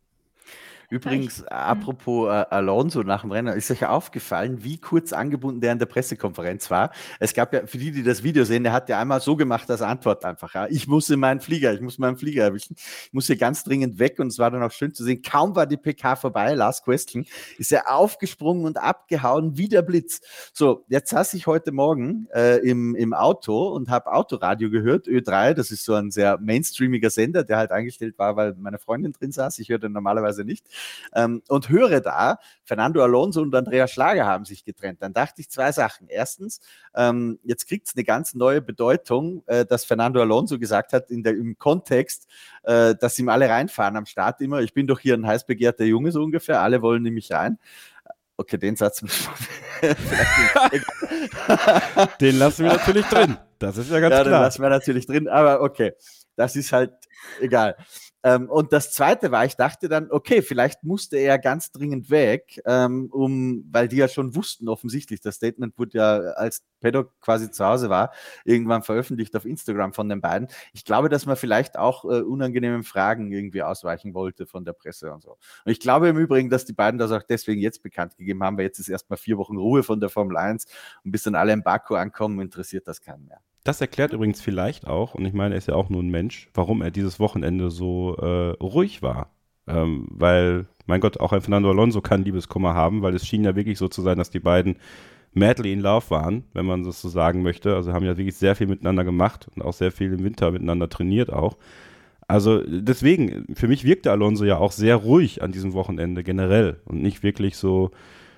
Übrigens, apropos äh, Alonso nach dem Rennen, ist euch aufgefallen, wie kurz angebunden der in der Pressekonferenz war? Es gab ja, für die, die das Video sehen, der hat ja einmal so gemacht als Antwort einfach, ja, ich muss in meinen Flieger, ich muss meinen Flieger erwischen, ich muss hier ganz dringend weg und es war dann auch schön zu sehen, kaum war die P K vorbei, Last Question, ist er aufgesprungen und abgehauen wie der Blitz. So, jetzt saß ich heute Morgen äh, im, im Auto und habe Autoradio gehört, Ö drei, das ist so ein sehr mainstreamiger Sender, der halt eingestellt war, weil meine Freundin drin saß, ich höre den normalerweise nicht. Ähm, und höre da, Fernando Alonso und Andreas Schlager haben sich getrennt. Dann dachte ich zwei Sachen. Erstens, ähm, jetzt kriegt es eine ganz neue Bedeutung, äh, dass Fernando Alonso gesagt hat, in der, im Kontext, äh, dass ihm alle reinfahren am Start immer. Ich bin doch hier ein heiß begehrter Junge so ungefähr, alle wollen nämlich rein. Okay, den Satz den lassen wir natürlich drin. Das ist ja ganz ja, klar. Den lassen wir natürlich drin, aber okay, das ist halt egal. Ähm, und das Zweite war, ich dachte dann, okay, vielleicht musste er ganz dringend weg, ähm, um, weil die ja schon wussten offensichtlich, das Statement wurde ja, als Paddock quasi zu Hause war, irgendwann veröffentlicht auf Instagram von den beiden. Ich glaube, dass man vielleicht auch äh, unangenehmen Fragen irgendwie ausweichen wollte von der Presse und so. Und ich glaube im Übrigen, dass die beiden das auch deswegen jetzt bekannt gegeben haben, weil jetzt ist erstmal vier Wochen Ruhe von der Formel eins und bis dann alle in Baku ankommen, interessiert das keinen mehr. Das erklärt übrigens vielleicht auch, und ich meine, er ist ja auch nur ein Mensch, warum er dieses Wochenende so äh, ruhig war. Ähm, weil, mein Gott, auch ein Fernando Alonso kann Liebeskummer haben, weil es schien ja wirklich so zu sein, dass die beiden madly in love waren, wenn man das so sagen möchte. Also haben ja wirklich sehr viel miteinander gemacht und auch sehr viel im Winter miteinander trainiert auch. Also deswegen, für mich wirkte Alonso ja auch sehr ruhig an diesem Wochenende generell und nicht wirklich so,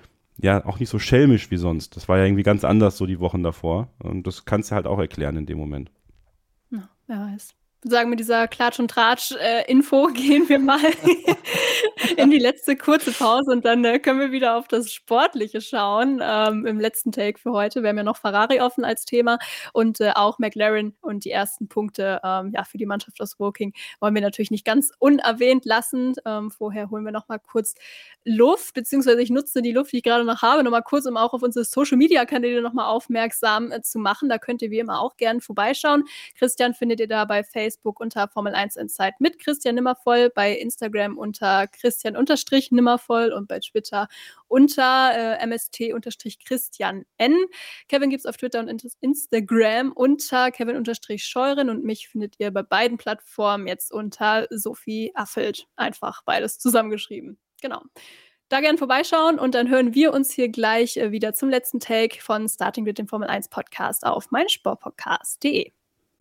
ja, auch nicht so schelmisch wie sonst. Das war ja irgendwie ganz anders so die Wochen davor. Und das kannst du halt auch erklären in dem Moment. Ja, wer weiß. Ich würde sagen, mit dieser Klatsch- und Tratsch-Info äh, gehen wir mal in die letzte kurze Pause und dann äh, können wir wieder auf das Sportliche schauen. Ähm, im letzten Take für heute. Wir haben ja noch Ferrari offen als Thema und äh, auch McLaren und die ersten Punkte ähm, ja, für die Mannschaft aus Woking wollen wir natürlich nicht ganz unerwähnt lassen. Ähm, vorher holen wir noch mal kurz Luft, beziehungsweise ich nutze die Luft, die ich gerade noch habe, noch mal kurz, um auch auf unsere Social-Media-Kanäle noch mal aufmerksam äh, zu machen. Da könnt ihr wie immer auch gerne vorbeischauen. Christian findet ihr da bei Facebook Facebook unter Formel eins Inside mit Christian Nimmervoll, bei Instagram unter Christian-Nimmervoll und bei Twitter unter äh, M S T-Christian N. Kevin gibt es auf Twitter und Instagram unter Kevin-Scheuren und mich findet ihr bei beiden Plattformen jetzt unter Sophie Affelt. Einfach beides zusammengeschrieben. Genau. Da gerne vorbeischauen und dann hören wir uns hier gleich äh, wieder zum letzten Take von Starting Grid, dem Formel eins Podcast auf meinsportpodcast punkt de.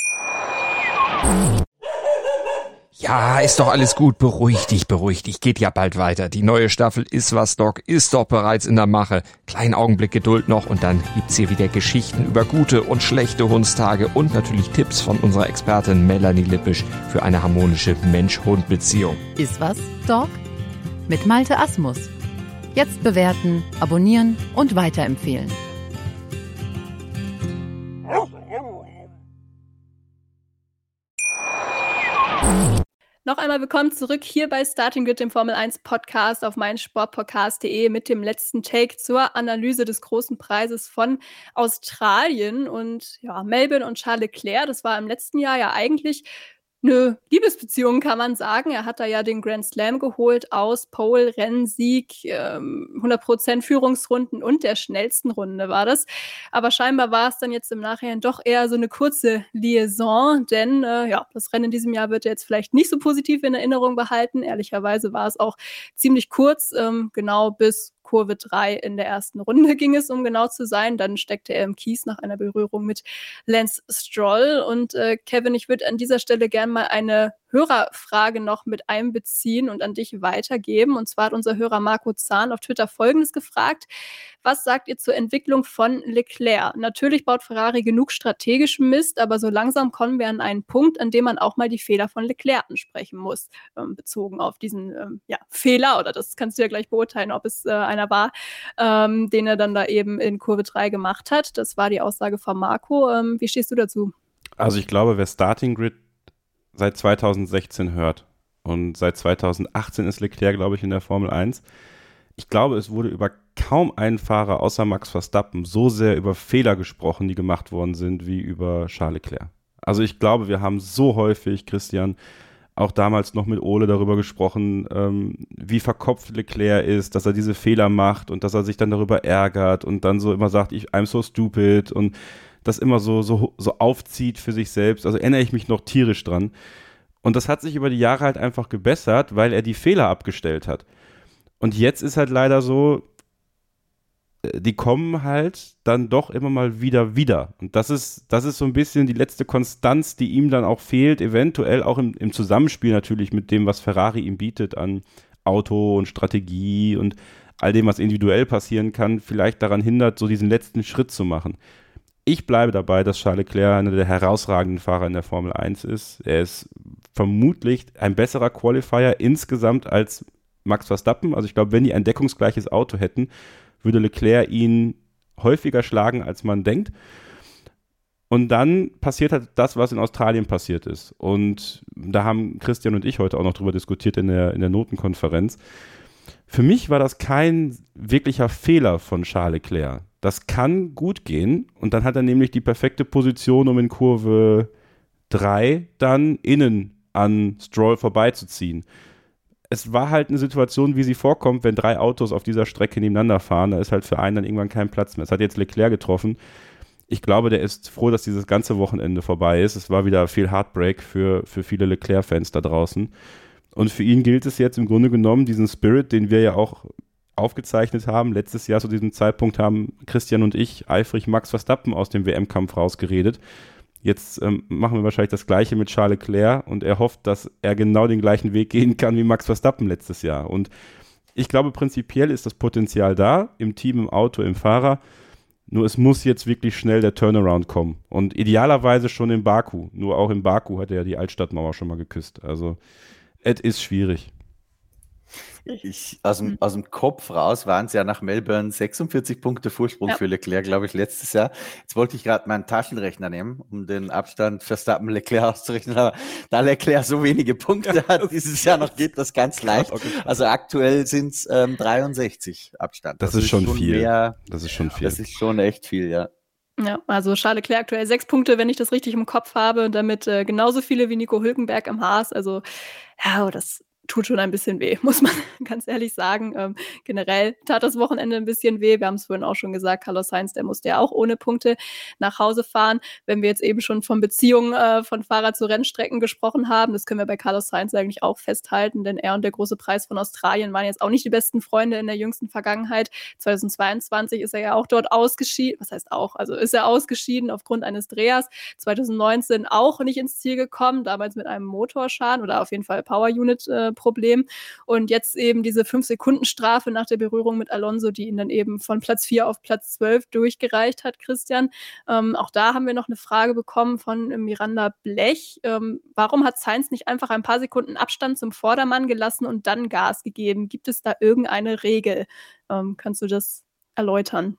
Ja, ist doch alles gut. Beruhig dich, beruhig dich. Geht ja bald weiter. Die neue Staffel Ist was, Doc ist doch bereits in der Mache. Kleinen Augenblick Geduld noch und dann gibt's hier wieder Geschichten über gute und schlechte Hundstage und natürlich Tipps von unserer Expertin Melanie Lippisch für eine harmonische Mensch-Hund-Beziehung. Ist was, Doc? Mit Malte Asmus. Jetzt bewerten, abonnieren und weiterempfehlen. Noch einmal willkommen zurück hier bei Starting Grid, dem Formel eins Podcast auf meinsportpodcast punkt de mit dem letzten Take zur Analyse des großen Preises von Australien. Und ja, Melbourne und Charles Leclerc, das war im letzten Jahr ja eigentlich eine Liebesbeziehung, kann man sagen. Er hat da ja den Grand Slam geholt aus Pole, Rennsieg, ähm, hundert Prozent Führungsrunden und der schnellsten Runde war das. Aber scheinbar war es dann jetzt im Nachhinein doch eher so eine kurze Liaison, denn äh, ja, das Rennen in diesem Jahr wird er jetzt vielleicht nicht so positiv in Erinnerung behalten. Ehrlicherweise war es auch ziemlich kurz, ähm, genau bis Kurve drei in der ersten Runde ging es, um genau zu sein. Dann steckte er im Kies nach einer Berührung mit Lance Stroll. Und äh, Kevin, ich würde an dieser Stelle gerne mal eine Hörerfrage noch mit einbeziehen und an dich weitergeben. Und zwar hat unser Hörer Marco Zahn auf Twitter Folgendes gefragt: Was sagt ihr zur Entwicklung von Leclerc? Natürlich baut Ferrari genug strategischen Mist, aber so langsam kommen wir an einen Punkt, an dem man auch mal die Fehler von Leclerc ansprechen muss, ähm, bezogen auf diesen ähm, ja, Fehler, oder das kannst du ja gleich beurteilen, ob es äh, einer war, ähm, den er dann da eben in Kurve drei gemacht hat. Das war die Aussage von Marco. Ähm, wie stehst du dazu? Also ich glaube, wer Starting Grid seit zweitausendsechzehn hört und seit zweitausendachtzehn ist Leclerc, glaube ich, in der Formel eins. Ich glaube, es wurde über kaum einen Fahrer außer Max Verstappen so sehr über Fehler gesprochen, die gemacht worden sind, wie über Charles Leclerc. Also ich glaube, wir haben so häufig, Christian, auch damals noch mit Ole darüber gesprochen, ähm, wie verkopft Leclerc ist, dass er diese Fehler macht und dass er sich dann darüber ärgert und dann so immer sagt, ich I'm so stupid und das immer so, so, so aufzieht für sich selbst. Also erinnere ich mich noch tierisch dran. Und das hat sich über die Jahre halt einfach gebessert, weil er die Fehler abgestellt hat. Und jetzt ist halt leider so, die kommen halt dann doch immer mal wieder wieder. Und das ist, das ist so ein bisschen die letzte Konstanz, die ihm dann auch fehlt, eventuell auch im, im Zusammenspiel natürlich mit dem, was Ferrari ihm bietet an Auto und Strategie und all dem, was individuell passieren kann, vielleicht daran hindert, so diesen letzten Schritt zu machen. Ich bleibe dabei, dass Charles Leclerc einer der herausragenden Fahrer in der Formel eins ist. Er ist vermutlich ein besserer Qualifier insgesamt als Max Verstappen. Also ich glaube, wenn die ein deckungsgleiches Auto hätten, würde Leclerc ihn häufiger schlagen, als man denkt. Und dann passiert halt das, was in Australien passiert ist. Und da haben Christian und ich heute auch noch drüber diskutiert in der, in der Notenkonferenz. Für mich war das kein wirklicher Fehler von Charles Leclerc. Das kann gut gehen und dann hat er nämlich die perfekte Position, um in Kurve drei dann innen an Stroll vorbeizuziehen. Es war halt eine Situation, wie sie vorkommt, wenn drei Autos auf dieser Strecke nebeneinander fahren, da ist halt für einen dann irgendwann kein Platz mehr. Es hat jetzt Leclerc getroffen. Ich glaube, der ist froh, dass dieses ganze Wochenende vorbei ist. Es war wieder viel Heartbreak für, für viele Leclerc-Fans da draußen. Und für ihn gilt es jetzt im Grunde genommen, diesen Spirit, den wir ja auch aufgezeichnet haben. Letztes Jahr zu diesem Zeitpunkt haben Christian und ich eifrig Max Verstappen aus dem W M-Kampf rausgeredet. Jetzt ähm, machen wir wahrscheinlich das Gleiche mit Charles Leclerc und er hofft, dass er genau den gleichen Weg gehen kann wie Max Verstappen letztes Jahr. Und ich glaube, prinzipiell ist das Potenzial da, im Team, im Auto, im Fahrer. Nur es muss jetzt wirklich schnell der Turnaround kommen. Und idealerweise schon in Baku. Nur auch in Baku hat er ja die Altstadtmauer schon mal geküsst. Also, es ist schwierig. Ich, aus, dem, aus dem Kopf raus waren es ja nach Melbourne sechsundvierzig Punkte Vorsprung ja. für Leclerc, glaube ich, letztes Jahr. Jetzt wollte ich gerade meinen Taschenrechner nehmen, um den Abstand Verstappen-Leclerc auszurechnen. Aber da Leclerc so wenige Punkte hat dieses Jahr noch, geht das ganz leicht. Also aktuell sind es ähm, dreiundsechzig Abstand. Das, das ist schon, schon viel. Mehr, das ist schon viel. Das ist schon echt viel, ja. Ja, also Charles Leclerc aktuell sechs Punkte, wenn ich das richtig im Kopf habe, und damit äh, genauso viele wie Nico Hülkenberg im Haas. Also, ja, das tut schon ein bisschen weh, muss man ganz ehrlich sagen. Ähm, generell tat das Wochenende ein bisschen weh. Wir haben es vorhin auch schon gesagt, Carlos Sainz, der musste ja auch ohne Punkte nach Hause fahren. Wenn wir jetzt eben schon von Beziehungen äh, von Fahrer zu Rennstrecken gesprochen haben, das können wir bei Carlos Sainz eigentlich auch festhalten, denn er und der große Preis von Australien waren jetzt auch nicht die besten Freunde in der jüngsten Vergangenheit. zweitausendzweiundzwanzig ist er ja auch dort ausgeschieden. Was heißt auch? Also ist er ausgeschieden aufgrund eines Drehers. zweitausendneunzehn auch nicht ins Ziel gekommen, damals mit einem Motorschaden oder auf jeden Fall Power Unit äh, Problem. Und jetzt eben diese fünf Sekunden Strafe nach der Berührung mit Alonso, die ihn dann eben von Platz vier auf Platz zwölf durchgereicht hat, Christian. Ähm, auch da haben wir noch eine Frage bekommen von Miranda Blech. Ähm, warum hat Sainz nicht einfach ein paar Sekunden Abstand zum Vordermann gelassen und dann Gas gegeben? Gibt es da irgendeine Regel? Ähm, kannst du das erläutern?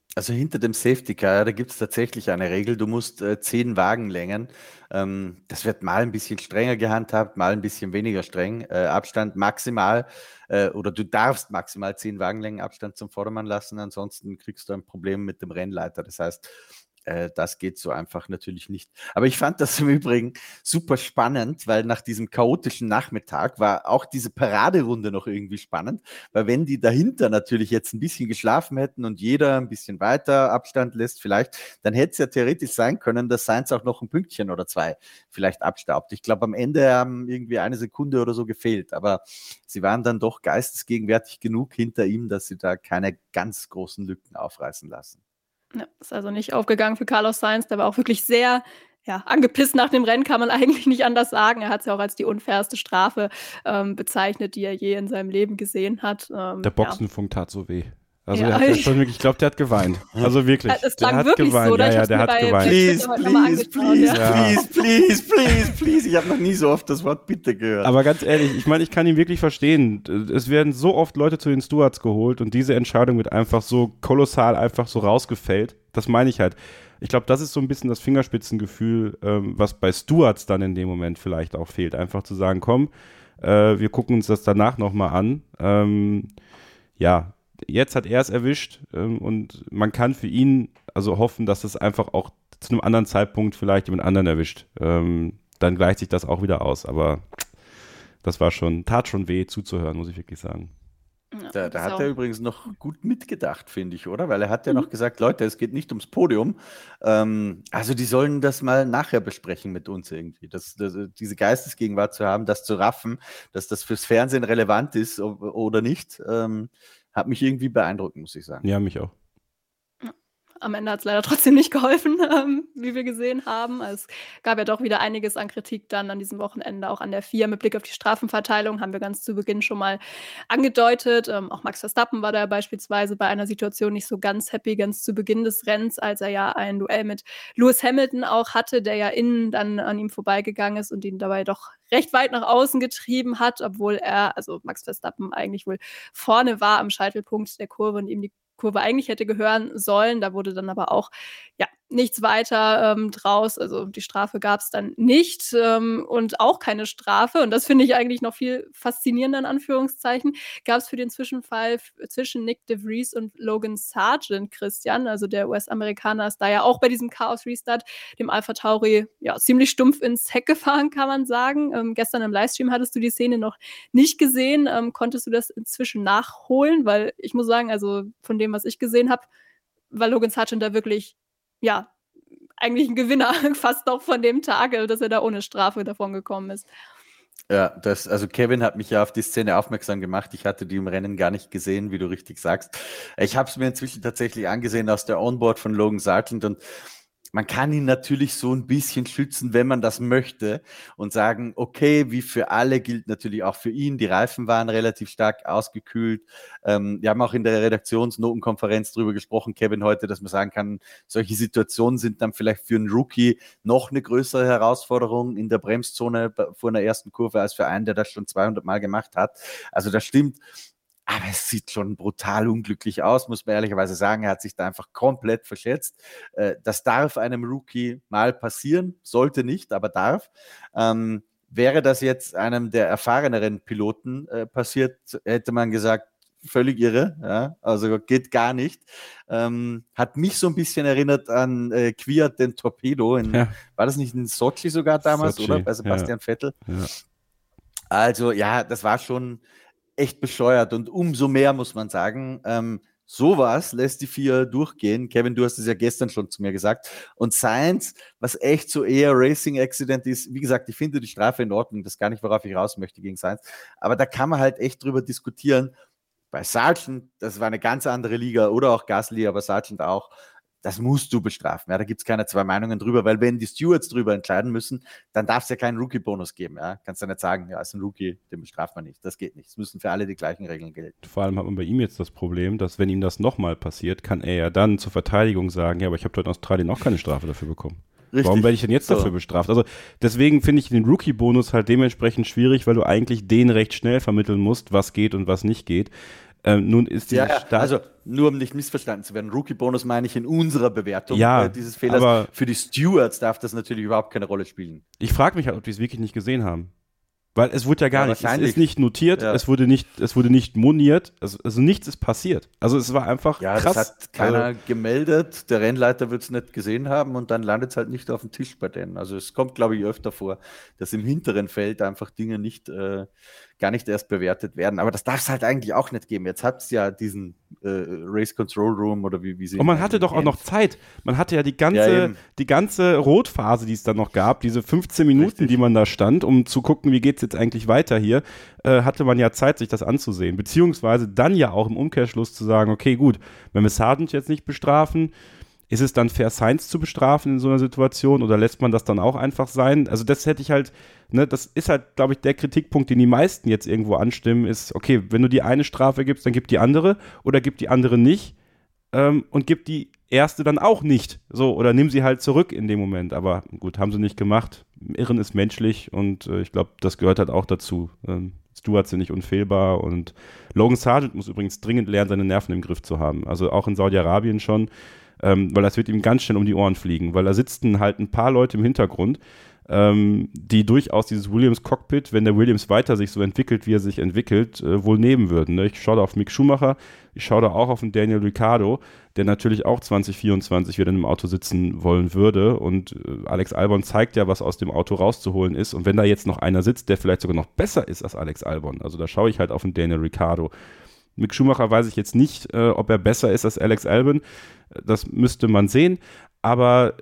Also hinter dem Safety Car, ja, da gibt es tatsächlich eine Regel, du musst äh, zehn Wagenlängen, ähm, das wird mal ein bisschen strenger gehandhabt, mal ein bisschen weniger streng, äh, Abstand maximal äh, oder du darfst maximal zehn Wagenlängen Abstand zum Vordermann lassen, ansonsten kriegst du ein Problem mit dem Rennleiter, das heißt, äh, das geht so einfach natürlich nicht. Aber ich fand das im Übrigen super spannend, weil nach diesem chaotischen Nachmittag war auch diese Paraderunde noch irgendwie spannend, weil wenn die dahinter natürlich jetzt ein bisschen geschlafen hätten und jeder ein bisschen weiter Abstand lässt vielleicht, dann hätte es ja theoretisch sein können, dass Sainz auch noch ein Pünktchen oder zwei vielleicht abstaubt. Ich glaube, am Ende haben irgendwie eine Sekunde oder so gefehlt, aber sie waren dann doch geistesgegenwärtig genug hinter ihm, dass sie da keine ganz großen Lücken aufreißen lassen. Ja, ist also nicht aufgegangen für Carlos Sainz. Der war auch wirklich sehr ja, angepisst nach dem Rennen, kann man eigentlich nicht anders sagen. Er hat es ja auch als die unfairste Strafe ähm, bezeichnet, die er je in seinem Leben gesehen hat. Ähm, Der Boxenfunk ja. tat so weh. Also ja, er hat ja schon wirklich, ich glaube, der hat geweint. Also wirklich. Es klang der hat wirklich geweint. so, oder? Ja, Ich ja, hab's der mir hat bei geweint. Please, heute mal please, angeschaut, please, ja. please, please, please, please, please. Ich habe noch nie so oft das Wort bitte gehört. Aber ganz ehrlich, ich meine, ich kann ihn wirklich verstehen. Es werden so oft Leute zu den Stewards geholt und diese Entscheidung wird einfach so kolossal einfach so rausgefällt. Das meine ich halt. Ich glaube, das ist so ein bisschen das Fingerspitzengefühl, ähm, was bei Stewards dann in dem Moment vielleicht auch fehlt. Einfach zu sagen, komm, äh, wir gucken uns das danach nochmal an. Ähm, ja, jetzt hat er es erwischt ähm, und man kann für ihn also hoffen, dass es einfach auch zu einem anderen Zeitpunkt vielleicht jemand anderen erwischt. Ähm, dann gleicht sich das auch wieder aus, aber das war schon, tat schon weh zuzuhören, muss ich wirklich sagen. Ja, Da, das da hat auch. er übrigens noch gut mitgedacht, finde ich, oder? Weil er hat ja noch gesagt, Leute, es geht nicht ums Podium. Ähm, also die sollen das mal nachher besprechen mit uns irgendwie. Das, das, diese Geistesgegenwart zu haben, das zu raffen, dass das fürs Fernsehen relevant ist o- oder nicht, ähm, hat mich irgendwie beeindruckt, muss ich sagen. Ja, mich auch. Am Ende hat es leider trotzdem nicht geholfen, ähm, wie wir gesehen haben. Es gab ja doch wieder einiges an Kritik dann an diesem Wochenende, auch an der F I A mit Blick auf die Strafenverteilung, haben wir ganz zu Beginn schon mal angedeutet. Ähm, auch Max Verstappen war da beispielsweise bei einer Situation nicht so ganz happy, ganz zu Beginn des Rennens, als er ja ein Duell mit Lewis Hamilton auch hatte, der ja innen dann an ihm vorbeigegangen ist und ihn dabei doch recht weit nach außen getrieben hat, obwohl er, also Max Verstappen eigentlich wohl vorne war am Scheitelpunkt der Kurve und ihm die Kurve eigentlich hätte gehören sollen. Da wurde dann aber auch ja, nichts weiter ähm, draus. Also die Strafe gab es dann nicht ähm, und auch keine Strafe. Und das finde ich eigentlich noch viel faszinierender in Anführungszeichen. Gab es für den Zwischenfall f- zwischen Nick de Vries und Logan Sargent, Christian. Also der U S-Amerikaner ist da ja auch bei diesem Chaos-Restart dem Alpha Tauri ja, ziemlich stumpf ins Heck gefahren, kann man sagen. Ähm, gestern im Livestream hattest du die Szene noch nicht gesehen. Ähm, konntest du das inzwischen nachholen? Weil ich muss sagen, also von dem, was ich gesehen habe, war Logan Sargent da wirklich, ja, eigentlich ein Gewinner fast noch von dem Tag, dass er da ohne Strafe davon gekommen ist. Ja, das, also Kevin hat mich ja auf die Szene aufmerksam gemacht. Ich hatte die im Rennen gar nicht gesehen, wie du richtig sagst. Ich habe es mir inzwischen tatsächlich angesehen aus der Onboard von Logan Sargent und man kann ihn natürlich so ein bisschen schützen, wenn man das möchte und sagen, okay, wie für alle gilt natürlich auch für ihn. Die Reifen waren relativ stark ausgekühlt. Ähm, wir haben auch in der Redaktionsnotenkonferenz darüber gesprochen, Kevin, heute, dass man sagen kann, solche Situationen sind dann vielleicht für einen Rookie noch eine größere Herausforderung in der Bremszone vor einer ersten Kurve als für einen, der das schon zweihundert Mal gemacht hat. Also das stimmt. Aber es sieht schon brutal unglücklich aus, muss man ehrlicherweise sagen. Er hat sich da einfach komplett verschätzt. Das darf einem Rookie mal passieren, sollte nicht, aber darf. Ähm, wäre das jetzt einem der erfahreneren Piloten äh, passiert, hätte man gesagt, völlig irre, ja? Also geht gar nicht. Ähm, hat mich so ein bisschen erinnert an äh, Kwiat den Torpedo. In, ja. War das nicht in Sochi sogar damals, Sochi, oder? Bei Sebastian ja. Vettel. Ja. Also ja, das war schon echt bescheuert und umso mehr muss man sagen, ähm, sowas lässt die vier durchgehen. Kevin, du hast es ja gestern schon zu mir gesagt. Und Sainz, was echt so eher Racing-Accident ist, wie gesagt, ich finde die Strafe in Ordnung, das ist gar nicht, worauf ich raus möchte gegen Sainz, aber da kann man halt echt drüber diskutieren. Bei Sargent, das war eine ganz andere Liga, oder auch Gasly, aber Sargent auch, das musst du bestrafen. Ja, da gibt es keine zwei Meinungen drüber, weil wenn die Stewards drüber entscheiden müssen, dann darf es ja keinen Rookie-Bonus geben. Ja? Kannst du nicht sagen, ja, ist ein Rookie, den bestraft man nicht. Das geht nicht. Es müssen für alle die gleichen Regeln gelten. Vor allem hat man bei ihm jetzt das Problem, dass wenn ihm das nochmal passiert, kann er ja dann zur Verteidigung sagen, ja, aber ich habe dort in Australien auch keine Strafe dafür bekommen. Richtig. Warum werde ich denn jetzt so. dafür bestraft? Also deswegen finde ich den Rookie-Bonus halt dementsprechend schwierig, weil du eigentlich den recht schnell vermitteln musst, was geht und was nicht geht. Ähm, nun ist ja, diese ja, also nur um nicht missverstanden zu werden, Rookie-Bonus meine ich in unserer Bewertung ja, äh, dieses Fehlers. Aber für die Stewards darf das natürlich überhaupt keine Rolle spielen. Ich frage mich halt, ob die es wirklich nicht gesehen haben. Weil es wurde ja gar Ja, nicht, es ist nicht notiert, ja. es wurde nicht, es wurde nicht moniert, also, also nichts ist passiert. Also es war einfach ja, krass. Das hat keiner also, gemeldet, der Rennleiter wird es nicht gesehen haben und dann landet es halt nicht auf dem Tisch bei denen. Also es kommt, glaube ich, öfter vor, dass im hinteren Feld einfach Dinge nicht, äh, gar nicht erst bewertet werden. Aber das darf es halt eigentlich auch nicht geben. Jetzt hat es ja diesen äh, Race Control Room oder wie, wie sie Und man hatte doch auch noch Zeit. Man hatte ja die ganze, Ja, die ganze Rotphase, die es dann noch gab, diese fünfzehn Minuten, Richtig. die man da stand, um zu gucken, wie geht es jetzt eigentlich weiter hier, äh, hatte man ja Zeit, sich das anzusehen. Beziehungsweise dann ja auch im Umkehrschluss zu sagen, okay, gut, wenn wir Sargent jetzt nicht bestrafen, ist es dann fair, Sainz zu bestrafen in so einer Situation oder lässt man das dann auch einfach sein? Also das hätte ich halt, ne, das ist halt, glaube ich, der Kritikpunkt, den die meisten jetzt irgendwo anstimmen, ist, okay, wenn du die eine Strafe gibst, dann gib die andere oder gib die andere nicht ähm, und gib die erste dann auch nicht. So, oder nimm sie halt zurück in dem Moment. Aber gut, haben sie nicht gemacht. Irren ist menschlich und äh, ich glaube, das gehört halt auch dazu. Ähm, Stewards sind nicht unfehlbar und Logan Sargent muss übrigens dringend lernen, seine Nerven im Griff zu haben. Also auch in Saudi-Arabien schon. Ähm, weil das wird ihm ganz schnell um die Ohren fliegen, weil da sitzen halt ein paar Leute im Hintergrund, ähm, die durchaus dieses Williams-Cockpit, wenn der Williams weiter sich so entwickelt, wie er sich entwickelt, äh, wohl nehmen würden. Ne? Ich schaue da auf Mick Schumacher, ich schaue da auch auf den Daniel Ricciardo, der natürlich auch zwanzig vierundzwanzig wieder in einem Auto sitzen wollen würde und äh, Alex Albon zeigt ja, was aus dem Auto rauszuholen ist und wenn da jetzt noch einer sitzt, der vielleicht sogar noch besser ist als Alex Albon, also da schaue ich halt auf den Daniel Ricciardo. Mick Schumacher weiß ich jetzt nicht, äh, ob er besser ist als Alex Albon. Das müsste man sehen. Aber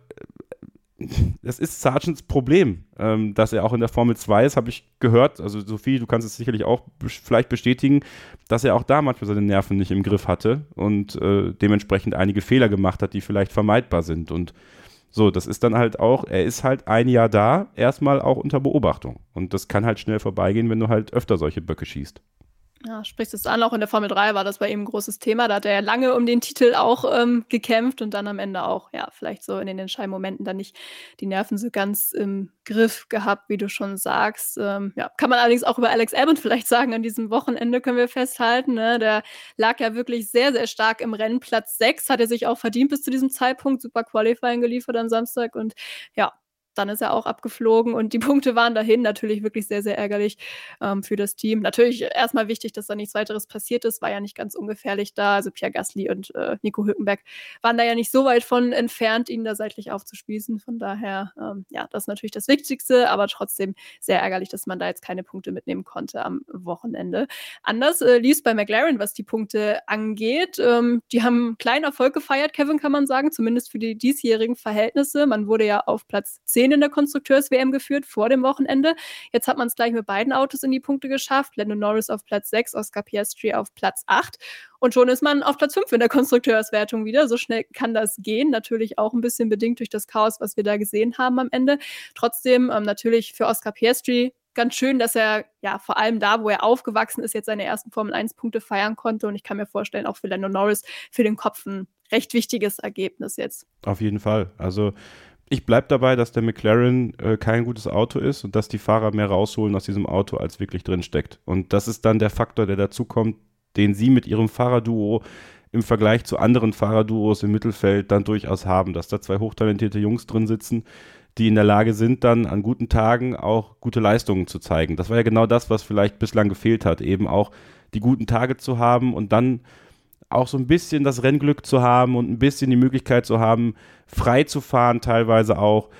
das ist Sargents Problem, ähm, dass er auch in der Formel zwei ist, habe ich gehört. Also Sophie, du kannst es sicherlich auch be- vielleicht bestätigen, dass er auch da manchmal seine Nerven nicht im Griff hatte und äh, dementsprechend einige Fehler gemacht hat, die vielleicht vermeidbar sind. Und so, das ist dann halt auch, er ist halt ein Jahr da, erstmal auch unter Beobachtung. Und das kann halt schnell vorbeigehen, wenn du halt öfter solche Böcke schießt. Ja, sprichst es an, auch in der Formel drei war das bei ihm ein großes Thema. Da hat er ja lange um den Titel auch ähm, gekämpft und dann am Ende auch, ja, vielleicht so in den entscheidenden Momenten dann nicht die Nerven so ganz im Griff gehabt, wie du schon sagst. Ähm, ja, kann man allerdings auch über Alex Albon vielleicht sagen, an diesem Wochenende können wir festhalten. Ne? Der lag ja wirklich sehr, sehr stark im Rennen. Platz sechs hat er sich auch verdient bis zu diesem Zeitpunkt. Super Qualifying geliefert am Samstag und ja, dann ist er auch abgeflogen und die Punkte waren dahin. Natürlich wirklich sehr, sehr ärgerlich ähm, für das Team. Natürlich erstmal wichtig, dass da nichts weiteres passiert ist. War ja nicht ganz ungefährlich da. Also Pierre Gasly und äh, Nico Hülkenberg waren da ja nicht so weit von entfernt, ihn da seitlich aufzuspießen. Von daher, ähm, ja, das ist natürlich das Wichtigste, aber trotzdem sehr ärgerlich, dass man da jetzt keine Punkte mitnehmen konnte am Wochenende. Anders äh, lief es bei McLaren, was die Punkte angeht. Ähm, die haben einen kleinen Erfolg gefeiert, Kevin, kann man sagen, zumindest für die diesjährigen Verhältnisse. Man wurde ja auf Platz zehn in der Konstrukteurs-W M geführt vor dem Wochenende. Jetzt hat man es gleich mit beiden Autos in die Punkte geschafft. Lando Norris auf Platz sechs, Oscar Piastri auf Platz acht. Und schon ist man auf Platz fünf in der Konstrukteurswertung wieder. So schnell kann das gehen. Natürlich auch ein bisschen bedingt durch das Chaos, was wir da gesehen haben am Ende. Trotzdem ähm, natürlich für Oscar Piastri ganz schön, dass er ja vor allem da, wo er aufgewachsen ist, jetzt seine ersten Formel eins Punkte feiern konnte. Und ich kann mir vorstellen, auch für Lando Norris für den Kopf ein recht wichtiges Ergebnis jetzt. Auf jeden Fall. Also ich bleibe dabei, dass der McLaren äh, kein gutes Auto ist und dass die Fahrer mehr rausholen aus diesem Auto, als wirklich drin steckt. Und das ist dann der Faktor, der dazu kommt, den sie mit ihrem Fahrerduo im Vergleich zu anderen Fahrerduos im Mittelfeld dann durchaus haben, dass da zwei hochtalentierte Jungs drin sitzen, die in der Lage sind, dann an guten Tagen auch gute Leistungen zu zeigen. Das war ja genau das, was vielleicht bislang gefehlt hat, eben auch die guten Tage zu haben und dann auch so ein bisschen das Rennglück zu haben und ein bisschen die Möglichkeit zu haben, frei zu fahren teilweise auch.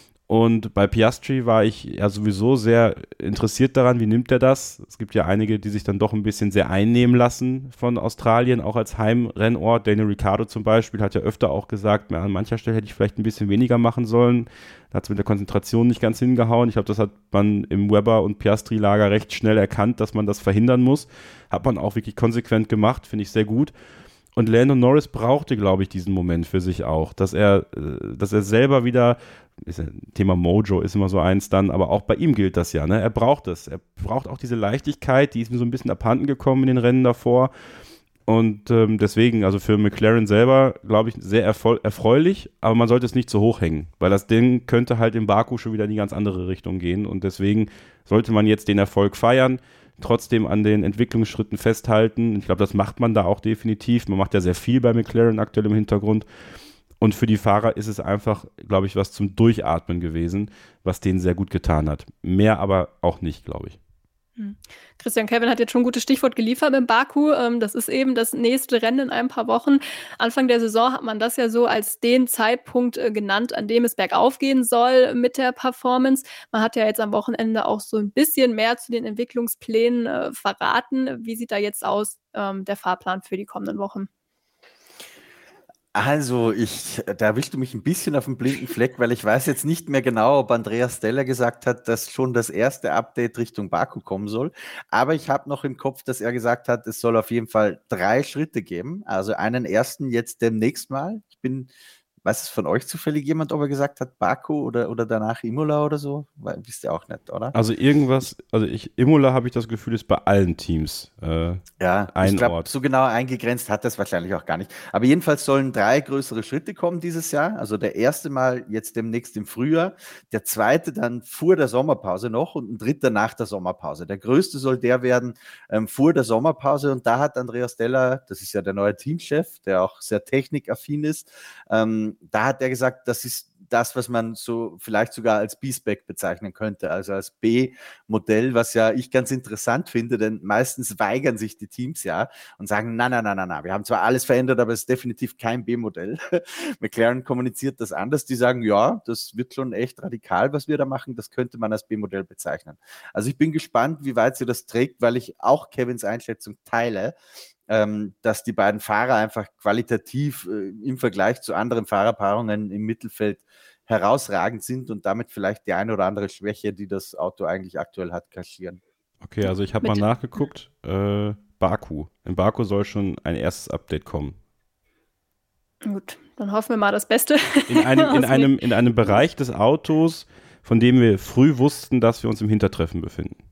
Und bei Piastri war ich ja sowieso sehr interessiert daran, wie nimmt er das? Es gibt ja einige, die sich dann doch ein bisschen sehr einnehmen lassen von Australien, auch als Heimrennort. Daniel Ricciardo zum Beispiel hat ja öfter auch gesagt, an mancher Stelle hätte ich vielleicht ein bisschen weniger machen sollen. Da hat es mit der Konzentration nicht ganz hingehauen. Ich glaube, das hat man im Webber- und Piastri-Lager recht schnell erkannt, dass man das verhindern muss. Hat man auch wirklich konsequent gemacht, finde ich sehr gut. Und Lando Norris brauchte, glaube ich, diesen Moment für sich auch, dass er, dass er selber wieder, ist ja, Thema Mojo ist immer so eins dann, aber auch bei ihm gilt das ja, ne? Er braucht es. Er braucht auch diese Leichtigkeit, die ist mir so ein bisschen abhanden gekommen in den Rennen davor. Und ähm, deswegen, also für McLaren selber, glaube ich, sehr erfol- erfreulich, aber man sollte es nicht zu hoch hängen, weil das Ding könnte halt in Baku schon wieder in die ganz andere Richtung gehen und deswegen sollte man jetzt den Erfolg feiern. trotzdem an den Entwicklungsschritten festhalten. Ich glaube, das macht man da auch definitiv. Man macht ja sehr viel bei McLaren aktuell im Hintergrund. Und für die Fahrer ist es einfach, glaube ich, was zum Durchatmen gewesen, was denen sehr gut getan hat. Mehr aber auch nicht, glaube ich. Christian Kevin hat jetzt schon ein gutes Stichwort geliefert im Baku. Das ist eben das nächste Rennen in ein paar Wochen. Anfang der Saison hat man das ja so als den Zeitpunkt genannt, an dem es bergauf gehen soll mit der Performance. Man hat ja jetzt am Wochenende auch so ein bisschen mehr zu den Entwicklungsplänen äh, verraten. Wie sieht da jetzt aus, ähm, der Fahrplan für die kommenden Wochen? Also, ich, da erwischst du mich ein bisschen auf den blinden Fleck, weil ich weiß jetzt nicht mehr genau, ob Andreas Steller gesagt hat, dass schon das erste Update Richtung Baku kommen soll. Aber ich habe noch im Kopf, dass er gesagt hat, es soll auf jeden Fall drei Schritte geben. Also einen ersten jetzt demnächst mal. Ich bin, weiß es von euch zufällig jemand, ob er gesagt hat, Baku oder, oder danach Imola oder so? Weil, wisst ihr auch nicht, oder? Also irgendwas, also ich, Imola habe ich das Gefühl, ist bei allen Teams äh, Ja, ein ich glaube, Ort. so genau eingegrenzt hat das wahrscheinlich auch gar nicht. Aber jedenfalls sollen drei größere Schritte kommen dieses Jahr. Also der erste Mal jetzt demnächst im Frühjahr, der zweite dann vor der Sommerpause noch und ein dritter nach der Sommerpause. Der größte soll der werden ähm, vor der Sommerpause und da hat Andreas Steller, das ist ja der neue Teamchef, der auch sehr technikaffin ist, ähm, da hat er gesagt, das ist das, was man so vielleicht sogar als B-Spec bezeichnen könnte, also als B-Modell, was ja ich ganz interessant finde, denn meistens weigern sich die Teams ja und sagen, na, na, na, na, na, wir haben zwar alles verändert, aber es ist definitiv kein B-Modell. McLaren kommuniziert das anders, die sagen, ja, das wird schon echt radikal, was wir da machen, das könnte man als B-Modell bezeichnen. Also ich bin gespannt, wie weit sie das trägt, weil ich auch Kevins Einschätzung teile, Ähm, dass die beiden Fahrer einfach qualitativ äh, im Vergleich zu anderen Fahrerpaarungen im Mittelfeld herausragend sind und damit vielleicht die eine oder andere Schwäche, die das Auto eigentlich aktuell hat, kaschieren. Okay, also ich habe mal nachgeguckt. Äh, Baku. In Baku soll schon ein erstes Update kommen. Gut, dann hoffen wir mal das Beste. In einem, in einem, in einem Bereich des Autos, von dem wir früh wussten, dass wir uns im Hintertreffen befinden.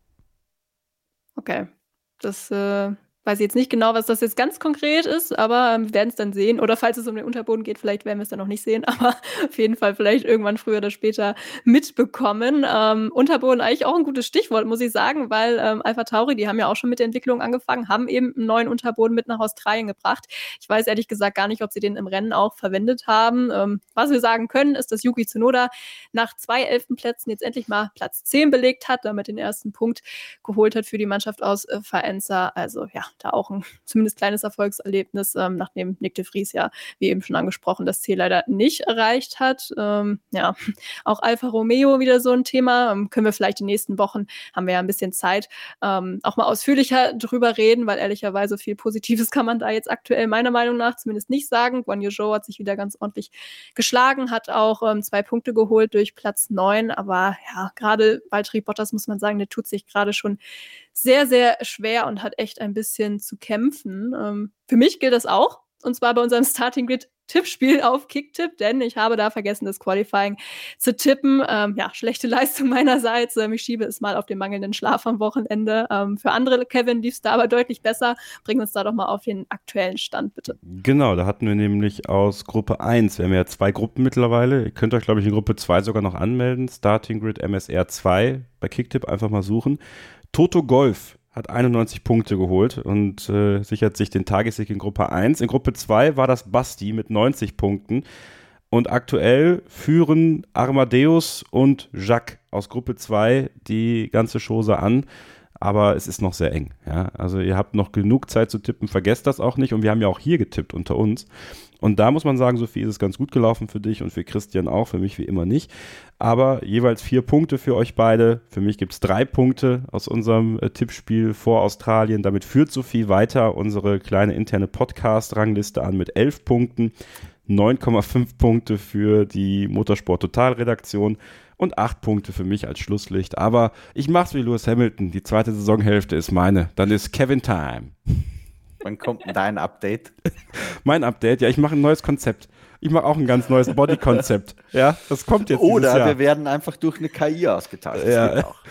Okay, das äh, weiß ich jetzt nicht genau, was das jetzt ganz konkret ist, aber ähm, wir werden es dann sehen. Oder falls es um den Unterboden geht, vielleicht werden wir es dann noch nicht sehen, aber auf jeden Fall vielleicht irgendwann früher oder später mitbekommen. Ähm, Unterboden eigentlich auch ein gutes Stichwort, muss ich sagen, weil ähm, AlphaTauri, die haben ja auch schon mit der Entwicklung angefangen, haben eben einen neuen Unterboden mit nach Australien gebracht. Ich weiß ehrlich gesagt gar nicht, ob sie den im Rennen auch verwendet haben. Ähm, was wir sagen können, ist, dass Yuki Tsunoda nach zwei elften Plätzen jetzt endlich mal Platz zehn belegt hat, damit den ersten Punkt geholt hat für die Mannschaft aus äh, Faenza. Also ja, da auch ein zumindest kleines Erfolgserlebnis, ähm, nachdem Nick de Vries ja, wie eben schon angesprochen, das Ziel leider nicht erreicht hat. Ähm, ja, auch Alfa Romeo wieder so ein Thema. Ähm, können wir vielleicht die nächsten Wochen, haben wir ja ein bisschen Zeit, ähm, auch mal ausführlicher drüber reden, weil ehrlicherweise viel Positives kann man da jetzt aktuell meiner Meinung nach zumindest nicht sagen. Guan Yu Zhou hat sich wieder ganz ordentlich geschlagen, hat auch ähm, zwei Punkte geholt durch Platz neun, aber ja, gerade Valtteri Bottas, muss man sagen, der tut sich gerade schon sehr, sehr schwer und hat echt ein bisschen zu kämpfen. Ähm, für mich gilt das auch, und zwar bei unserem Starting Grid Tippspiel auf Kicktipp, denn ich habe da vergessen, das Qualifying zu tippen. Ähm, ja, schlechte Leistung meinerseits. Ähm, ich schiebe es mal auf den mangelnden Schlaf am Wochenende. Ähm, für andere, Kevin, lief es da aber deutlich besser. Bring uns da doch mal auf den aktuellen Stand, bitte. Genau, da hatten wir nämlich aus Gruppe eins, wir haben ja zwei Gruppen mittlerweile. Ihr könnt euch, glaube ich, in Gruppe zwei sogar noch anmelden. Starting Grid M S R zwei bei Kicktipp einfach mal suchen. Toto Golf hat einundneunzig Punkte geholt und äh, sichert sich den Tagessieg in Gruppe eins. In Gruppe zwei war das Basti mit neunzig Punkten und aktuell führen Armadeus und Jacques aus Gruppe zwei die ganze Chose an, aber es ist noch sehr eng. Ja? Also ihr habt noch genug Zeit zu tippen, vergesst das auch nicht und wir haben ja auch hier getippt unter uns. Und da muss man sagen, Sophie, ist es ganz gut gelaufen für dich und für Christian auch, für mich wie immer nicht. Aber jeweils vier Punkte für euch beide. Für mich gibt es drei Punkte aus unserem äh, Tippspiel vor Australien. Damit führt Sophie weiter unsere kleine interne Podcast-Rangliste an mit elf Punkten. neun Komma fünf Punkte für die Motorsport-Total-Redaktion und acht Punkte für mich als Schlusslicht. Aber ich mach's wie Lewis Hamilton. Die zweite Saisonhälfte ist meine. Dann ist Kevin Time. Wann kommt denn dein Update? Mein Update? Ja, ich mache ein neues Konzept. Ich mache auch ein ganz neues Body-Konzept. Ja, das kommt jetzt Oder Jahr. wir werden einfach durch eine K I ausgetauscht. Das ja. geht auch.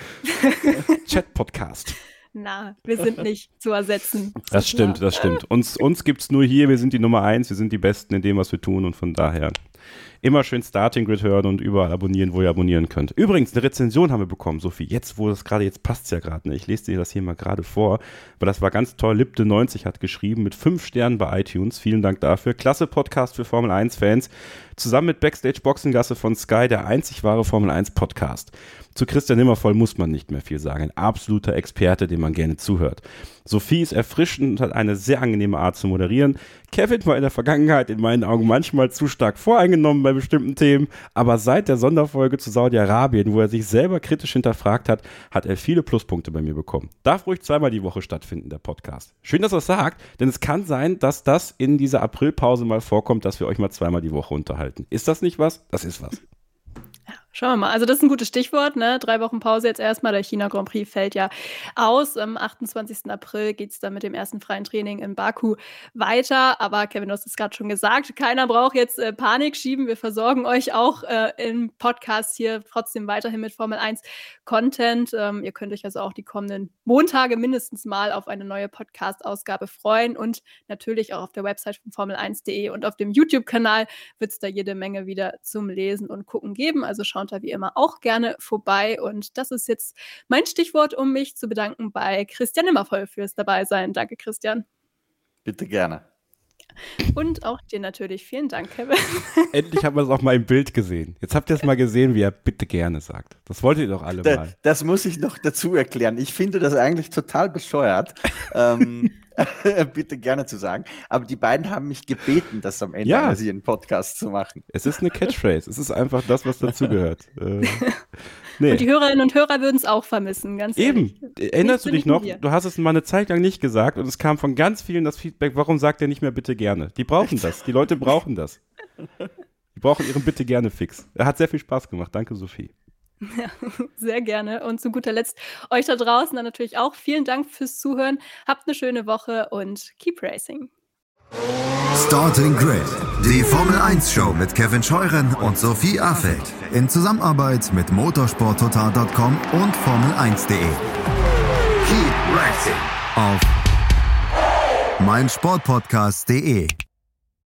Chat-Podcast. Na, wir sind nicht zu ersetzen. Das, das stimmt, das stimmt. Uns, uns gibt es nur hier, wir sind die Nummer eins, wir sind die Besten in dem, was wir tun und von daher Immer schön Starting Grid hören und überall abonnieren, wo ihr abonnieren könnt. Übrigens, eine Rezension haben wir bekommen, Sophie. Jetzt, wo das gerade, jetzt passt es ja gerade. Ne? Ich lese dir das hier mal gerade vor, weil das war ganz toll. Lipte neunzig hat geschrieben mit fünf Sternen bei iTunes. Vielen Dank dafür. Klasse Podcast für Formel eins Fans. Zusammen mit Backstage Boxengasse von Sky, der einzig wahre Formel eins Podcast. Zu Christian Nimmervoll muss man nicht mehr viel sagen. Ein absoluter Experte, dem man gerne zuhört. Sophie ist erfrischend und hat eine sehr angenehme Art zu moderieren. Kevin war in der Vergangenheit in meinen Augen manchmal zu stark voreingenommen bei bestimmten Themen, aber seit der Sonderfolge zu Saudi-Arabien, wo er sich selber kritisch hinterfragt hat, hat er viele Pluspunkte bei mir bekommen. Darf ruhig zweimal die Woche stattfinden, der Podcast. Schön, dass er es sagt, denn es kann sein, dass das in dieser Aprilpause mal vorkommt, dass wir euch mal zweimal die Woche unterhalten. Ist das nicht was? Das ist was. Ja, schauen wir mal. Also das ist ein gutes Stichwort, ne? Drei Wochen Pause jetzt erstmal. Der China Grand Prix fällt ja aus. Am achtundzwanzigsten April geht es dann mit dem ersten freien Training in Baku weiter. Aber Kevin, du hast es gerade schon gesagt, keiner braucht jetzt äh, Panik schieben. Wir versorgen euch auch äh, im Podcast hier trotzdem weiterhin mit Formel eins Content. Ähm, ihr könnt euch also auch die kommenden Montage mindestens mal auf eine neue Podcast-Ausgabe freuen. Und natürlich auch auf der Website von Formel eins punkt de und auf dem YouTube-Kanal wird es da jede Menge wieder zum Lesen und Gucken geben. Also schaut da wie immer auch gerne vorbei. Und das ist jetzt mein Stichwort, um mich zu bedanken bei Christian Nimmervoll fürs Dabeisein. Danke, Christian. Bitte gerne. Und auch dir natürlich. Vielen Dank, Kevin. Endlich haben wir es auch mal im Bild gesehen. Jetzt habt ihr es mal gesehen, wie er bitte gerne sagt. Das wolltet ihr doch alle da, mal. Das muss ich noch dazu erklären. Ich finde das eigentlich total bescheuert. ähm, bitte gerne zu sagen. Aber die beiden haben mich gebeten, das am Ende ja. einen Podcast zu machen. Es ist eine Catchphrase. Es ist einfach das, was dazugehört. äh, nee. Und die Hörerinnen und Hörer würden es auch vermissen, ganz ehrlich. Eben. Erinnerst du dich noch? Du hast es mal eine Zeit lang nicht gesagt und es kam von ganz vielen das Feedback, warum sagt er nicht mehr bitte gerne? Die brauchen das. Die Leute brauchen das. Die brauchen ihren bitte gerne Fix. Er hat sehr viel Spaß gemacht. Danke, Sophie. Ja, sehr gerne. Und zu guter Letzt euch da draußen dann natürlich auch vielen Dank fürs Zuhören. Habt eine schöne Woche und keep racing. Starting Grid, die Formel eins Show mit Kevin Scheuren und Sophie Affelt. In Zusammenarbeit mit motorsport total punkt com und Formel eins punkt de. Keep racing auf meinsportpodcast punkt de.